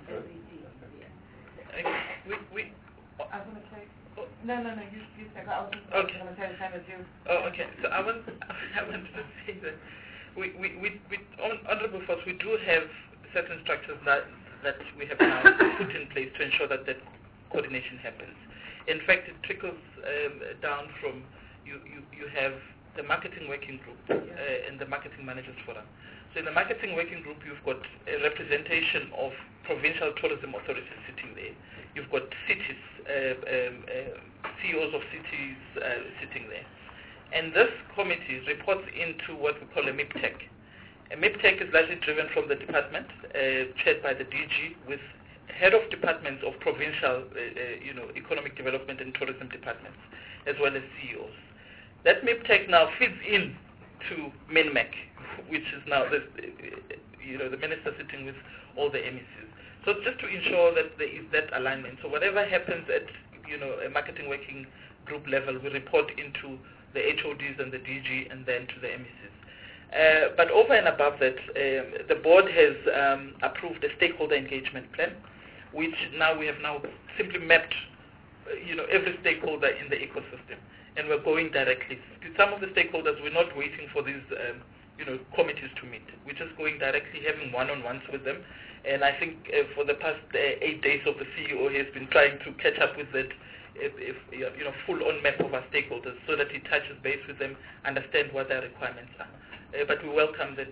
I was going to say, no, you say, I was just going to say the same as you. Oh, okay. So I want to say that Honorable Force, we do have certain structures that we have now put in place to ensure that that coordination happens. In fact, it trickles down from you have the marketing working group and the marketing managers forum. So in the marketing working group, you've got a representation of provincial tourism authorities sitting there. You've got cities, CEOs of cities sitting there. And this committee reports into what we call a MIPTEC. A MIPTEC is largely driven from the department, chaired by the DG, with head of departments of provincial, economic development and tourism departments, as well as CEOs. That MIPTEC now feeds in to MINMEC, which is now the minister sitting with all the MECs. So just to ensure that there is that alignment. So whatever happens at a marketing working group level, we report into the HODs and the DG and then to the MECs. But over and above that, the board has approved a stakeholder engagement plan, which now we have simply mapped every stakeholder in the ecosystem, and we're going directly. Some of the stakeholders, we're not waiting for these committees to meet. We're just going directly, having one-on-ones with them. And I think for the past 8 days of the CEO, he has been trying to catch up with that full-on map of our stakeholders so that he touches base with them, understand what their requirements are. But we welcome that,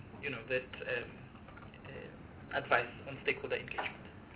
advice on stakeholder engagement.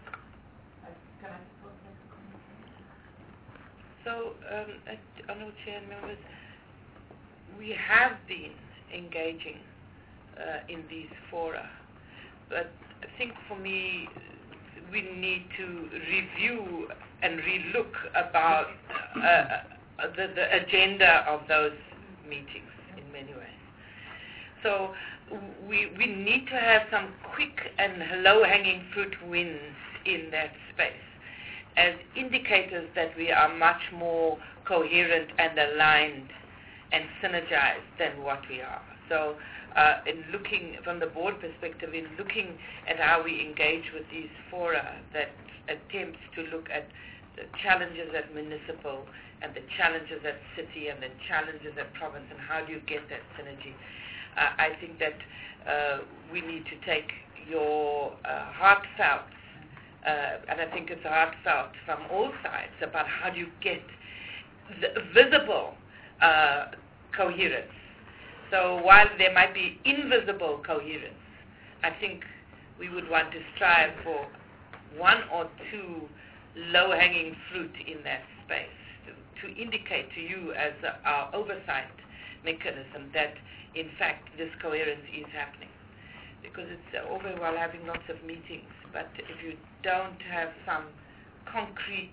So, Honourable Chair and members, we have been engaging in these fora, but I think for me, we need to review and relook about the agenda of those meetings in many ways. So we need to have some quick and low-hanging fruit wins in that space as indicators that we are much more coherent and aligned and synergized than what we are. So in looking from the board perspective, in looking at how we engage with these fora that attempts to look at the challenges at municipal and the challenges at city and the challenges at province and how do you get that synergy. I think that we need to take your heartfelt, and I think it's heartfelt from all sides, about how do you get the visible coherence. So while there might be invisible coherence, I think we would want to strive for one or two low-hanging fruit in that space to indicate to you as our oversight mechanism that in fact this coherence is happening. Because it's all very well having lots of meetings, but if you don't have some concrete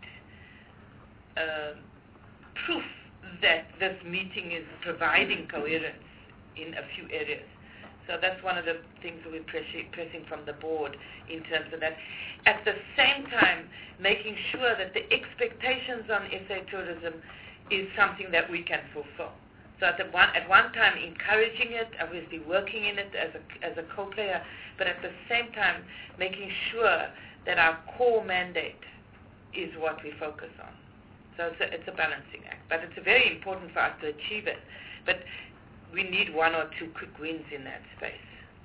proof that this meeting is providing coherence in a few areas. So that's one of the things that we're pressing from the board in terms of that. At the same time, making sure that the expectations on SA tourism is something that we can fulfill. So at one time encouraging it, obviously working in it as a co-player, but at the same time making sure that our core mandate is what we focus on. So it's a balancing act, but it's very important for us to achieve it. But we need one or two quick wins in that space.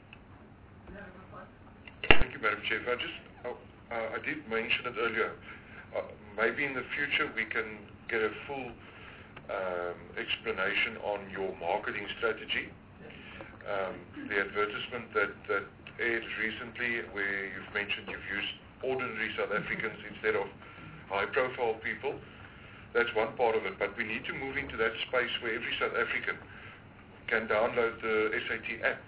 Thank you, Madam Chair. I did mention it earlier. Maybe in the future we can get a full explanation on your marketing strategy. The advertisement that aired recently, where you've mentioned you've used ordinary South Africans instead of high-profile people. That's one part of it, but we need to move into that space where every South African can download the SAT app,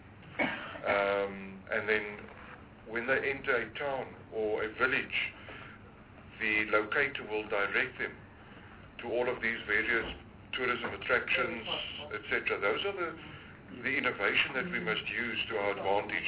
and then when they enter a town or a village, the locator will direct them to all of these various tourism attractions, etc. Those are the innovation that we must use to our advantage.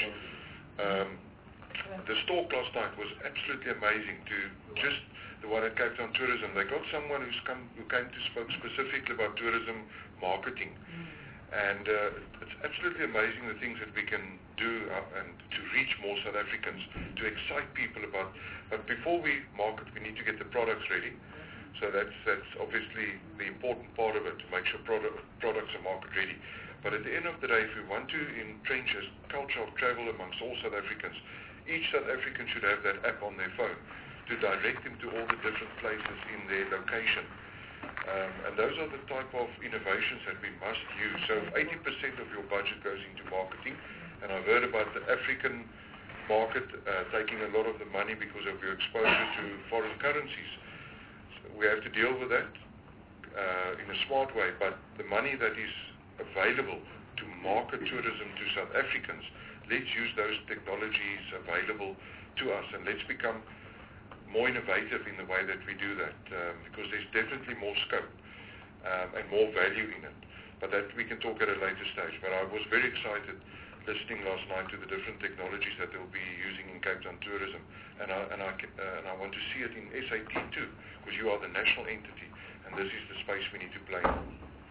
The talk last night was absolutely amazing. To just the one at Cape Town Tourism, they got someone who came to spoke specifically about tourism marketing, and it's absolutely amazing the things that we can do and to reach more South Africans, to excite people about. But before we market, we need to get the products ready. So that's obviously the important part of it, to make sure products are market ready. But at the end of the day, if we want to entrench a culture of travel amongst all South Africans, each South African should have that app on their phone to direct them to all the different places in their location. And those are the type of innovations that we must use. So if 80% of your budget goes into marketing, and I've heard about the African market taking a lot of the money because of your exposure to foreign currencies, we have to deal with that in a smart way, but the money that is available to market tourism to South Africans, let's use those technologies available to us, and let's become more innovative in the way that we do that, because there's definitely more scope and more value in it. But that we can talk at a later stage. But I was very excited listening last night to the different technologies that they'll be using in Cape Town Tourism, and I want to see it in SAT too, because you are the national entity, and this is the space we need to play in.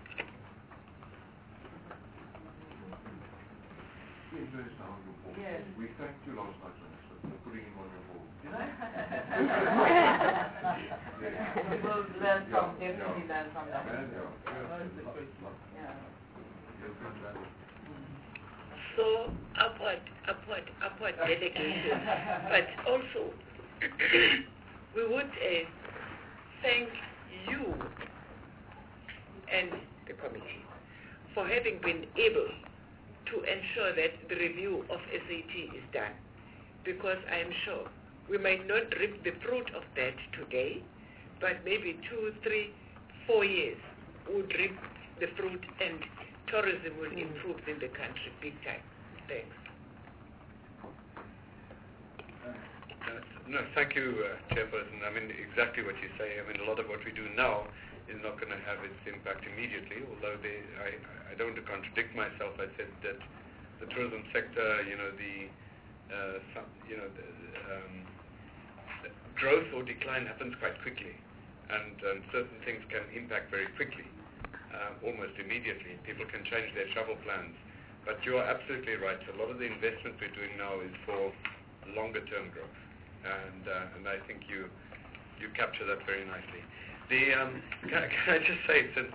Yes. We thanked you last night, Minister, for putting him on your board. Did I? We will definitely learn from that. So upward delegation, but also we would thank you and the committee for having been able to ensure that the review of SAT is done, because I am sure we might not reap the fruit of that today, but maybe 2, 3, 4 years would reap the fruit, and tourism will improve in the country big time. Thanks. No, thank you, Chairperson. I mean, exactly what you say. I mean, a lot of what we do now is not going to have its impact immediately, although I don't want to contradict myself. I said that the tourism sector, the growth or decline happens quite quickly, and certain things can impact very quickly, almost immediately. People can change their travel plans. But you are absolutely right. A lot of the investment we're doing now is for longer-term growth, and I think you capture that very nicely. Can I just say it's an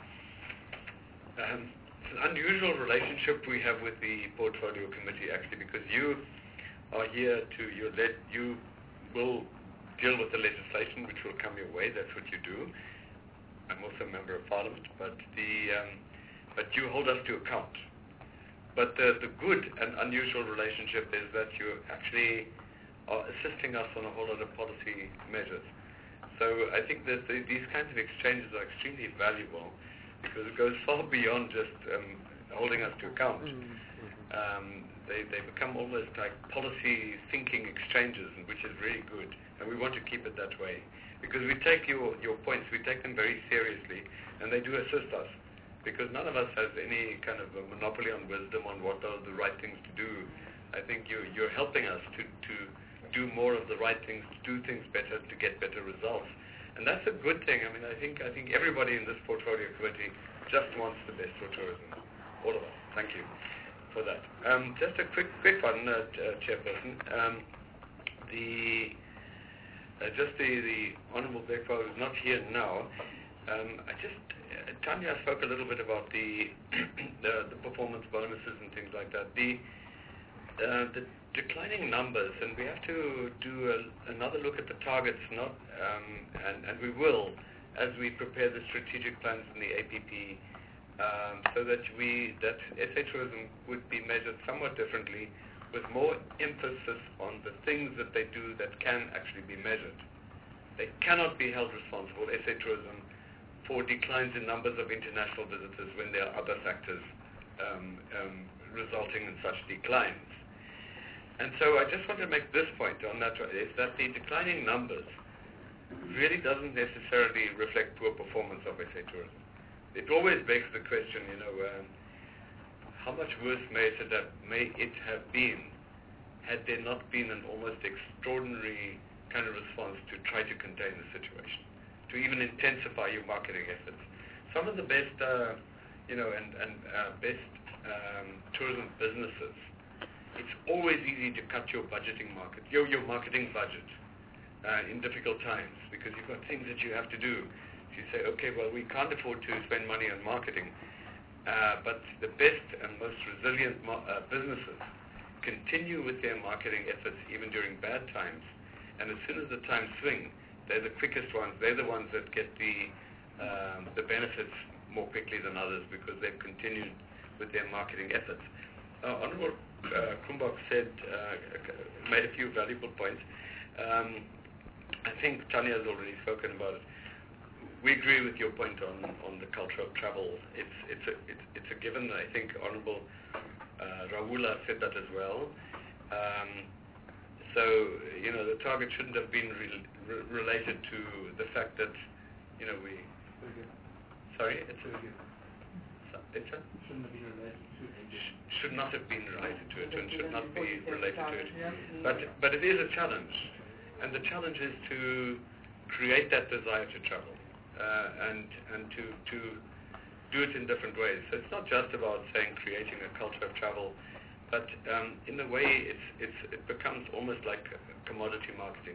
unusual relationship we have with the Portfolio Committee, actually, because you are here you will deal with the legislation which will come your way. That's what you do. I'm also a member of Parliament, but you hold us to account. But the good and unusual relationship is that you actually are assisting us on a whole lot of policy measures. So I think that these kinds of exchanges are extremely valuable because it goes far beyond just holding us to account. They become almost like policy thinking exchanges, which is really good, and we want to keep it that way because we take your points, we take them very seriously, and they do assist us. Because none of us has any kind of a monopoly on wisdom on what are the right things to do. I think you're helping us to do more of the right things, to do things better, to get better results. And that's a good thing. I mean, I think everybody in this Portfolio Committee just wants the best for tourism. All of us. Thank you for that. Just a quick one, Chairperson. The Honourable Bekwa is not here now. Tanya spoke a little bit about the performance bonuses and things like that. The declining numbers, and we have to do another look at the targets, and we will as we prepare the strategic plans in the APP, so that SA Tourism would be measured somewhat differently, with more emphasis on the things that they do that can actually be measured. They cannot be held responsible, SA Tourism, for declines in numbers of international visitors when there are other factors resulting in such declines. And so I just want to make this point on that, is that the declining numbers really doesn't necessarily reflect poor performance of SA Tourism. It always begs the question, how much worse may it have been had there not been an almost extraordinary kind of response to try to contain the situation, to even intensify your marketing efforts. Some of the best, best tourism businesses, it's always easy to cut your marketing budget in difficult times because you've got things that you have to do. You say, okay, well, we can't afford to spend money on marketing, but the best and most resilient businesses continue with their marketing efforts even during bad times, and as soon as the times swing, they're the quickest ones. They're the ones that get the benefits more quickly than others because they've continued with their marketing efforts. Honourable Kumbok made a few valuable points. I think Tanya has already spoken about it. We agree with your point on the culture of travel. It's a given. I think Honourable Rahula said that as well. So, the target shouldn't have been related to the fact that, we... Sorry? Shouldn't have been related to it. Should not have been related to it and should not be related to it. But it is a challenge. And the challenge is to create that desire to travel and to do it in different ways. So it's not just about saying creating a culture of travel, but in a way it becomes almost like commodity marketing.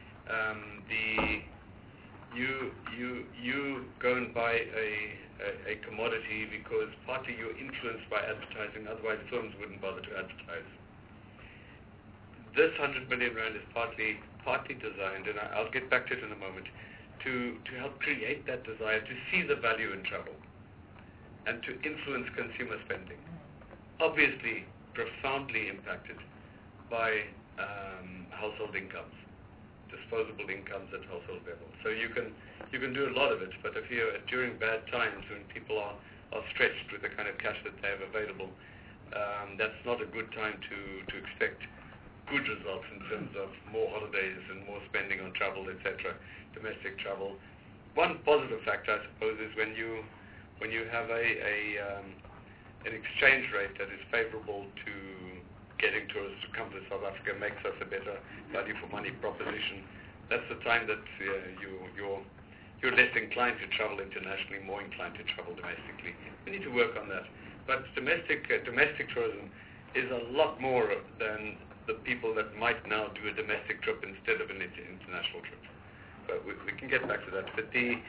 You go and buy a commodity because partly you're influenced by advertising, otherwise firms wouldn't bother to advertise. This 100 million rand is partly designed, and I'll get back to it in a moment, to help create that desire to see the value in travel and to influence consumer spending. Obviously, profoundly impacted by household incomes, disposable incomes at household level. So you can do a lot of it, but if you're during bad times when people are stretched with the kind of cash that they have available, that's not a good time to expect good results in terms of more holidays and more spending on travel, etc., domestic travel. One positive factor, I suppose, is when you have an exchange rate that is favorable to getting tourists to come to South Africa, makes us a better value for money proposition. That's the time that you're less inclined to travel internationally, more inclined to travel domestically. We need to work on that. But domestic tourism is a lot more than the people that might now do a domestic trip instead of an international trip. But we can get back to that. But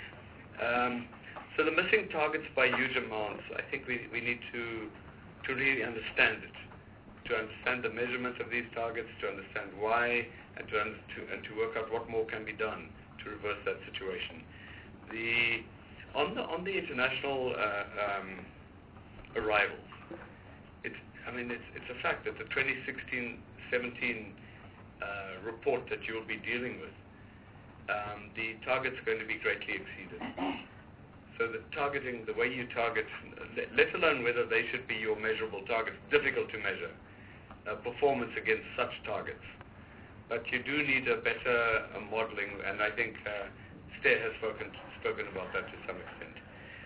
so the missing targets by huge amounts, I think we need to really understand it, to understand the measurement of these targets, to understand why, and to work out what more can be done to reverse that situation. On the international arrivals, it's a fact that the 2016-17 report that you'll be dealing with, the target's going to be greatly exceeded. So the targeting, the way you target, let alone whether they should be your measurable targets, difficult to measure, performance against such targets. But you do need a better modeling, and I think Stair has spoken about that to some extent.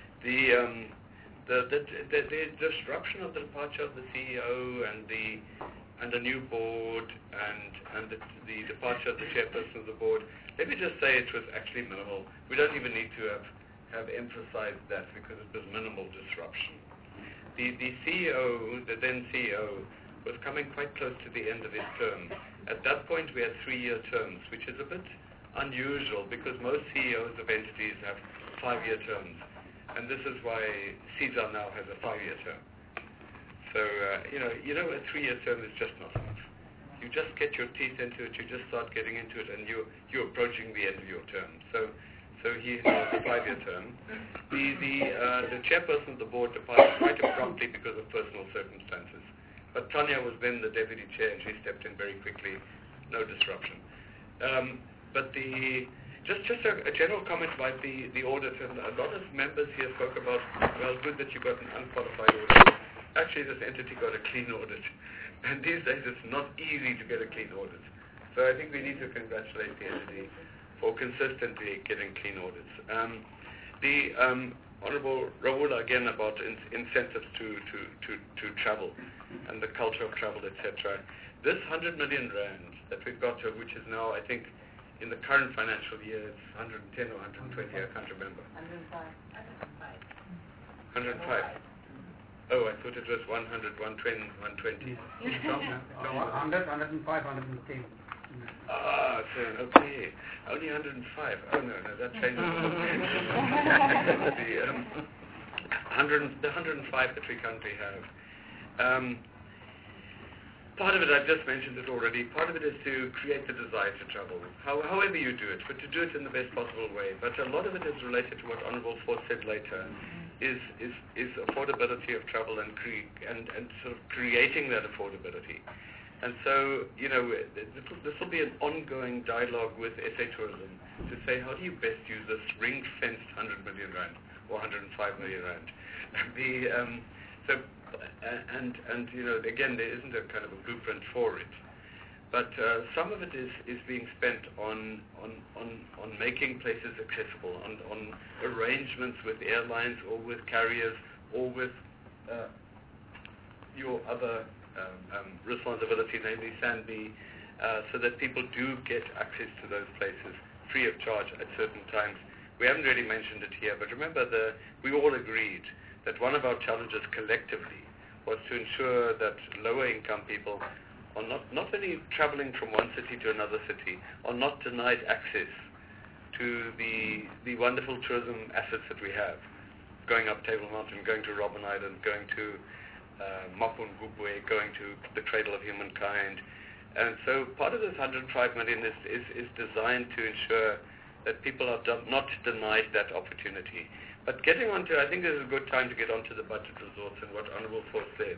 The disruption of the departure of the CEO and the new board and the departure of the chairperson of the board, let me just say it was actually minimal. We don't even need to have emphasized that because it was minimal disruption. The CEO, the then CEO, was coming quite close to the end of his term. At that point we had 3-year terms, which is a bit unusual because most CEOs of entities have 5-year terms. And this is why CSAR now has a 5-year term. So, a 3-year term is just not enough. You just get your teeth into it, you just start getting into it, and you're approaching the end of your term. So he has a 5-year term. The chairperson of the board departed quite abruptly because of personal circumstances. But Tanya was then the deputy chair, and she stepped in very quickly. No disruption. But just a general comment about the audit, and a lot of members here spoke about, well, good that you got an unqualified audit. Actually, this entity got a clean audit. And these days it's not easy to get a clean audit. So I think we need to congratulate the entity for consistently getting clean audits. The Honorable Rahula again about incentives to travel and the culture of travel, etc. This 100 million rand that we've got, which is now, I think, in the current financial year, it's 110 or 120, I can't remember. 105. Oh, I thought it was 100, 120, 120. 100, 105, 110. Ah, so, okay. Only 105. Oh, no, that changes. The 105 that we currently have. Part of it, I've just mentioned it already, part of it is to create the desire to travel, however you do it, but to do it in the best possible way. But a lot of it is related to what Honourable Force said later, is affordability of travel and sort of creating that affordability. And so, this will be an ongoing dialogue with SA Tourism to say, how do you best use this ring-fenced 100 million rand or 105 million rand? Again, there isn't a kind of a blueprint for it. But some of it is being spent on making places accessible, on arrangements with airlines or with carriers or with your other responsibility, namely SANBI, so that people do get access to those places free of charge at certain times. We haven't really mentioned it here, but remember we all agreed that one of our challenges collectively was to ensure that lower income people are not only traveling from one city to another city, are not denied access to the wonderful tourism assets that we have, going up Table Mountain, going to Robben Island, going to Mapungubwe, going to the Cradle of Humankind. And so part of this 105 million is designed to ensure that people are not denied that opportunity. But getting onto, I think this is a good time to get onto the budget resorts and what Honourable Force said.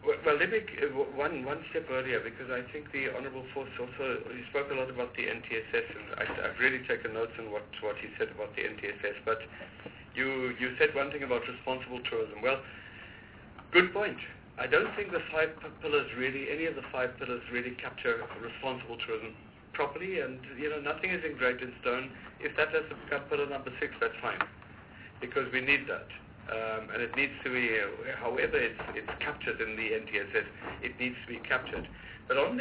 Well, let me one step earlier, because I think the Honourable Force also, he spoke a lot about the NTSS, and I've really taken notes on what he said about the NTSS, but you said one thing about responsible tourism. Well, good point. I don't think the any of the 5 pillars really capture responsible tourism properly, and nothing is engraved in stone. If that has to become pillar number 6, that's fine, because we need that. And it needs to be, however it's captured in the NTSS, it needs to be captured. But on the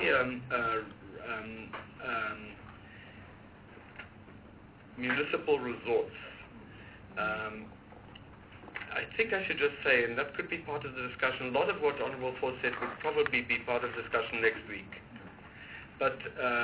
municipal resorts, I think I should just say, and that could be part of the discussion, a lot of what Honourable Force said would probably be part of discussion next week. But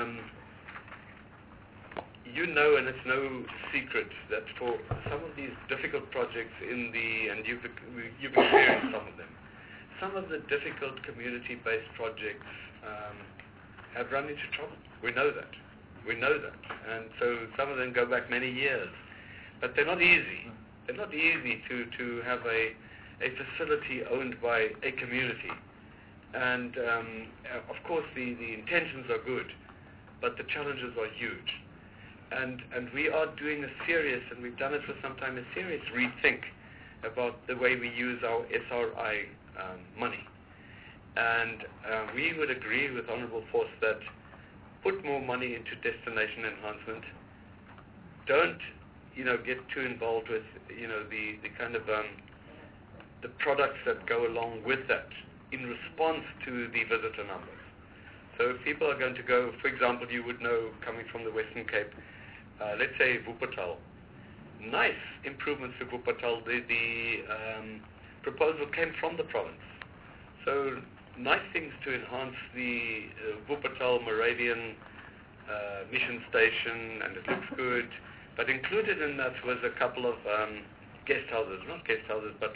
and it's no secret that for some of these difficult projects and you've experienced some of the difficult community-based projects have run into trouble. We know that. And so some of them go back many years. But they're not easy. They're not easy to have a facility owned by a community. And of course the intentions are good, but the challenges are huge. And we are doing and we've done it for some time, a serious rethink about the way we use our SRI money. And we would agree with Honourable Force that put more money into destination enhancement. Don't, get too involved with, the kind of the products that go along with that in response to the visitor numbers. So if people are going to go, for example, you would know, coming from the Western Cape, let's say Wuppertal. Nice improvements to Wuppertal. The proposal came from the province. So nice things to enhance the Wuppertal Moravian mission station, and it looks good. But included in that was a couple of guest houses, not guest houses, but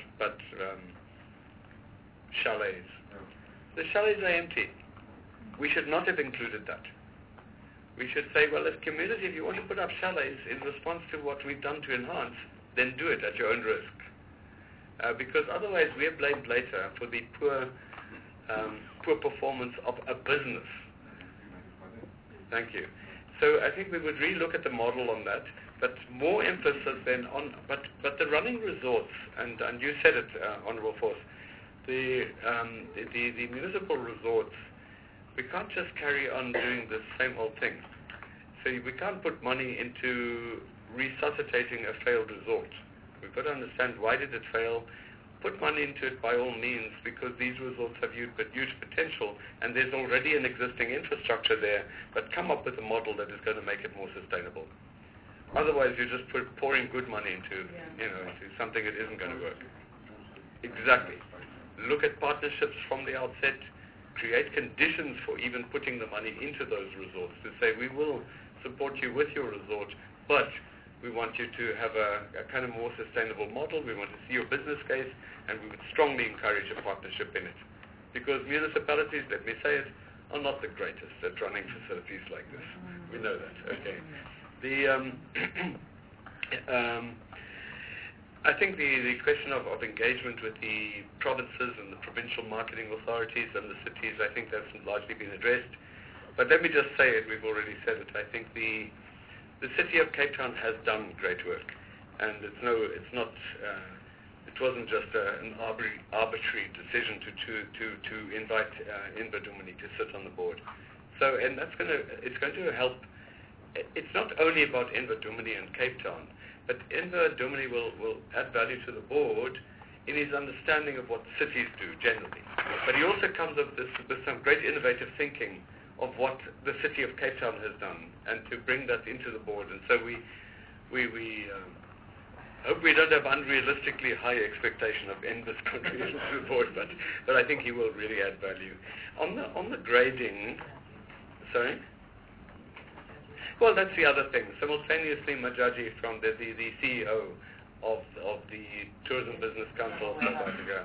chalets. The chalets are empty. We should not have included that. We should say, well, as community, if you want to put up chalets in response to what we've done to enhance, then do it at your own risk. Because otherwise we are blamed later for the poor performance of a business. Thank you. So I think we would relook at the model on that, but more emphasis then on, but the running resorts, and you said it, Honourable Force, the municipal resorts, we can't just carry on doing the same old thing. So we can't put money into resuscitating a failed resort. We've got to understand, why did it fail? Put money into it by all means, because these resorts have huge potential, and there's already an existing infrastructure there, but come up with a model that is going to make it more sustainable. Otherwise you're just pouring good money into something that isn't going to work. Exactly. Look at partnerships from the outset. Create conditions for even putting the money into those resorts, to say we will support you with your resort, but we want you to have a kind of more sustainable model. We want to see your business case, and we would strongly encourage a partnership in it. Because municipalities, let me say it, are not the greatest at running facilities like this. We know that. Okay. I think the question of engagement with the provinces and the provincial marketing authorities and the cities, I think that's largely been addressed. But let me just say it, we've already said it. I think the City of Cape Town has done great work, and it wasn't just an arbitrary decision to invite Inver Dominee to sit on the board. So, and it's going to help. It's not only about Inver Dominee and Cape Town, but Inver Dominee will add value to the board in his understanding of what cities do generally. But he also comes up with some great innovative thinking of what the City of Cape Town has done, and to bring that into the board. And so we hope we don't have unrealistically high expectation of Inver's contribution to the board, but I think he will really add value. On the grading, sorry? Well, that's the other thing. Simultaneously, Majaji, from the CEO of the Tourism Business Council of South Africa,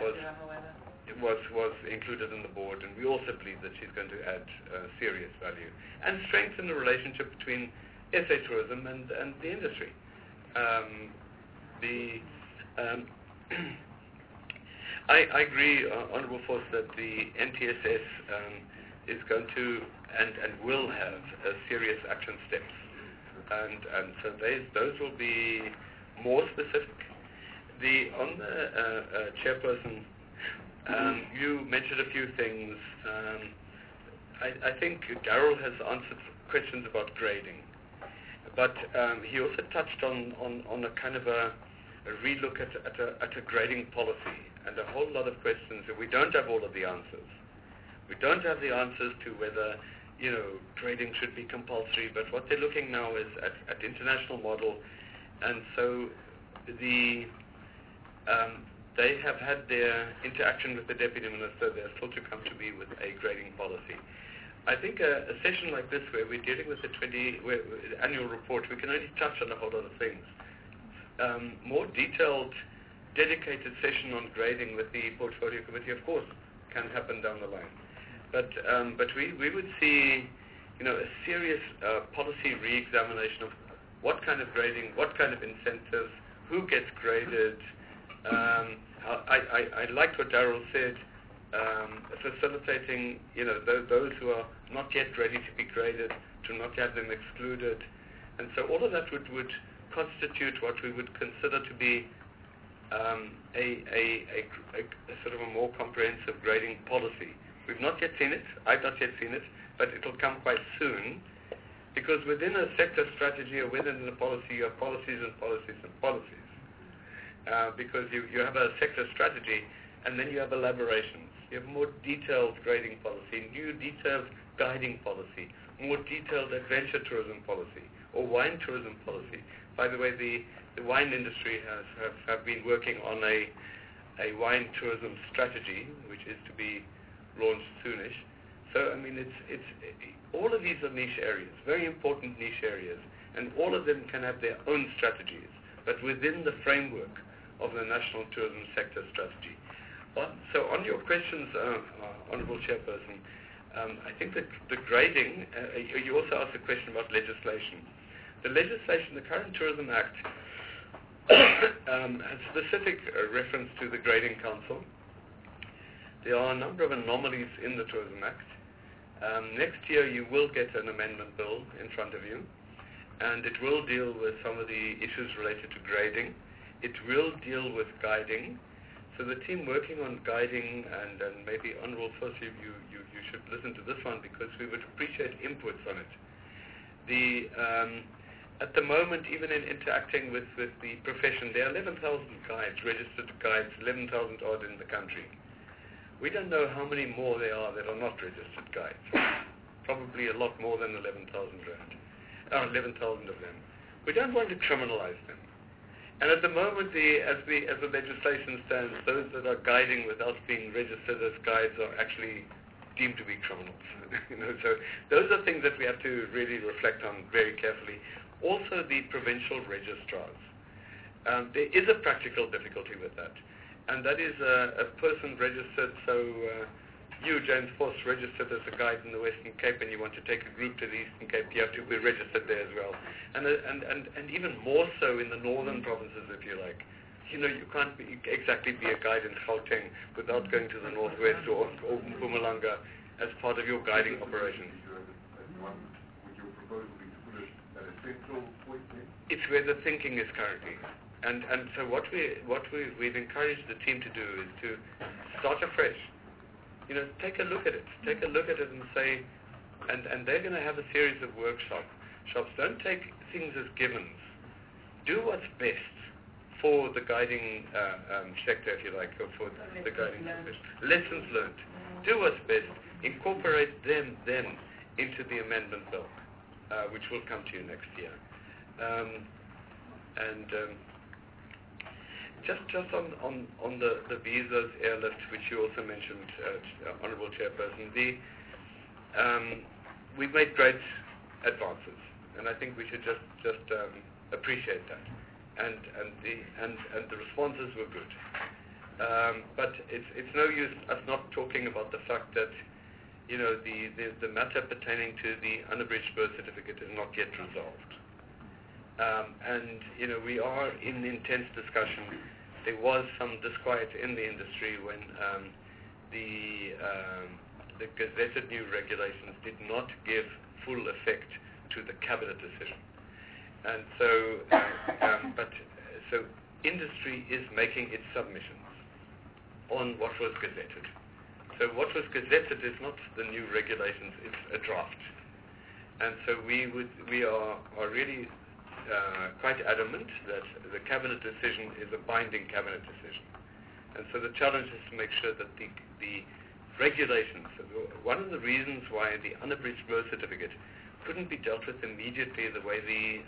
was included in the board, and we also believe that she's going to add serious value and strengthen the relationship between SA Tourism and the industry. I agree, Honourable Force, that the NTSS is going to and will have serious action steps, and so those will be more specific. On the chairperson, you mentioned a few things. I think Darryl has answered questions about grading, but he also touched on a kind of a relook at a grading policy and a whole lot of questions that we don't have all of the answers. We don't have the answers to whether grading should be compulsory, but what they're looking now is at international model, and so they have had their interaction with the Deputy Minister. They're still to come to me with a grading policy. I think a session like this, where we're dealing with the annual report, we can only touch on a whole lot of things. More detailed, dedicated session on grading with the Portfolio Committee, of course, can happen down the line. But we would see, a serious policy re-examination of what kind of grading, what kind of incentives, who gets graded. I liked what Darryl said, facilitating, those who are not yet ready to be graded, to not have them excluded. And so all of that would constitute what we would consider to be a sort of a more comprehensive grading policy. We've not yet seen it. I've not yet seen it, but it'll come quite soon, because within a sector strategy or within a policy, you have policies and policies and policies. Because you have a sector strategy, and then you have elaborations. You have more detailed grading policy, new detailed guiding policy, more detailed adventure tourism policy, or wine tourism policy. By the way, the wine industry have been working on a wine tourism strategy, which is to be launched soonish. So, it's all of these are niche areas, very important niche areas, and all of them can have their own strategies, but within the framework of the National Tourism Sector Strategy. So on your questions, Honourable Chairperson, I think that the grading, you also asked a question about legislation. The legislation, the current Tourism Act, has specific reference to the Grading Council. There are a number of anomalies in the Tourism Act. Next year you will get an amendment bill in front of you, and it will deal with some of the issues related to grading. It will deal with guiding. So the team working on guiding, and maybe Honourable Force, you should listen to this one, because we would appreciate inputs on it. At the moment, even in interacting with the profession, there are 11,000 guides, registered guides, 11,000 odd in the country. We don't know how many more there are that are not registered guides. Probably a lot more than 11,000 of them. We don't want to criminalize them. And at the moment, as the legislation stands, those that are guiding without being registered as guides are actually deemed to be criminals. So those are things that we have to really reflect on very carefully. Also, the provincial registrars. There is a practical difficulty with that, and that is a person registered. So you, James Force, registered as a guide in the Western Cape, and you want to take a group to the Eastern Cape, you have to be registered there as well. And even more so in the northern provinces, if you like. You can't exactly be a guide in Gauteng without going to the northwest or Mpumalanga as part of your guiding operation. Would your proposal be to put it at a central point then? It's where the thinking is currently. And so what we've encouraged the team to do is to start afresh. Take a look at it. Take a look at it and say, and they're going to have a series of workshops. Don't take things as givens. Do what's best for the guiding sector, if you like, or for the guiding profession. Lessons learned. Do what's best. Incorporate them then into the amendment bill, which will come to you next year. Just on the visas airlift, which you also mentioned, Honourable Chairperson, we've made great advances, and I think we should just appreciate that. And the responses were good. But it's no use us not talking about the fact that the matter pertaining to the unabridged birth certificate is not yet resolved. And we are in intense discussion there was some disquiet in the industry when the gazetted new regulations did not give full effect to the cabinet decision. And so, so industry is making its submissions on what was gazetted. So what was gazetted is not the new regulations, it's a draft. And so we are really quite adamant that the cabinet decision is a binding cabinet decision. And so the challenge is to make sure that the regulations, one of the reasons why the unabridged birth certificate couldn't be dealt with immediately the way the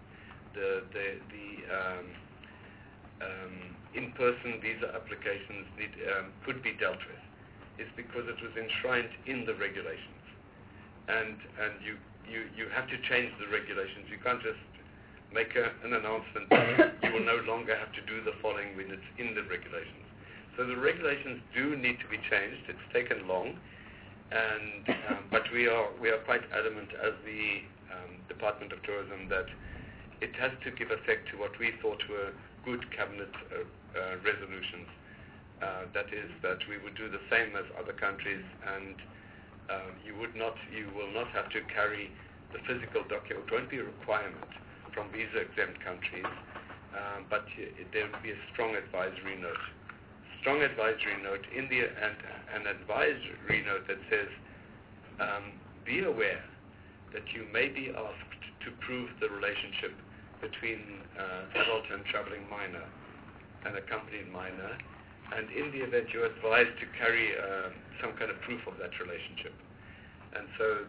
in-person visa applications could be dealt with is because it was enshrined in the regulations. And you have to change the regulations. You can't just make an announcement that you will no longer have to do the following when it's in the regulations. So the regulations do need to be changed. It's taken long, and but we are quite adamant as the Department of Tourism that it has to give effect to what we thought were good cabinet resolutions. That is that we would do the same as other countries, and you will not have to carry the physical document. It won't be a requirement from visa-exempt countries, but there will be a strong advisory note. Strong advisory note in the and an advisory note that says, be aware that you may be asked to prove the relationship between adult and traveling minor and accompanied minor, and in the event you're advised to carry some kind of proof of that relationship. And so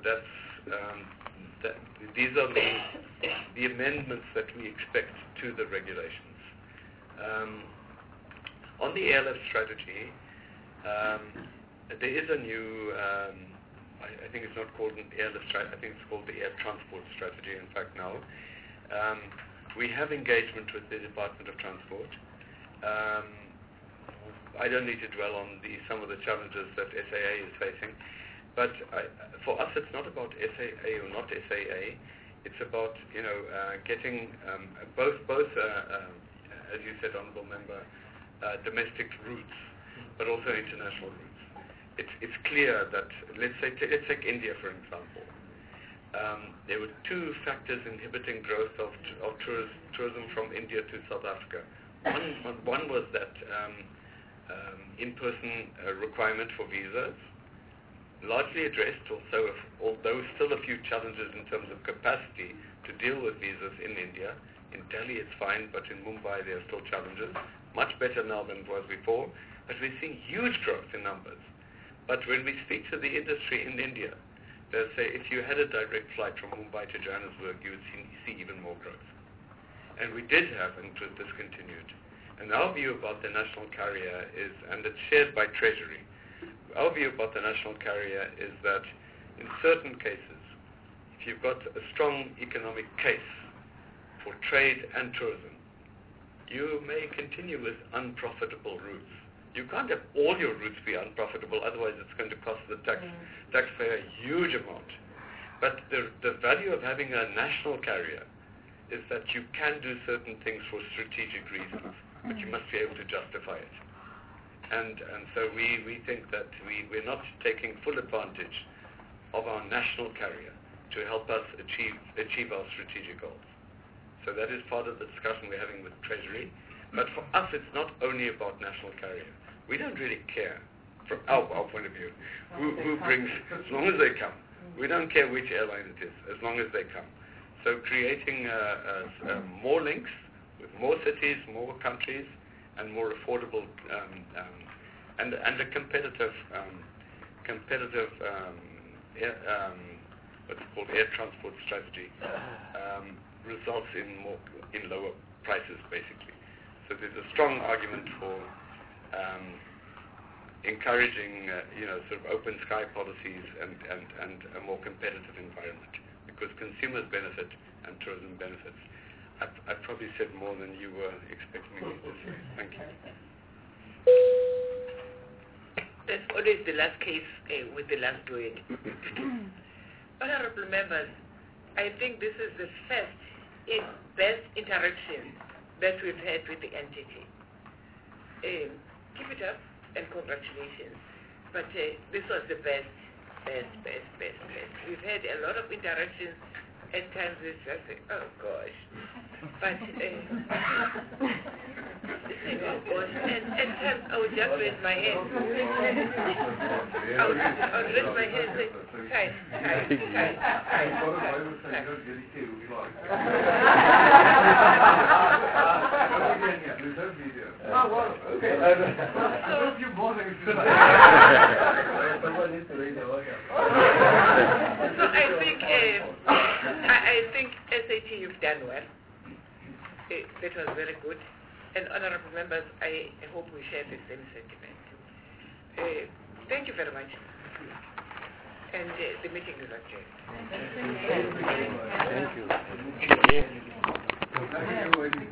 these are the amendments that we expect to the regulations. On the ALF strategy, there is a new, I think it's not called an ALF strategy, I think it's called the Air Transport Strategy, in fact, now. We have engagement with the Department of Transport. I don't need to dwell on some of the challenges that SAA is facing, but for us it's not about SAA or not SAA, it's about, getting both as you said, Honourable Member, domestic routes, but also international routes. It's clear that, let's take India for example. There were two factors inhibiting growth of tourism from India to South Africa. One was that in-person requirement for visas, largely addressed, although still a few challenges in terms of capacity to deal with visas in India. In Delhi it's fine, but in Mumbai there are still challenges. Much better now than it was before, but we're seeing huge growth in numbers. But when we speak to the industry in India, they'll say if you had a direct flight from Mumbai to Johannesburg, you would see even more growth. And we did have, and it was discontinued. And our view about the national carrier is, and it's shared by Treasury, our view about the national carrier is that in certain cases, if you've got a strong economic case for trade and tourism, you may continue with unprofitable routes. You can't have all your routes be unprofitable, otherwise it's going to cost the taxpayer a huge amount. But the value of having a national carrier is that you can do certain things for strategic reasons, but you must be able to justify it. And so we think that we're not taking full advantage of our national carrier to help us achieve our strategic goals. So that is part of the discussion we're having with Treasury. But for us, it's not only about national carrier. We don't really care, from our point of view, who brings, as long as they come. We don't care which airline it is, as long as they come. So creating more links with more cities, more countries, and more affordable, and a competitive what's called air transport strategy results in lower prices, basically. So there's a strong argument for encouraging, sort of open sky policies and a more competitive environment, because consumers benefit and tourism benefits. I've probably said more than you were expecting me to say. Thank you. That's always the last case with the last word. Honorable members, I think this is the first best interaction that we've had with the entity. keep it up and congratulations. But this was the best. We've had a lot of interactions. At times it's just like, oh gosh. But, oh gosh. And at times I would just raise my hand. I would raise my hand and say, Kai. Oh, well, okay. So I think SAT you've done well. That was very good. And honorable members, I hope we share the same sentiment. Thank you very much. And the meeting is adjourned. Thank you.